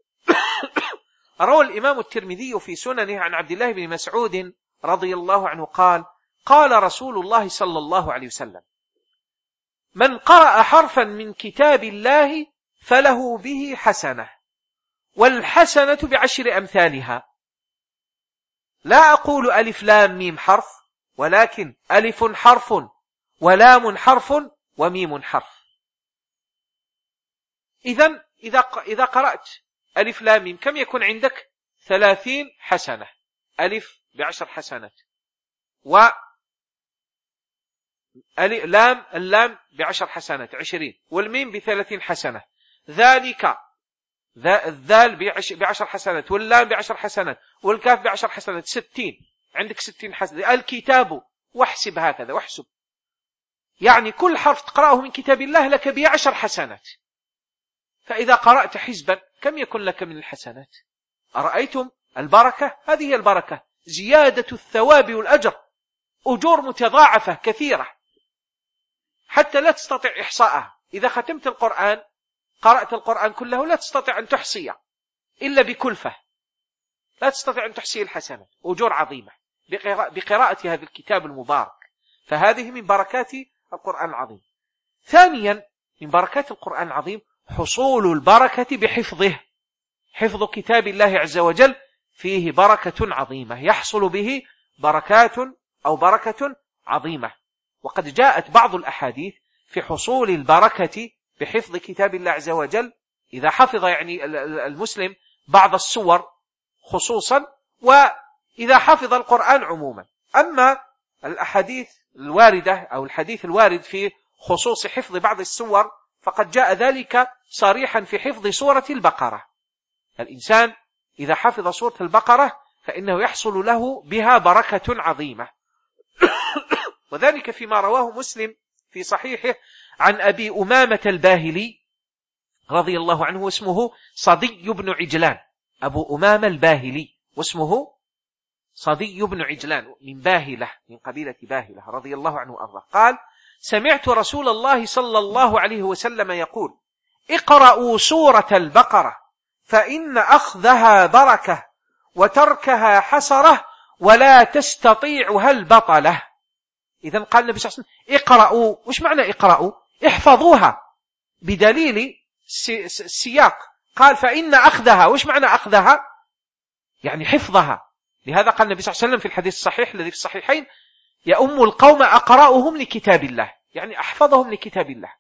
روى الإمام الترمذي في سننه عن عبد الله بن مسعود رضي الله عنه قال: قال رسول الله صلى الله عليه وسلم: من قرأ حرفا من كتاب الله فله به حسنة، والحسنة بعشر أمثالها. لا أقول ألف لام ميم حرف، ولكن ألف حرف ولام حرف وميم حرف. إذن إذا إذا قرأت ألف لام ميم كم يكون عندك؟ ثلاثين حسنة. ألف بعشر حسنات، و لام اللام بعشر حسنات عشرين، والميم بثلاثين حسنة. ذلك الذال بعشر حسنات، واللام بعشر حسنات، والكاف بعشر حسنات، ستين. عندك ستين حسنة. الكتاب، واحسب هكذا واحسب، يعني كل حرف تقرأه من كتاب الله لك بعشر حسنات. فإذا قرأت حزبا كم يكون لك من الحسنات؟ أرأيتم البركة؟ هذه هي البركة، زيادة الثواب والأجر، أجور متضاعفة كثيرة حتى لا تستطيع إحصاءها. إذا ختمت القرآن، قرأت القرآن كله، لا تستطيع أن تحصيه إلا بكلفة، لا تستطيع أن تحصي الحسنات، أجور عظيمة. بقراءة هذا الكتاب المبارك. فهذه من بركات القرآن العظيم. ثانيا من بركات القرآن العظيم حصول البركة بحفظه. حفظ كتاب الله عز وجل فيه بركة عظيمة، يحصل به بركات أو بركة عظيمة. وقد جاءت بعض الأحاديث في حصول البركة بحفظ كتاب الله عز وجل، إذا حفظ يعني المسلم بعض السور خصوصا، وإذا حفظ القرآن عموما. أما الأحاديث الواردة أو الحديث الوارد في خصوص حفظ بعض السور فقد جاء ذلك صريحا في حفظ سورة البقرة. الإنسان إذا حفظ سورة البقرة فإنه يحصل له بها بركة عظيمة. وذلك فيما رواه مسلم في صحيحه عن أبي أمامة الباهلي رضي الله عنه، واسمه صدي بن عجلان. أبو أمامة الباهلي واسمه صدي بن عجلان من باهلة، من قبيلة باهلة، رضي الله عنه وأرضاه. قال: سمعت رسول الله صلى الله عليه وسلم يقول: اقرأوا سورة البقرة فإن أخذها بركة وتركها حسرة ولا تستطيعها البطلة. إذن قال النبي صلى الله عليه وسلم: اقرأوا. وش معنى اقرأوا؟ احفظوها، بدليل السياق. قال: فإن أخذها. وش معنى أخذها؟ يعني حفظها. لهذا قال النبي صلى الله عليه وسلم في الحديث الصحيح الذي في الصحيحين: يؤم القوم أقرأهم لكتاب الله، يعني أحفظهم لكتاب الله.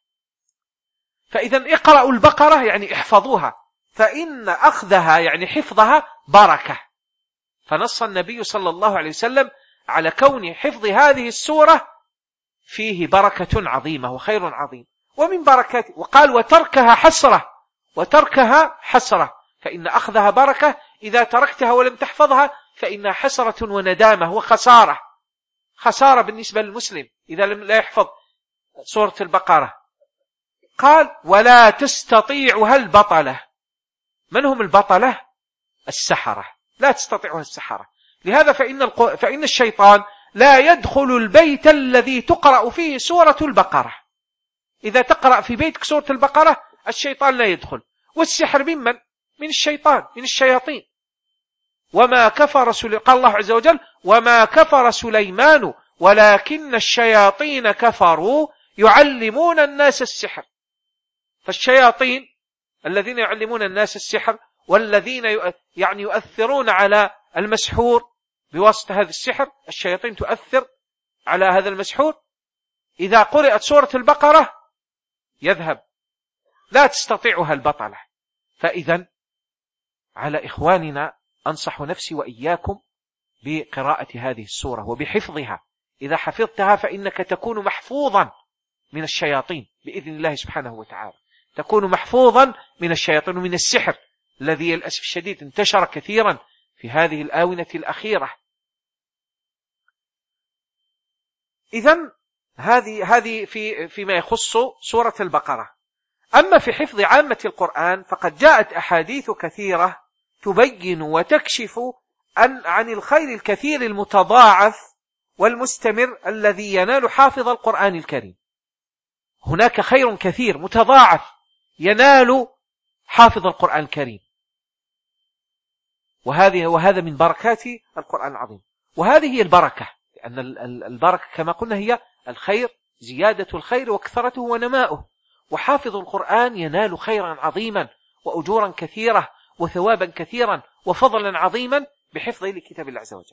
فإذا اقرأوا البقرة يعني احفظوها، فإن أخذها يعني حفظها بركة. فنص النبي صلى الله عليه وسلم على كون حفظ هذه السورة فيه بركة عظيمة وخير عظيم. ومن بركات، وقال: وتركها حسرة. وتركها حسرة، فإن أخذها بركة، إذا تركتها ولم تحفظها فإنها حسرة وندامة وخسارة. خسارة بالنسبة للمسلم إذا لم لا يحفظ سورة البقرة. قال: ولا تستطيعها البطلة. من هم البطلة؟ السحرة. لا تستطيعها السحرة. لهذا فإن, الق... فإن الشيطان لا يدخل البيت الذي تقرأ فيه سورة البقرة. إذا تقرأ في بيتك سورة البقرة الشيطان لا يدخل. والسحر ممن؟ من الشيطان، من الشياطين. وما كفر سليمان، قال الله عز وجل: وما كفر سليمان ولكن الشياطين كفروا يعلمون الناس السحر. فالشياطين الذين يعلمون الناس السحر والذين يعني يؤثرون على المسحور بواسطة هذا السحر، الشياطين تؤثر على هذا المسحور. إذا قرأت سورة البقرة يذهب، لا تستطيعها البطلة. فإذا على إخواننا أنصح نفسي وإياكم بقراءة هذه السورة وبحفظها. إذا حفظتها فإنك تكون محفوظا من الشياطين بإذن الله سبحانه وتعالى، تكون محفوظا من الشياطين ومن السحر الذي للأسف الشديد انتشر كثيرا في هذه الآونة الأخيرة. إذن هذه هذه في فيما يخص سورة البقرة. أما في حفظ عامة القرآن فقد جاءت أحاديث كثيرة تبين وتكشف عن عن الخير الكثير المتضاعف والمستمر الذي ينال حافظ القرآن الكريم. هناك خير كثير متضاعف ينال حافظ القرآن الكريم، وهذه وهذا من بركات القرآن العظيم. وهذه هي البركة، لأن البركة كما قلنا هي الخير، زيادة الخير وكثرته ونماؤه. وحافظ القرآن ينال خيرا عظيما وأجورا كثيرة وثوابا كثيرا وفضلا عظيما بحفظه لكتاب الله عز وجل.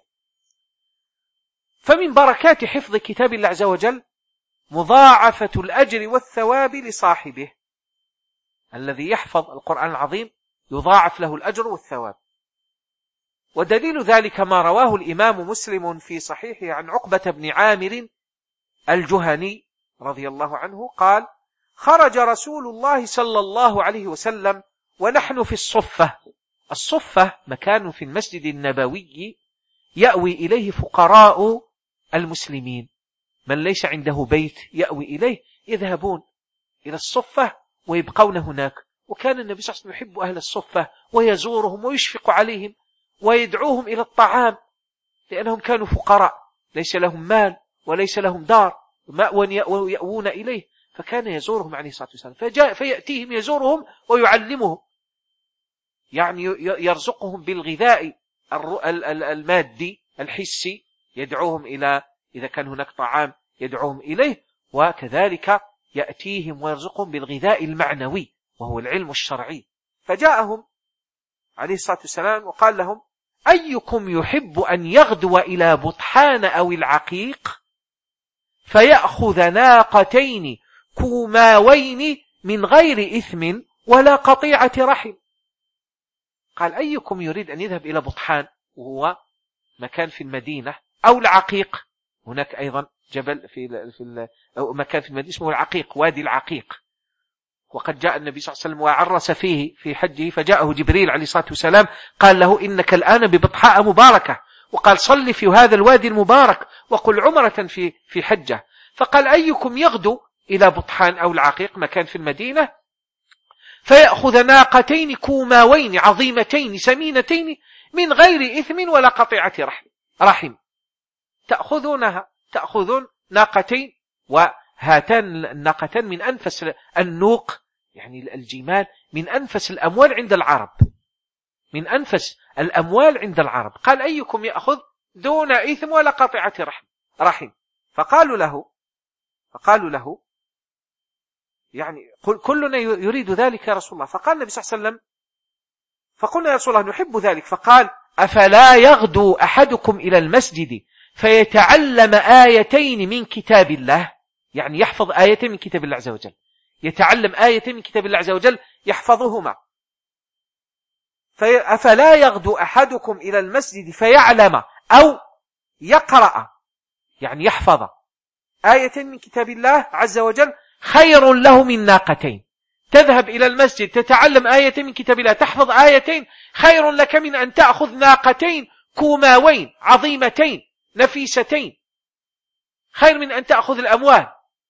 فمن بركات حفظ كتاب الله عز وجل مضاعفة الأجر والثواب لصاحبه. الذي يحفظ القرآن العظيم يضاعف له الأجر والثواب. ودليل ذلك ما رواه الإمام مسلم في صحيحه عن عقبة بن عامر الجهني رضي الله عنه قال: خرج رسول الله صلى الله عليه وسلم ونحن في الصفة. الصفة مكان في المسجد النبوي يأوي إليه فقراء المسلمين، من ليس عنده بيت يأوي إليه يذهبون إلى الصفة ويبقون هناك. وكان النبي صلى الله عليه وسلم يحب أهل الصفة ويزورهم ويشفق عليهم ويدعوهم إلى الطعام، لأنهم كانوا فقراء ليس لهم مال وليس لهم دار مأوى يأوون إليه، فكان يزورهم عليه الصلاة والسلام. فجاء فيأتيهم يزورهم ويعلمهم، يعني يرزقهم بالغذاء المادي الحسي، يدعوهم إلى، إذا كان هناك طعام يدعوهم إليه، وكذلك يأتيهم ويرزقهم بالغذاء المعنوي وهو العلم الشرعي. فجاءهم عليه الصلاة والسلام وقال لهم: أيكم يحب أن يغدو إلى بطحان أو العقيق فيأخذ ناقتين كوماوين من غير إثم ولا قطيعة رحم؟ قال: أيكم يريد أن يذهب إلى بطحان وهو مكان في المدينة، أو العقيق، هناك أيضا جبل في في أو مكان في المدينة اسمه العقيق، وادي العقيق، وقد جاء النبي صلى الله عليه وسلم وعرس فيه في حجه، فجاءه جبريل عليه الصلاة والسلام قال له: إنك الآن ببطحاء مباركة، وقال: صل في هذا الوادي المبارك وقل عمرة في في حجة. فقال: أيكم يغدو إلى بطحان أو العقيق مكان في المدينة فيأخذ ناقتين كوماوين عظيمتين سمينتين من غير إثم ولا قطيعة رحم رحم تأخذونها تأخذون ناقتين، وهاتان الناقتان من أنفس النوق، يعني الجمال، من أنفس الأموال عند العرب، من أنفس الأموال عند العرب. قال: أيكم يأخذ دون إثم ولا قطيعة رحم رحم فقالوا له فقالوا له يعني كلنا يريد ذلك يا رسول الله. فقال النبي صلى الله عليه وسلم: فقلنا يا رسول الله نحب ذلك. فقال: أفلا يغدو أحدكم إلى المسجد فيتعلم آيتين من كتاب الله، يعني يحفظ آيتين من كتاب الله عز وجل، يتعلم آيتين من كتاب الله عز وجل يحفظهما. أفلا يغدو أحدكم إلى المسجد فيعلم أو يقرأ، يعني يحفظ آيتين من كتاب الله عز وجل، خير له من ناقتين. تذهب إلى المسجد تتعلم آيتين من كتاب الله، تحفظ آيتين، خير لك من أن تأخذ ناقتين كوماوين عظيمتين نفيستين، خير من أن تأخذ الأموال.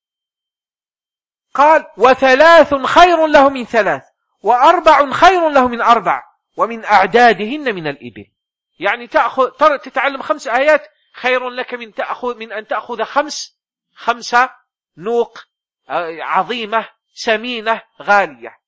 قال: وثلاث خير له من ثلاث، وأربع خير له من أربع، ومن أعدادهن من الإبل. يعني تأخذ تتعلم خمس آيات خير لك من تأخذ من أن تأخذ خمس خمسة نوق عظيمة سمينة غالية.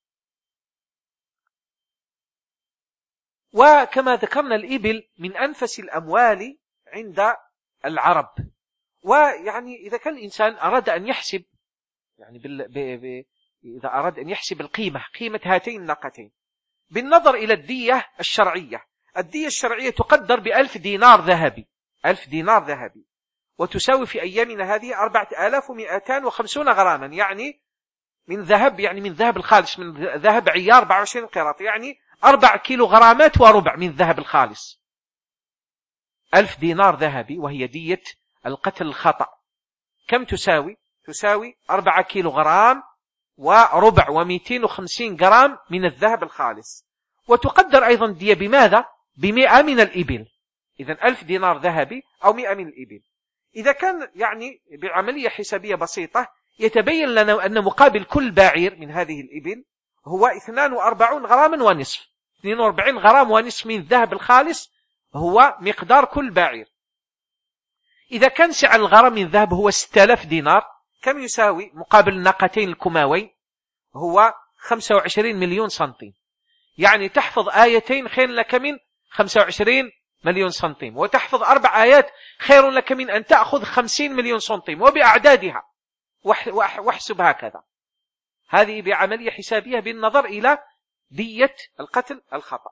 وكما ذكرنا الإبل من أنفس الأموال عند العرب. ويعني إذا كان الإنسان أراد أن يحسب، يعني بال... ب... ب... إذا أراد أن يحسب القيمة، قيمة هاتين الناقتين بالنظر إلى الدية الشرعية، الدية الشرعية تقدر بألف دينار ذهبي، ألف دينار ذهبي، وتساوي في أيامنا هذه أربعة آلاف ومئتان وخمسون غراما، يعني من ذهب، يعني من ذهب الخالص، من ذهب عيار أربعة وعشرين قيراط، يعني أربع كيلو غرامات وربع من الذهب الخالص. ألف دينار ذهبي وهي دية القتل الخطأ كم تساوي؟ تساوي أربعة كيلو غرام وربع ومئتين وخمسين جرام من الذهب الخالص. وتقدر أيضا دية بماذا؟ بمئة من الإبل. إذن ألف دينار ذهبي أو مئة من الإبل. إذا كان يعني بعملية حسابية بسيطة يتبين لنا أن مقابل كل بعير من هذه الإبل هو اثنان وأربعين غراما ونصف، اثنين وأربعين غرام ونصف من الذهب الخالص هو مقدار كل بعير. إذا كان سعر الغرام من الذهب هو ستة آلاف دينار، كم يساوي مقابل الناقتين الكوماوين؟ هو خمسة وعشرين مليون سنتيم. يعني تحفظ آيتين خير لك من خمسة وعشرين مليون سنتيم، وتحفظ أربع آيات خير لك من أن تأخذ خمسين مليون سنتيم، وبأعدادها واحسب هكذا. هذه بعملية حسابية بالنظر إلى دية القتل الخطأ.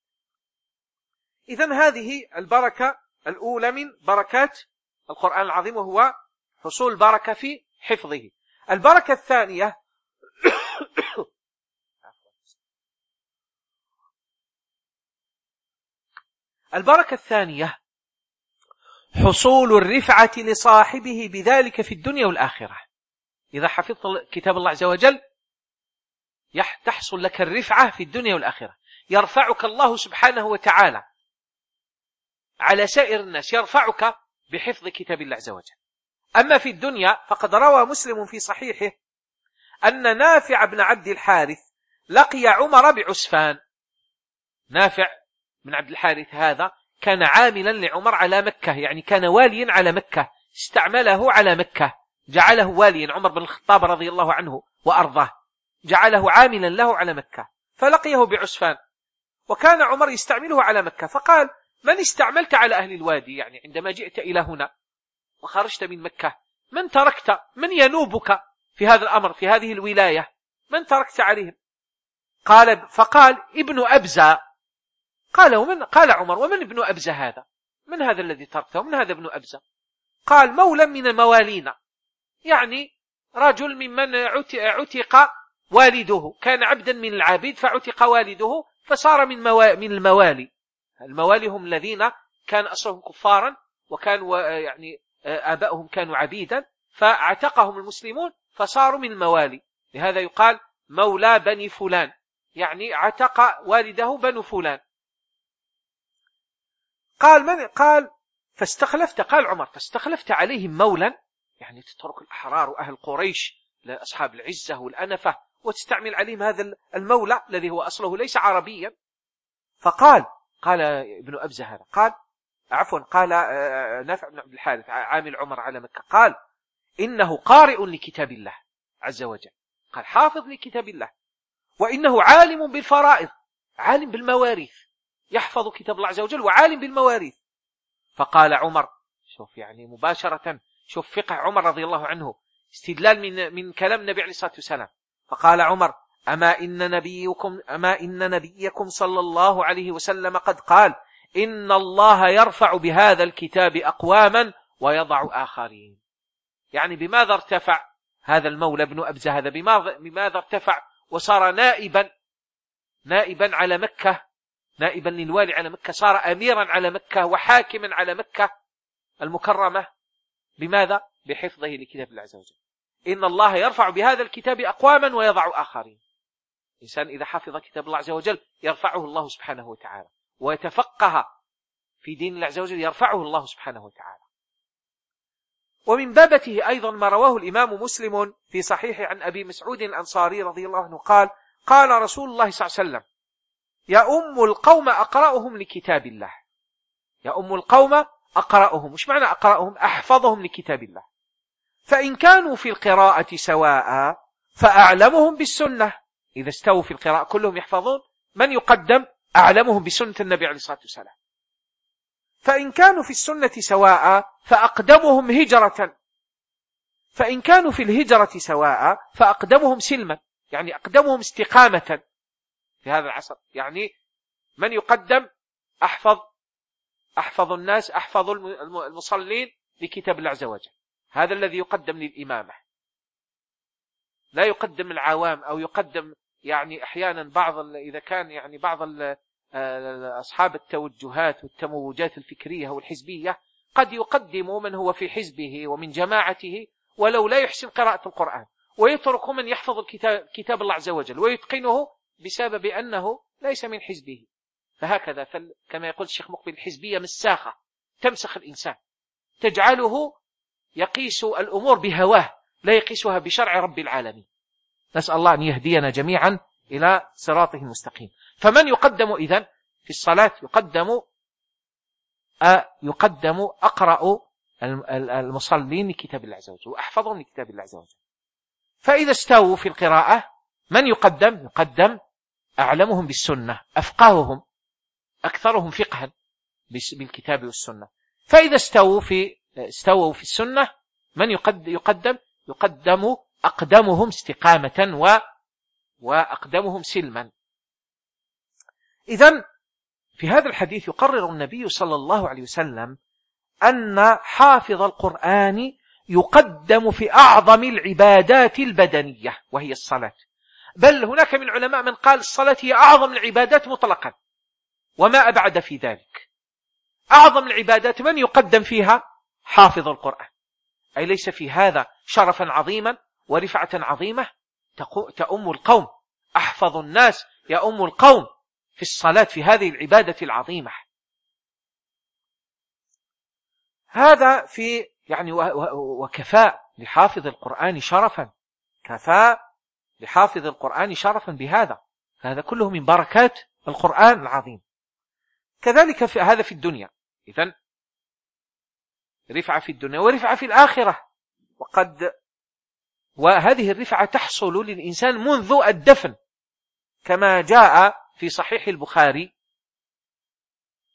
إذن هذه البركة الأولى من بركات القرآن العظيم، وهو حصول بركة في حفظه. البركة الثانية البركة الثانية حصول الرفعة لصاحبه بذلك في الدنيا والآخرة. إذا حفظت كتاب الله عز وجل تحصل لك الرفعة في الدنيا والآخرة، يرفعك الله سبحانه وتعالى على سائر الناس، يرفعك بحفظ كتاب الله عز وجل. أما في الدنيا فقد روى مسلم في صحيحه أن نافع بن عبد الحارث لقي عمر بعسفان. نافع بن عبد الحارث هذا كان عاملا لعمر على مكة، يعني كان واليا على مكة، استعمله على مكة، جعله واليا. عمر بن الخطاب رضي الله عنه وأرضاه جعله عاملا له على مكة، فلقيه بعسفان، وكان عمر يستعمله على مكة. فقال من استعملت على أهل الوادي؟ يعني عندما جئت إلى هنا وخرجت من مكة، من تركت؟ من ينوبك في هذا الأمر، في هذه الولاية؟ من تركت عليهم؟ قال فقال ابن أبزة. قال ومن؟ قال عمر ومن ابن أبزة هذا؟ من هذا الذي تركته؟ من هذا ابن أبزة؟ قال مولى من موالينا، يعني رجل ممن عتق والده، كان عبدا من العبيد فعتق والده فصار من موا... من الموالي. الموالي هم الذين كان أصلهم كفارا وكانوا يعني آبائهم كانوا عبيدا فاعتقهم المسلمون فصاروا من الموالي، لهذا يقال مولى بني فلان، يعني عتق والده بنو فلان. قال من؟ قال فاستخلفت، قال عمر فاستخلفت عليهم مولا، يعني تترك الأحرار وأهل قريش لأصحاب العزة والأنفة وتستعمل عليهم هذا المولى الذي هو أصله ليس عربيا. فقال قال ابن أبزة هذا، قال عفوا قال نافع بن عبد الحارث عامل عمر على مكة، قال إنه قارئ لكتاب الله عز وجل، قال حافظ لكتاب الله، وإنه عالم بالفرائض، عالم بالمواريث، يحفظ كتاب الله عز وجل وعالم بالمواريث. فقال عمر، شوف يعني مباشرة، شوف فقه عمر رضي الله عنه، استدلال من من كلام النبي عليه الصلاة والسلام. فقال عمر أما إن نبيكم أما إن نبيكم صلى الله عليه وسلم قد قال إن الله يرفع بهذا الكتاب أقواما ويضع آخرين. يعني بماذا ارتفع هذا المولى ابن أبزة هذا؟ بماذا, بماذا ارتفع وصار نائبا نائبا على مكة، نائبا للوالي على مكة، صار أميرا على مكة وحاكما على مكة المكرمة. بماذا؟ بحفظه لكتاب الله عز وجل. إن الله يرفع بهذا الكتاب أقواما ويضع آخرين. إنسان إذا حفظ كتاب الله عز وجل يرفعه الله سبحانه وتعالى، ويتفقه في دين الله عز وجل يرفعه الله سبحانه وتعالى. ومن بابته أيضا ما رواه الإمام مسلم في صحيح عن أبي مسعود الأنصاري رضي الله عنه قال قال رسول الله صلى الله عليه وسلم يا أم القوم أقرأهم لكتاب الله. يا أم القوم أقرأهم، مش معنى أقرأهم؟ أحفظهم لكتاب الله. فإن كانوا في القراءة سواء فأعلمهم بالسنة. إذا استووا في القراءة كلهم يحفظون، من يقدم؟ أعلمهم بسنة النبي عليه الصلاة والسلام. فإن كانوا في السنة سواء فأقدمهم هجرة. فإن كانوا في الهجرة سواء فأقدمهم سلما، يعني أقدمهم استقامة في هذا العصر. يعني من يقدم؟ أحفظ أحفظ الناس، أحفظ المصلين لكتاب الله عز وجل، هذا الذي يقدم للإمامة. لا يقدم العوام، أو يقدم يعني أحيانا بعض إذا كان يعني بعض أصحاب التوجهات والتموجات الفكرية والحزبية قد يقدم من هو في حزبه ومن جماعته ولو لا يحسن قراءة القرآن، ويترك من يحفظ الكتاب كتاب الله عز وجل ويتقنه بسبب أنه ليس من حزبه. فهكذا كما يقول الشيخ مقبل الحزبية مساخة تمسخ الإنسان، تجعله يقيس الأمور بهواه لا يقيسها بشرع رب العالمين. نسأل الله أن يهدينا جميعا إلى صراطه المستقيم. فمن يقدم إذن في الصلاة؟ يقدم يقدم أقرأ المصلين لكتاب الله عز وجل وأحفظهم لكتاب الله عز وجل. فإذا استووا في القراءة من يقدم؟ يقدم أعلمهم بالسنة، أفقههم، أكثرهم فقها بالكتاب والسنة. فإذا استووا في استووا في السنة من يقدم؟ يقدم يقدم أقدمهم استقامة و وأقدمهم سلما. إذن في هذا الحديث يقرر النبي صلى الله عليه وسلم أن حافظ القرآن يقدم في أعظم العبادات البدنية وهي الصلاة. بل هناك من العلماء من قال الصلاة هي أعظم العبادات مطلقا وما أبعد في ذلك. أعظم العبادات من يقدم فيها؟ حافظ القرآن. أي ليس في هذا شرفا عظيما ورفعة عظيمة؟ تأم القوم، أحفظ الناس يأم القوم في الصلاة في هذه العبادة العظيمة. هذا في يعني وكفاء لحافظ القرآن شرفا، كفاء لحافظ القرآن شرفا بهذا. هذا كله من بركات القرآن العظيم. كذلك في هذا في الدنيا، إذن رفعة في الدنيا ورفعة في الآخرة. وقد وهذه الرفعة تحصل للإنسان منذ الدفن، كما جاء في صحيح البخاري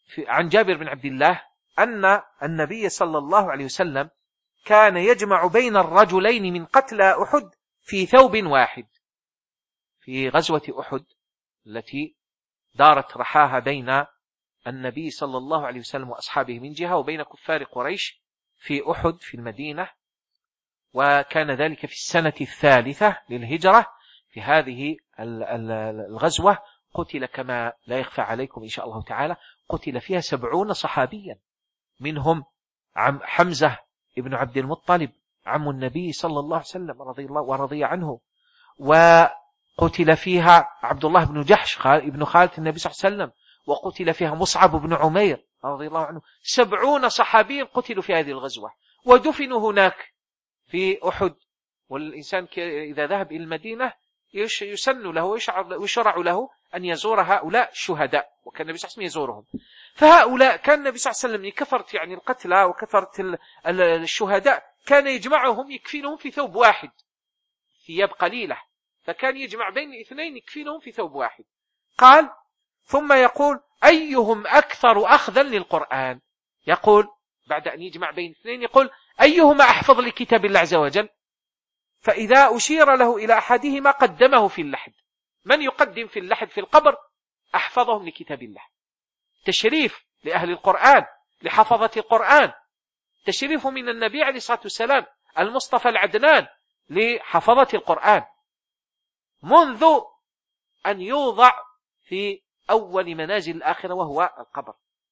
عن جابر بن عبد الله أن النبي صلى الله عليه وسلم كان يجمع بين الرجلين من قتلى أحد في ثوب واحد. في غزوة أحد التي دارت رحاها بين النبي صلى الله عليه وسلم وأصحابه من جهة وبين كفار قريش في أحد في المدينة، وكان ذلك في السنة الثالثة للهجرة. في هذه الغزوة قتل كما لا يخفى عليكم إن شاء الله تعالى، قتل فيها سبعون صحابيا، منهم عم حمزة ابن عبد المطلب عم النبي صلى الله عليه وسلم رضي الله ورضي عنه، وقتل فيها عبد الله بن جحش ابن خالة النبي صلى الله عليه وسلم، وقتل فيها مصعب بن عمير رضي الله عنه. سبعون صحابي قتلوا في هذه الغزوة ودفنوا هناك في أحد. والإنسان إذا ذهب إلى المدينة يسن له ويشرع له أن يزور هؤلاء الشهداء، وكان النبي صلى الله عليه وسلم يزورهم. فهؤلاء كان النبي صلى الله عليه وسلم لكثرة يعني القتلى وكثرة الشهداء كان يجمعهم يكفينهم في ثوب واحد، ثياب قليلة، فكان يجمع بين الاثنين يكفينهم في ثوب واحد. قال ثم يقول أيهم أكثر أخذا للقرآن، يقول بعد أن يجمع بين اثنين يقول أيهما أحفظ لكتاب الله عز وجل، فإذا أشير له إلى أحدهما قدمه في اللحد. من يقدم في اللحد في القبر؟ أحفظهم لكتاب الله. تشريف لأهل القرآن، لحفظة القرآن، تشريف من النبي عليه الصلاة والسلام المصطفى العدنان لحفظة القرآن، منذ أن يوضع في أول منازل الآخرة وهو القبر.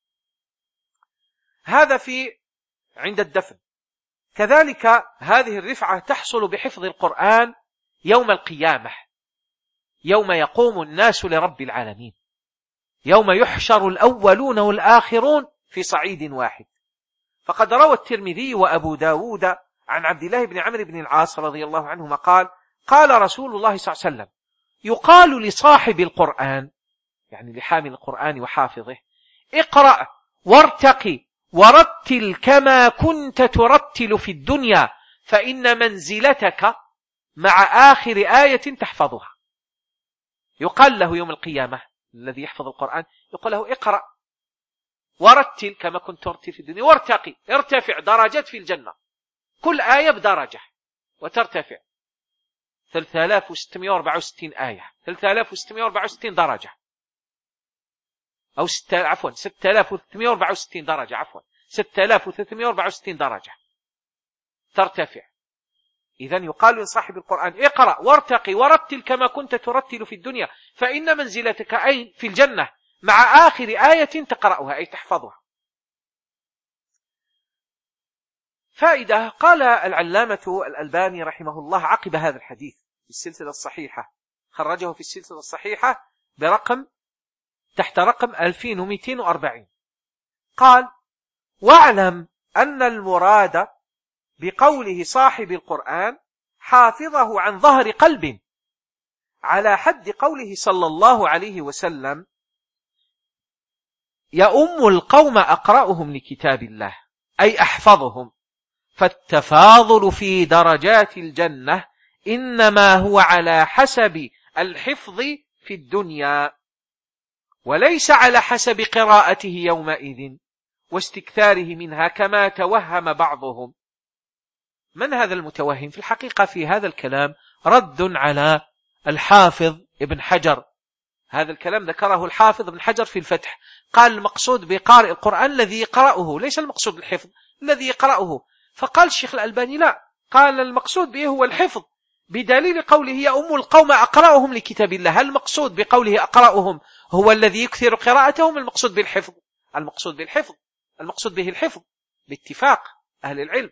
هذا في عند الدفن. كذلك هذه الرفعة تحصل بحفظ القرآن يوم القيامة، يوم يقوم الناس لرب العالمين، يوم يحشر الأولون والآخرون في صعيد واحد. فقد روى الترمذي وأبو داود عن عبد الله بن عمرو بن العاص رضي الله عنهما قال قال رسول الله صلى الله عليه وسلم يقال لصاحب القرآن، يعني لحامل القرآن وحافظه، اقرأ وارتقي ورتل كما كنت ترتل في الدنيا فإن منزلتك مع آخر آية تحفظها. يقال له يوم القيامة الذي يحفظ القرآن يقول له اقرأ ورتل كما كنت ترتل في الدنيا وارتقي، ارتفع درجات في الجنة، كل آية بدرجة وترتفع. ثلاثة آلاف وستمائة وأربعة وستين آية، ثلاثة آلاف وستمائة وأربعة وستين درجة، أو ستة عفوا ستة آلاف وثلاثمائة وأربعة وستين درجة، عفوا ستة آلاف وثلاثمائة وأربعة وستين درجة ترتفع. إذن يقال لصاحب القرآن اقرأ وارتقي ورتل كما كنت ترتل في الدنيا فإن منزلتك أي في الجنة مع آخر آية تقرأها أي تحفظها. فائدة. قال العلامة الألباني رحمه الله عقب هذا الحديث في السلسلة الصحيحة، خرجه في السلسلة الصحيحة برقم تحت رقم ألفين ومئتين وأربعين، قال واعلم أن المراد بقوله صاحب القرآن حافظه عن ظهر قلب، على حد قوله صلى الله عليه وسلم يؤم القوم أقرأهم لكتاب الله، أي أحفظهم. فالتفاضل في درجات الجنة إنما هو على حسب الحفظ في الدنيا، وليس على حسب قراءته يومئذ واستكثاره منها كما توهم بعضهم. من هذا المتوهم؟ في الحقيقة في هذا الكلام رد على الحافظ ابن حجر. هذا الكلام ذكره الحافظ ابن حجر في الفتح، قال المقصود بقارئ القرآن الذي يقرأه، ليس المقصود الحفظ، الذي يقرأه. فقال الشيخ الألباني لا، قال المقصود به هو الحفظ، بدليل قوله يؤم القوم أقرأهم لكتاب الله. هل المقصود بقوله أقرأهم هو الذي يكثر قراءتهم؟ المقصود بالحفظ، المقصود بالحفظ المقصود به الحفظ باتفاق أهل العلم.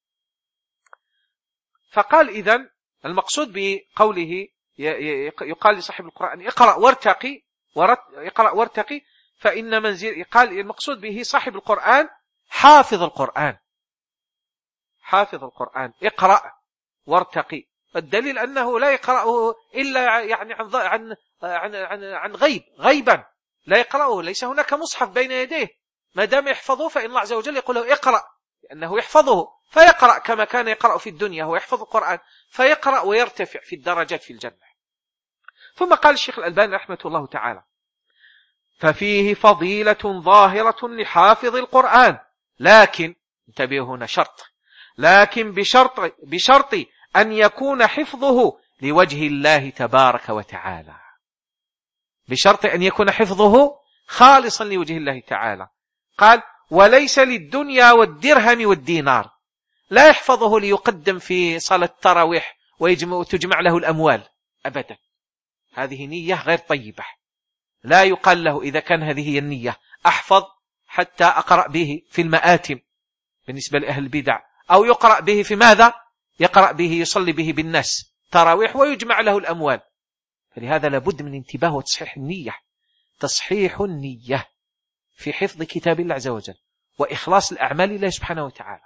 فقال إذن المقصود بقوله يقال لصاحب القرآن اقرأ وارتقي اقرأ وارتقي فإن منزل، قال المقصود به صاحب القرآن حافظ القرآن، حافظ القرآن اقرأ وارتقي. الدليل أنه لا يقرأه إلا يعني عن عن عن عن, عن غيب غيبا لا يقرأه، ليس هناك مصحف بين يديه، ما دام يحفظه فإن الله عز وجل يقول له اقرأ، لأنه يحفظه فيقرأ كما كان يقرأ في الدنيا، هو يحفظ القرآن فيقرأ ويرتفع في الدرجات في الجنة. ثم قال الشيخ الألباني رحمة الله تعالى ففيه فضيلة ظاهرة لحافظ القرآن، لكن انتبهوا هنا شرط، لكن بشرط, بشرط أن يكون حفظه لوجه الله تبارك وتعالى، بشرط أن يكون حفظه خالصا لوجه الله تعالى. قال وليس للدنيا والدرهم والدينار، لا يحفظه ليقدم في صلاة التراويح وتجمع له الأموال أبدا، هذه نية غير طيبة. لا يقال له إذا كان هذه هي النية أحفظ حتى أقرأ به في المآتم بالنسبة لأهل البدع، أو يقرأ به في ماذا؟ يقرأ به يصلي به بالناس تراويح ويجمع له الأموال. فلهذا لابد من انتباه وتصحيح النية، تصحيح النية في حفظ كتاب الله عز وجل وإخلاص الأعمال لله سبحانه وتعالى.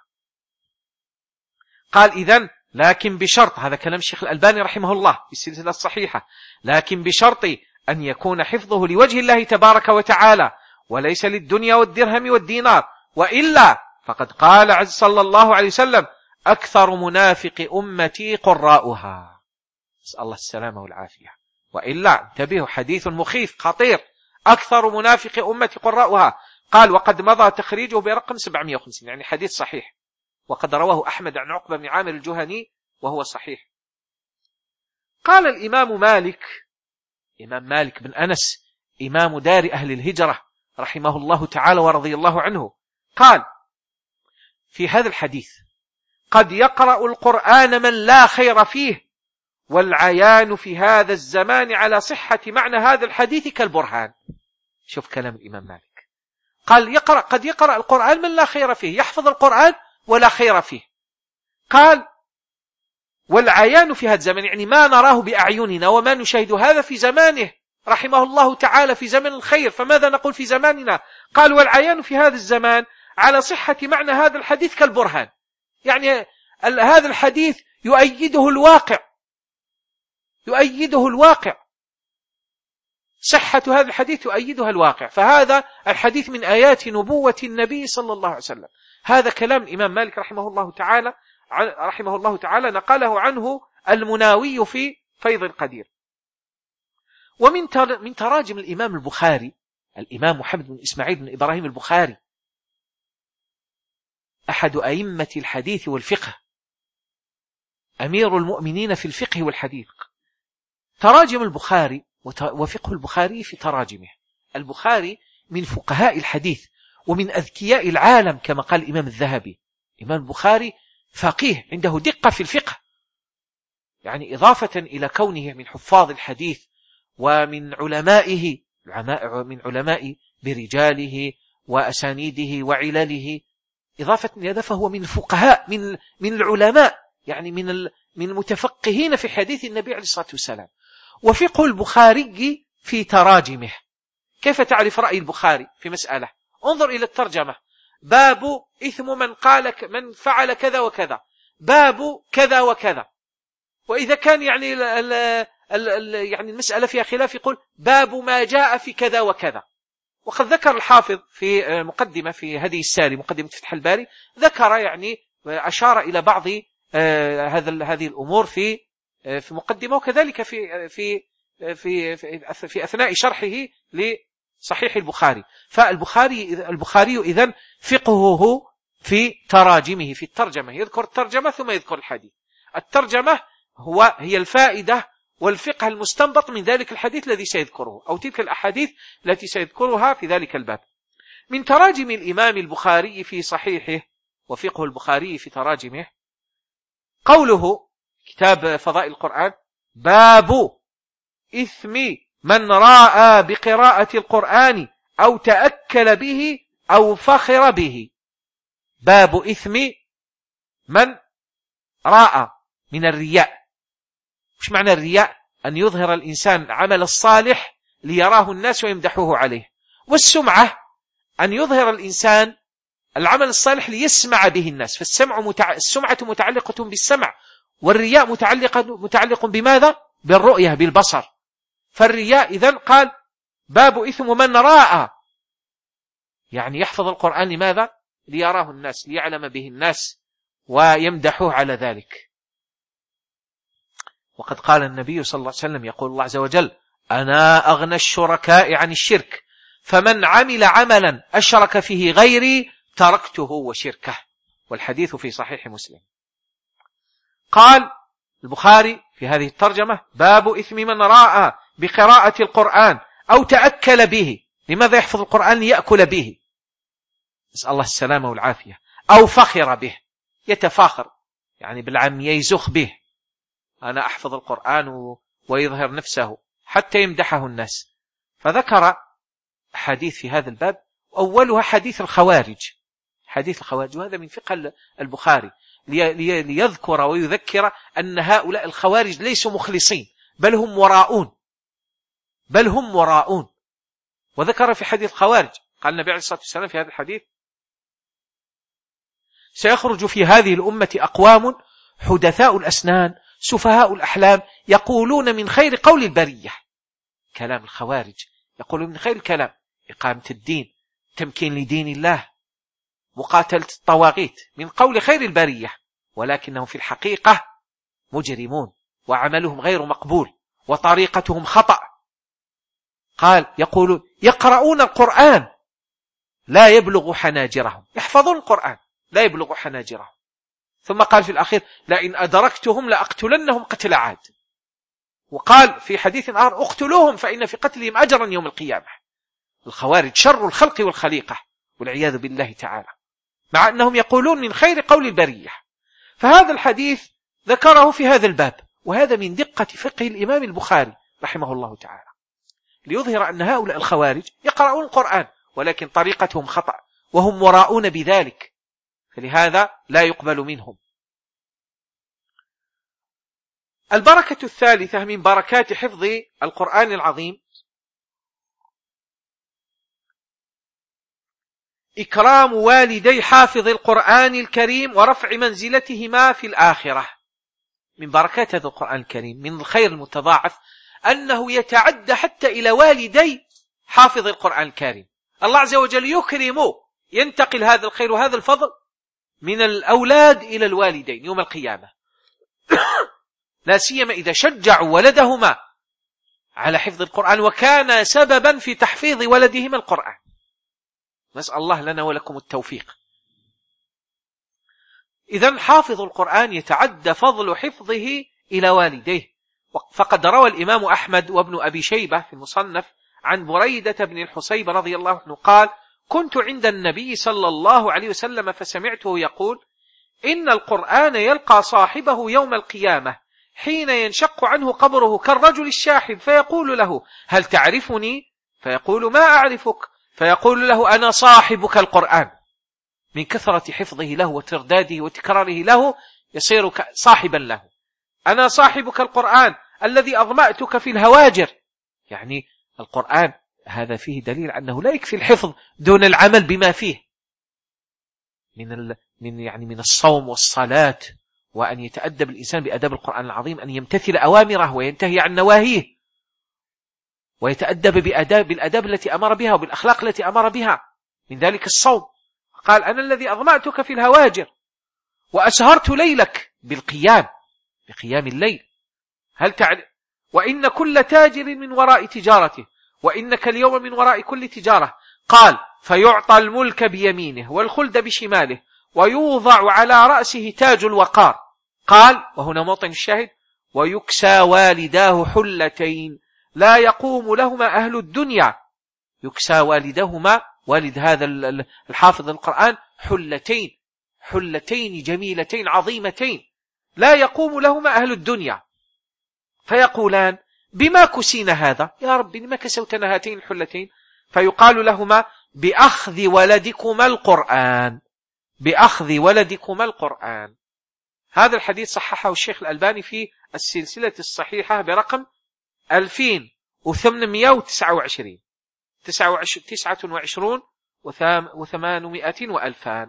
قال إذن لكن بشرط، هذا كلام الشيخ الألباني رحمه الله بالسلسلة الصحيحة، لكن بشرط أن يكون حفظه لوجه الله تبارك وتعالى وليس للدنيا والدرهم والدينار، وإلا فقد قال صلى الله عليه وسلم أكثر منافق أمتي قراؤها، نسأل الله السلامة والعافية. وإلا انتبهوا، حديث مخيف خطير، أكثر منافق أمتي قراؤها. قال وقد مضى تخريجه برقم سبعمائة وخمسين، يعني حديث صحيح، وقد رواه أحمد عن عقبة بن عامر الجهني وهو صحيح. قال الإمام مالك، إمام مالك بن أنس إمام دار أهل الهجرة رحمه الله تعالى ورضي الله عنه، قال في هذا الحديث قد يقرأ القرآن من لا خير فيه، والعيان في هذا الزمان على صحة معنى هذا الحديث كالبرهان. شوف كلام الإمام مالك، قال يقرأ قد يقرأ القرآن من لا خير فيه، يحفظ القرآن ولا خير فيه. قال والعيان في هذا الزمان، يعني ما نراه بأعيننا وما نشاهد هذا في زمانه رحمه الله تعالى في زمن الخير، فماذا نقول في زماننا؟ قال والعيان في هذا الزمان على صحة معنى هذا الحديث كالبرهان، يعني هذا الحديث يؤيده الواقع، يؤيده الواقع، صحة هذا الحديث يؤيدها الواقع، فهذا الحديث من آيات نبوة النبي صلى الله عليه وسلم. هذا كلام الإمام مالك رحمه الله تعالى رحمه الله تعالى نقله عنه المناوي في فيض القدير. ومن من تراجم الإمام البخاري، الإمام محمد بن إسماعيل بن إبراهيم البخاري أحد أئمة الحديث والفقه، أمير المؤمنين في الفقه والحديث. تراجم البخاري وفقه البخاري في تراجمه، البخاري من فقهاء الحديث ومن أذكياء العالم كما قال الإمام الذهبي. الإمام البخاري فقيه عنده دقة في الفقه، يعني إضافة إلى كونه من حفاظ الحديث ومن علمائه من علماء برجاله وأسانيده وعلله، إضافة إلى هذا فهو من الفقهاء من من العلماء، يعني من من المتفقهين في حديث النبي عليه الصلاة والسلام. وفقه البخاري في تراجمه، كيف تعرف رأي البخاري في مسألة؟ انظر إلى الترجمة، باب إثم من قال من فعل كذا وكذا، باب كذا وكذا. وإذا كان يعني ال ال ال يعني المسألة فيها خلاف يقول باب ما جاء في كذا وكذا. وقد ذكر الحافظ في مقدمة في هدي الساري، مقدمة فتح الباري، ذكر يعني أشار إلى بعض هذا هذه الأمور في في مقدمة، وكذلك في في في في, في أثناء شرحه لصحيح البخاري. فالبخاري البخاري إذن فقهه في تراجمه، في الترجمة، يذكر الترجمة ثم يذكر الحديث. الترجمة هو هي الفائدة والفقه المستنبط من ذلك الحديث الذي سيذكره أو تلك الأحاديث التي سيذكرها في ذلك الباب. من تراجم الإمام البخاري في صحيحه وفقه البخاري في تراجمه قوله كتاب فضائل القرآن: باب إثم من راى بقراءة القرآن أو تأكل به أو فخر به. باب إثم من راى، من الرياء. مش معنى الرياء؟ أن يظهر الإنسان عمل الصالح ليراه الناس ويمدحوه عليه، والسمعة أن يظهر الإنسان العمل الصالح ليسمع به الناس، فالسمع متع... السمعة متعلقة بالسمع، والرياء متعلق متعلق بماذا؟ بالرؤية، بالبصر. فالرياء إذن قال باب إثم من راى، يعني يحفظ القرآن لماذا؟ ليراه الناس، ليعلم به الناس ويمدحوه على ذلك. وقد قال النبي صلى الله عليه وسلم، يقول الله عز وجل: أنا أغنى الشركاء عن الشرك، فمن عمل عملا أشرك فيه غيري تركته وشركه. والحديث في صحيح مسلم. قال البخاري في هذه الترجمة: باب إثم من رأى بقراءة القرآن أو تأكل به. لماذا يحفظ القرآن؟ ليأكل به، نسأل الله السلامة والعافية. أو فخر به، يتفاخر يعني بالعام يزخ به، أنا أحفظ القرآن، ويظهر نفسه حتى يمدحه الناس. فذكر حديث في هذا الباب، أولها حديث الخوارج. حديث الخوارج، وهذا من فقه البخاري ليذكر ويذكر أن هؤلاء الخوارج ليسوا مخلصين، بل هم وراءون بل هم وراءون وذكر في حديث الخوارج، قال النبي عليه الصلاة والسلام في هذا الحديث: سيخرج في هذه الأمة أقوام حدثاء الأسنان سفهاء الأحلام يقولون من خير قول البرية. كلام الخوارج، يقولون من خير الكلام إقامة الدين، تمكين لدين الله، مقاتلة الطواغيت، من قول خير البرية، ولكنهم في الحقيقة مجرمون وعملهم غير مقبول وطريقتهم خطأ. قال يقولون يقرؤون القرآن لا يبلغ حناجرهم، يحفظون القرآن لا يبلغ حناجرهم. ثم قال في الأخير: لئن أدركتهم لأقتلنهم قتل عاد. وقال في حديث آخر: اقتلوهم فإن في قتلهم أجرا يوم القيامة. الخوارج شر الخلق والخليقة والعياذ بالله تعالى، مع أنهم يقولون من خير قول البرية. فهذا الحديث ذكره في هذا الباب، وهذا من دقة فقه الإمام البخاري رحمه الله تعالى، ليظهر أن هؤلاء الخوارج يقرؤون القرآن ولكن طريقتهم خطأ، وهم وراءون بذلك، فلهذا لا يقبل منهم. البركة الثالثة من بركات حفظ القرآن العظيم إكرام والدي حافظ القرآن الكريم ورفع منزلتهما في الآخرة. من بركات هذا القرآن الكريم من الخير المتضاعف أنه يتعدى حتى إلى والدي حافظ القرآن الكريم. الله عز وجل يكرمه، ينتقل هذا الخير وهذا الفضل من الأولاد إلى الوالدين يوم القيامة، لا سيما إذا شجعوا ولدهما على حفظ القرآن وكان سببا في تحفيظ ولدهما القرآن. نسأل الله لنا ولكم التوفيق. إذن حافظ القرآن يتعدى فضل حفظه إلى والديه. فقد روى الإمام أحمد وابن أبي شيبة في المصنف عن بريدة بن الحصيب رضي الله عنه قال: كنت عند النبي صلى الله عليه وسلم فسمعته يقول: إن القرآن يلقى صاحبه يوم القيامة حين ينشق عنه قبره كالرجل الشاحب، فيقول له: هل تعرفني؟ فيقول: ما أعرفك. فيقول له: أنا صاحبك القرآن. من كثرة حفظه له وترداده وتكراره له يصير صاحبا له. أنا صاحبك القرآن الذي أظمأتك في الهواجر. يعني القرآن هذا فيه دليل أنه لا يكفي الحفظ دون العمل بما فيه من ال... من يعني من الصوم والصلاة، وأن يتأدب الإنسان بأداب القرآن العظيم، أن يمتثل أوامره وينتهي عن نواهيه، ويتأدب بأداب بالأداب التي أمر بها وبالأخلاق التي أمر بها، من ذلك الصوم. قال: أنا الذي أظمأتك في الهواجر وأسهرت ليلك بالقيام بقيام الليل. هل تعلم؟ وإن كل تاجر من وراء تجارته، وإنك اليوم من وراء كل تجارة. قال: فيعطى الملك بيمينه والخلد بشماله ويوضع على رأسه تاج الوقار. قال، وهنا موطن الشاهد: ويكسى والداه حلتين لا يقوم لهما أهل الدنيا. يكسى والدهما، والد هذا الحافظ القرآن، حلتين حلتين جميلتين عظيمتين لا يقوم لهما أهل الدنيا. فيقولان: بما كسينا هذا يا رب؟ بما كسوتنا هاتين الحلتين؟ فيقال لهما: بأخذ ولدكما القرآن بأخذ ولدكما القرآن. هذا الحديث صححه الشيخ الألباني في السلسلة الصحيحة برقم ألفين وثمانمائة وتسعة وعشرين تسعة وعشرون وثمانمائة وألفان.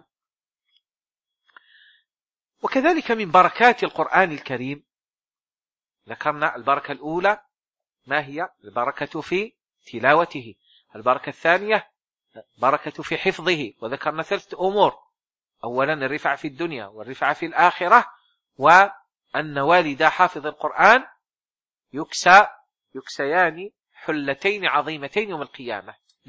وكذلك من بركات القرآن الكريم ذكرنا البركة الأولى ما هي؟ البركة في تلاوته. البركة الثانية بركة في حفظه، وذكرنا ثلاثة أمور: أولا الرفعة في الدنيا والرفعة في الآخرة، وأن والد حافظ القرآن يكسى يكسيان حلتين عظيمتين يوم القيامة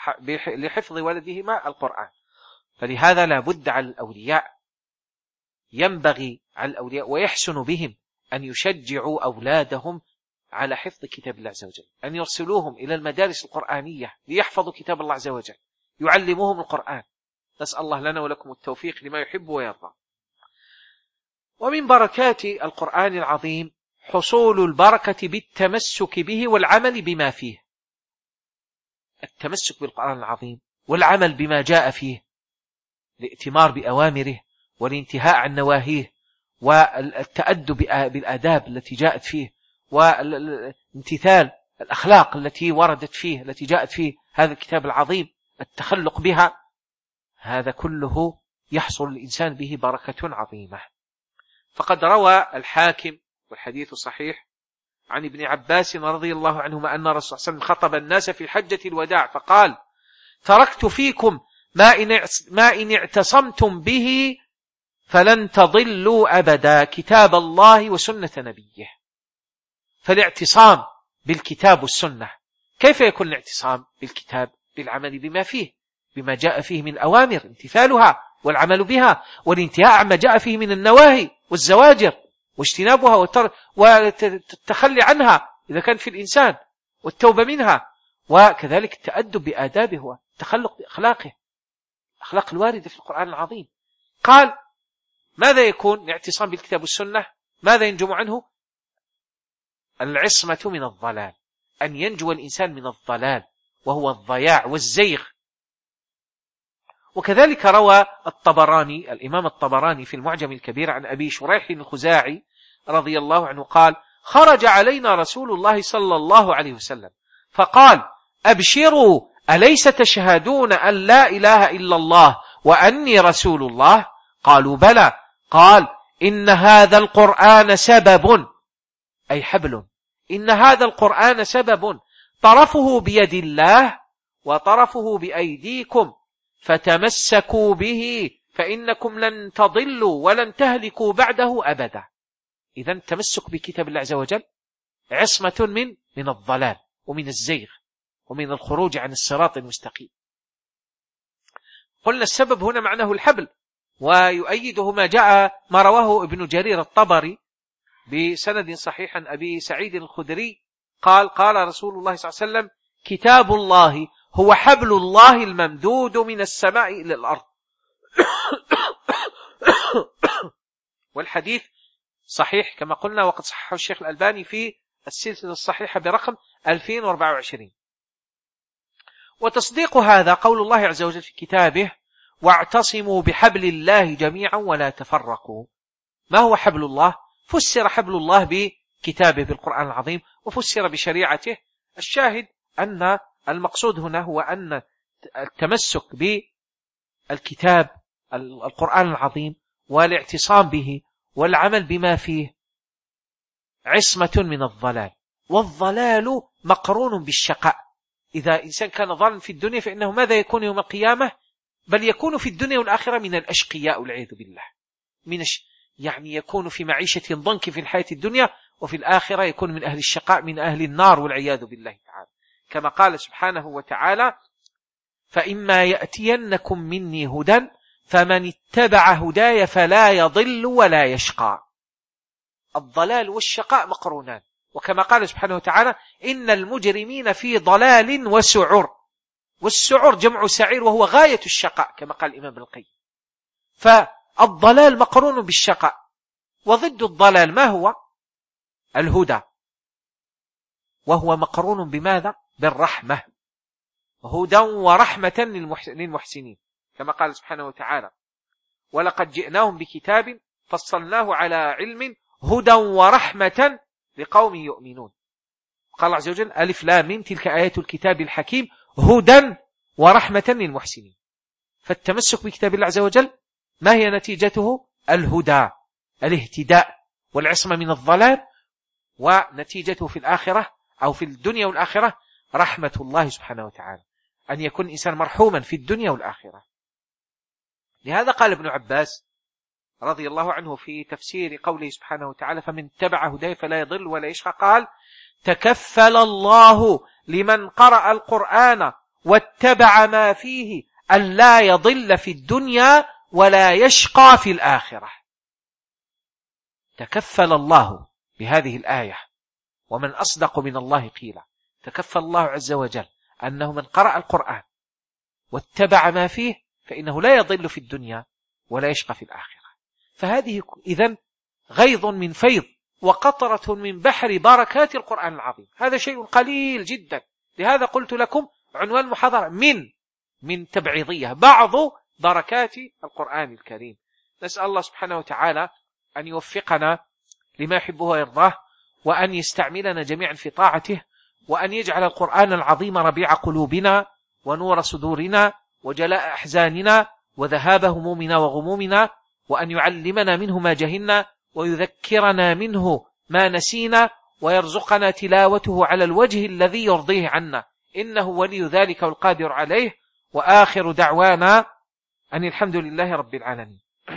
لحفظ ولدهما القرآن. فلهذا لا بد على الأولياء، ينبغي على الأولياء ويحسن بهم أن يشجعوا أولادهم على حفظ كتاب الله عز وجل، أن يرسلوهم إلى المدارس القرآنية ليحفظوا كتاب الله عز وجل، يعلموهم القرآن. نسأل الله لنا ولكم التوفيق لما يحب ويرضى. ومن بركات القرآن العظيم حصول البركة بالتمسك به والعمل بما فيه. التمسك بالقرآن العظيم والعمل بما جاء فيه، الائتمار بأوامره والانتهاء عن نواهيه، والتأدب بالآداب التي جاءت فيه، والامتثال الأخلاق التي وردت فيه التي جاءت فيه هذا الكتاب العظيم، التخلق بها. هذا كله يحصل الإنسان به بركة عظيمة. فقد روى الحاكم والحديث صحيح عن ابن عباس رضي الله عنهما أن الرسول صلى الله عليه وسلم خطب الناس في حجة الوداع فقال: تركت فيكم ما إن اعتصمتم به فلن تضلوا أبدا، كتاب الله وسنة نبيه. فالاعتصام بالكتاب والسنة، كيف يكون الاعتصام بالكتاب؟ بالعمل بما فيه، بما جاء فيه من الأوامر امتثالها والعمل بها، والانتهاء عما جاء فيه من النواهي والزواجر، واجتنابها والتخلي عنها إذا كان في الإنسان، والتوبة منها، وكذلك التأدب بآدابه والتخلق بأخلاقه، أخلاق الواردة في القرآن العظيم. قال: ماذا يكون الاعتصام بالكتاب والسنة؟ ماذا ينجم عنه؟ العصمة من الضلال، أن ينجو الإنسان من الضلال وهو الضياع والزيغ. وكذلك روى الطبراني الإمام الطبراني في المعجم الكبير عن أبي شريح الخزاعي رضي الله عنه قال: خرج علينا رسول الله صلى الله عليه وسلم فقال: أبشروا، أليس تشهدون أن لا إله إلا الله وأني رسول الله؟ قالوا: بلى. قال: إن هذا القرآن سبب، أي حبل، إن هذا القرآن سبب طرفه بيد الله وطرفه بأيديكم، فتمسكوا به فإنكم لن تضلوا ولن تهلكوا بعده أبدا. إذن التمسك بكتاب الله عز وجل عصمة من من الضلال ومن الزيغ ومن الخروج عن الصراط المستقيم. قلنا السبب هنا معناه الحبل، ويؤيده ما جاء ما رواه ابن جرير الطبري بسند صحيح عن أبي سعيد الخدري قال: قال رسول الله صلى الله عليه وسلم: كتاب الله هو حبل الله الممدود من السماء إلى الأرض. والحديث صحيح كما قلنا، وقد صححه الشيخ الألباني في السلسلة الصحيحة برقم ألفين وأربعة وعشرين. وتصديق هذا قول الله عز وجل في كتابه: واعتصموا بحبل الله جميعا ولا تفرقوا. ما هو حبل الله؟ فسر حبل الله بكتابه بالقرآن العظيم، وفسر بشريعته. الشاهد أن المقصود هنا هو أن التمسك بالكتاب القرآن العظيم والاعتصام به والعمل بما فيه عصمة من الضلال، والضلال مقرون بالشقاء. إذا إنسان كان ضالا في الدنيا فإنه ماذا يكون يوم القيامة؟ بل يكون في الدنيا والآخرة من الأشقياء والعياذ بالله، من الش... يعني يكون في معيشة ضنك في الحياة الدنيا، وفي الآخرة يكون من أهل الشقاء، من أهل النار والعياذ بالله تعالى، كما قال سبحانه وتعالى: فإما يأتينكم مني هدى فمن اتبع هداي فلا يضل ولا يشقى. الضلال والشقاء مقرونان، وكما قال سبحانه وتعالى: إن المجرمين في ضلال وسعر. والسعر جمع سعير وهو غاية الشقاء كما قال الإمام ابن القيم. فالضلال مقرون بالشقاء، وضد الضلال ما هو؟ الهدى، وهو مقرون بماذا؟ بالرحمة، هدى ورحمة للمحسنين، كما قال سبحانه وتعالى: ولقد جئناهم بكتاب فصلناه على علم هدى ورحمة لقوم يؤمنون. قال الله عز وجل: ألف لام ميم تلك آيات الكتاب الحكيم هدى ورحمة للمحسنين. فالتمسك بكتاب الله عز وجل ما هي نتيجته؟ الهدى، الاهتداء والعصمة من الضلال، ونتيجته في الآخرة أو في الدنيا والآخرة رحمة الله سبحانه وتعالى، أن يكون إنسان مرحوما في الدنيا والآخرة. لهذا قال ابن عباس رضي الله عنه في تفسير قوله سبحانه وتعالى: فمن اتبع هداي فلا يضل ولا يشقى، قال: تكفل الله لمن قرأ القرآن واتبع ما فيه أن لا يضل في الدنيا ولا يشقى في الآخرة. تكفل الله بهذه الآية، ومن أصدق من الله قيلا. تكفل الله عز وجل أنه من قرأ القرآن واتبع ما فيه فإنه لا يضل في الدنيا ولا يشقى في الآخرة. فهذه إذن غيض من فيض وقطرة من بحر بركات القرآن العظيم. هذا شيء قليل جدا. لهذا قلت لكم عنوان محاضرة من من تبعيضية بعض بركات القرآن الكريم. نسأل الله سبحانه وتعالى أن يوفقنا لما يحبه ويرضاه، وأن يستعملنا جميعا في طاعته، وأن يجعل القرآن العظيم ربيع قلوبنا ونور صدورنا وجلاء أحزاننا وذهاب همومنا وغمومنا، وأن يعلمنا منه ما جهلنا ويذكرنا منه ما نسينا، ويرزقنا تلاوته على الوجه الذي يرضيه عنا، إنه ولي ذلك والقادر عليه. وآخر دعوانا أن الحمد لله رب العالمين.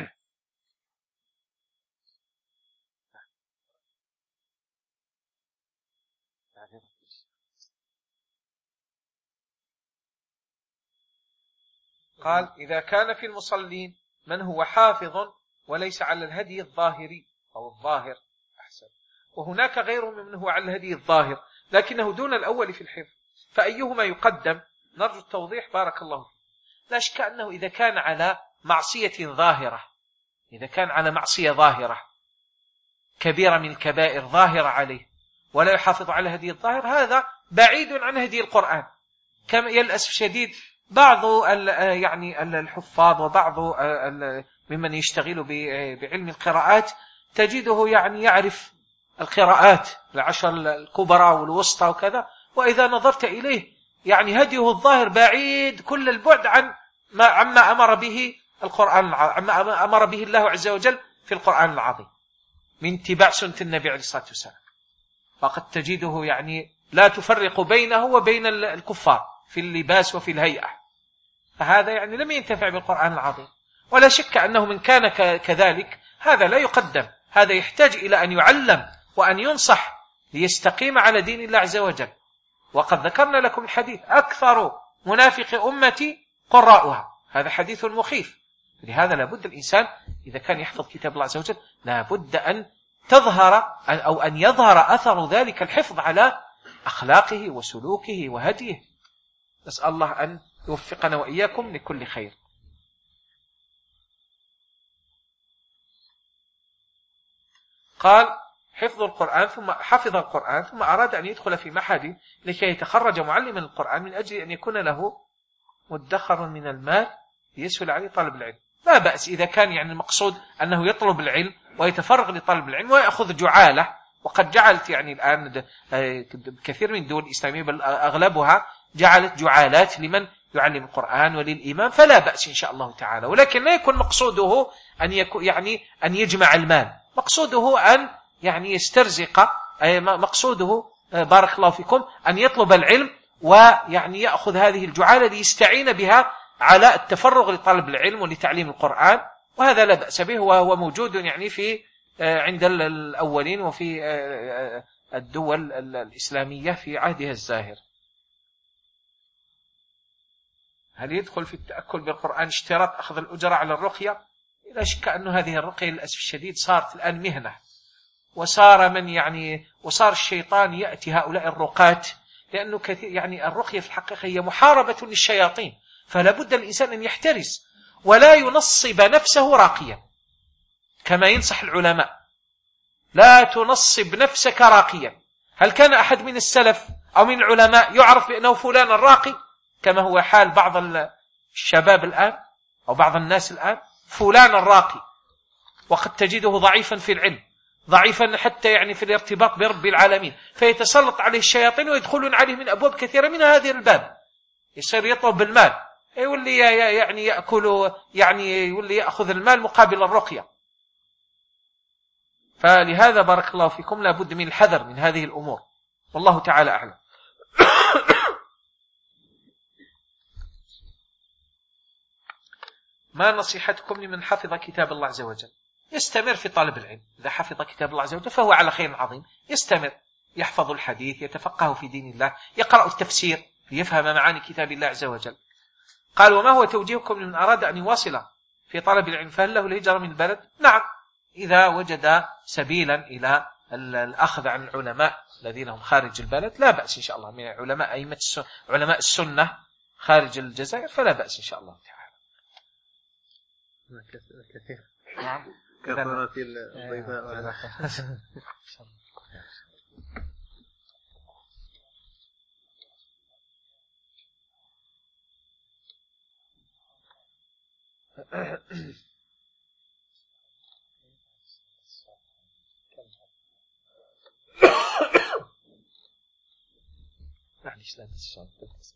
قال: إذا كان في المصلين من هو حافظ وليس على الهدي الظاهري أو الظاهر أحسن، وهناك غيره من هو على الهدي الظاهر لكنه دون الأول في الحفظ، فأيهما يقدم؟ نرجو التوضيح بارك الله فيك. لا شك أنه إذا كان على معصية ظاهرة، إذا كان على معصية ظاهرة كبيرة من الكبائر ظاهرة عليه ولا يحافظ على هدي الظاهر، هذا بعيد عن هدي القرآن. كما للأسف شديد بعض يعني الحفاظ وبعض ممن يشتغل بعلم القراءات تجده يعني يعرف القراءات العشر الكبرى والوسطى وكذا، وإذا نظرت إليه يعني هديه الظاهر بعيد كل البعد عن ما عما أمر به القرآن، عما أمر به الله عز وجل في القرآن العظيم من اتباع سنة النبي عليه الصلاة والسلام. فقد تجده يعني لا تفرق بينه وبين الكفار في اللباس وفي الهيئة، فهذا يعني لم ينتفع بالقرآن العظيم. ولا شك أنه من كان كذلك هذا لا يقدم، هذا يحتاج إلى أن يعلم وأن ينصح ليستقيم على دين الله عز وجل. وقد ذكرنا لكم الحديث: أكثر منافق أمتي قراؤها، هذا حديث مخيف. لهذا لابد الإنسان إذا كان يحفظ كتاب الله عز وجل لابد أن تظهر أو أن يظهر أثر ذلك الحفظ على أخلاقه وسلوكه وهديه. نسأل الله أن يوفقنا وإياكم لكل خير. قال: حفظ القرآن ثم حفظ القرآن ثم أراد أن يدخل في معهد لكي يتخرج معلما القرآن من أجل أن يكون له مدخر من المال يسهل عليه طلب العلم. لا بأس إذا كان يعني المقصود أنه يطلب العلم ويتفرغ لطلب العلم ويأخذ جعالة، وقد جعلت يعني الآن كثير من الدول الإسلامية بل أغلبها جعلت جعالات لمن يعلم القرآن وللإمام، فلا بأس إن شاء الله تعالى. ولكن لا يكون مقصوده أن يكون يعني أن يجمع المال، مقصوده أن يعني يسترزق، مقصوده بارك الله فيكم أن يطلب العلم ويعني يأخذ هذه الجعالة ليستعين بها على التفرغ لطلب العلم ولتعليم القرآن، وهذا لا بأس به، وهو موجود يعني في عند الأولين وفي الدول الإسلامية في عهدها الزاهر. هل يدخل في التأكل بالقرآن اشتراط أخذ الأجرة على الرقية؟ لا شك أن هذه الرقية للأسف الشديد صارت الآن مهنة، وصار من يعني وصار الشيطان يأتي هؤلاء الرقاة، لأنه كثير يعني الرقية في الحقيقة هي محاربة للشياطين، فلا بد الإنسان أن يحترس ولا ينصب نفسه راقيا، كما ينصح العلماء: لا تنصب نفسك راقيا. هل كان أحد من السلف أو من العلماء يعرف بأنه فلان الراقي كما هو حال بعض الشباب الآن أو بعض الناس الآن؟ فلان الراقي، وقد تجده ضعيفا في العلم، ضعيفا حتى يعني في الارتباط برب العالمين، فيتسلط عليه الشياطين ويدخلون عليه من أبواب كثيرة من هذه الباب، يصير يطلب بالمال، يولي يعني يأكل يعني يولي يأخذ المال مقابل الرقية. فلهذا بارك الله فيكم لا بد من الحذر من هذه الأمور، والله تعالى أعلم. ما نصيحتكم لمن حفظ كتاب الله عز وجل؟ يستمر في طلب العلم. إذا حفظ كتاب الله عز وجل فهو على خير عظيم، يستمر، يحفظ الحديث، يتفقه في دين الله، يقرأ التفسير، ليفهم معاني كتاب الله عز وجل. قال وما هو توجيهكم لمن أراد أن يواصل في طلب العلم فهل له الهجرة من البلد؟ نعم، إذا وجد سبيلا إلى الأخذ عن العلماء الذين هم خارج البلد لا بأس إن شاء الله، من علماء أئمة علماء السنة خارج الجزائر فلا بأس إن شاء الله تعالى. كثير. نعم. كثرة الضيفاء. معليش لا تشرب.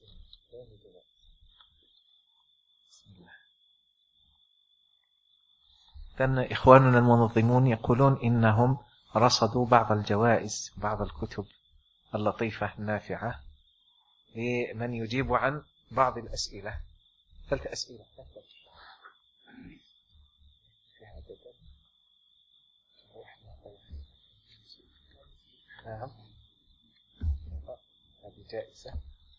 لأن إخواننا المنظمون يقولون إنهم رصدوا بعض الجوائز بعض الكتب اللطيفة النافعة لمن يجيب عن بعض الأسئلة. ثلاث أسئلة. نعم هذه جائزة.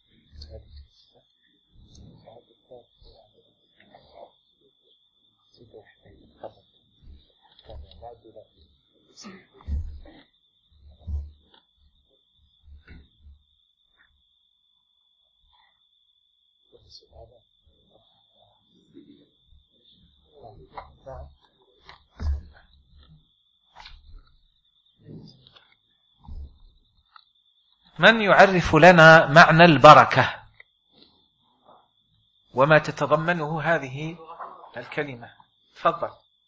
من يعرف لنا معنى البركة وما تتضمنه هذه الكلمة؟ تفضل.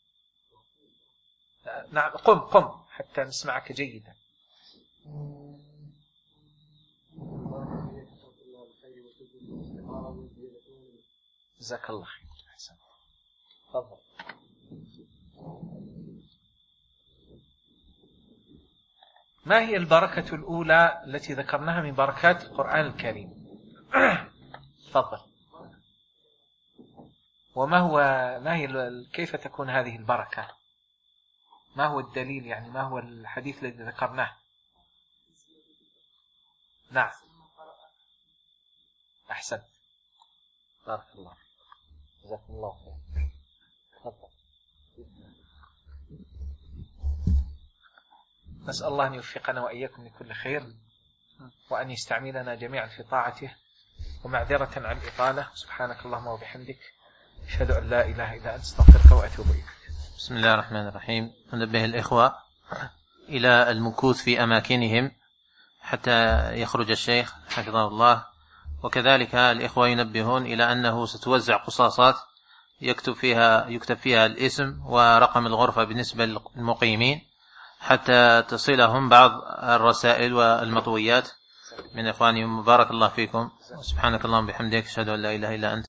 نعم قم قم حتى نسمعك جيدا. جزاك الله خير. تفضل. ما هي البركة الأولى التي ذكرناها من بركات القرآن الكريم؟ تفضل. وما هو ما هي كيف تكون هذه البركة؟ ما هو الدليل يعني ما هو الحديث الذي ذكرناه؟ نعم أحسنت بارك الله جزاكم الله خير. تفضل. نسأل الله أن يوفقنا وإياكم لكل خير وأن يستعملنا جميعا في طاعته. ومعذرة عن الإطالة سبحانك اللهم وبحمدك أشهد أن لا إله إلا أنت أستغفرك وأتوب إليك. بسم الله الرحمن الرحيم. ننبه الإخوة إلى المكوث في أماكنهم حتى يخرج الشيخ حفظه الله. وكذلك الإخوة ينبهون إلى أنه ستوزع قصاصات يكتب فيها يكتب فيها الاسم ورقم الغرفة بالنسبة للمقيمين حتى تصلهم بعض الرسائل والمطويات من إخوانهم. بارك الله فيكم. سبحانك اللهم وبحمدك أشهد أن لا إله إلا أنت.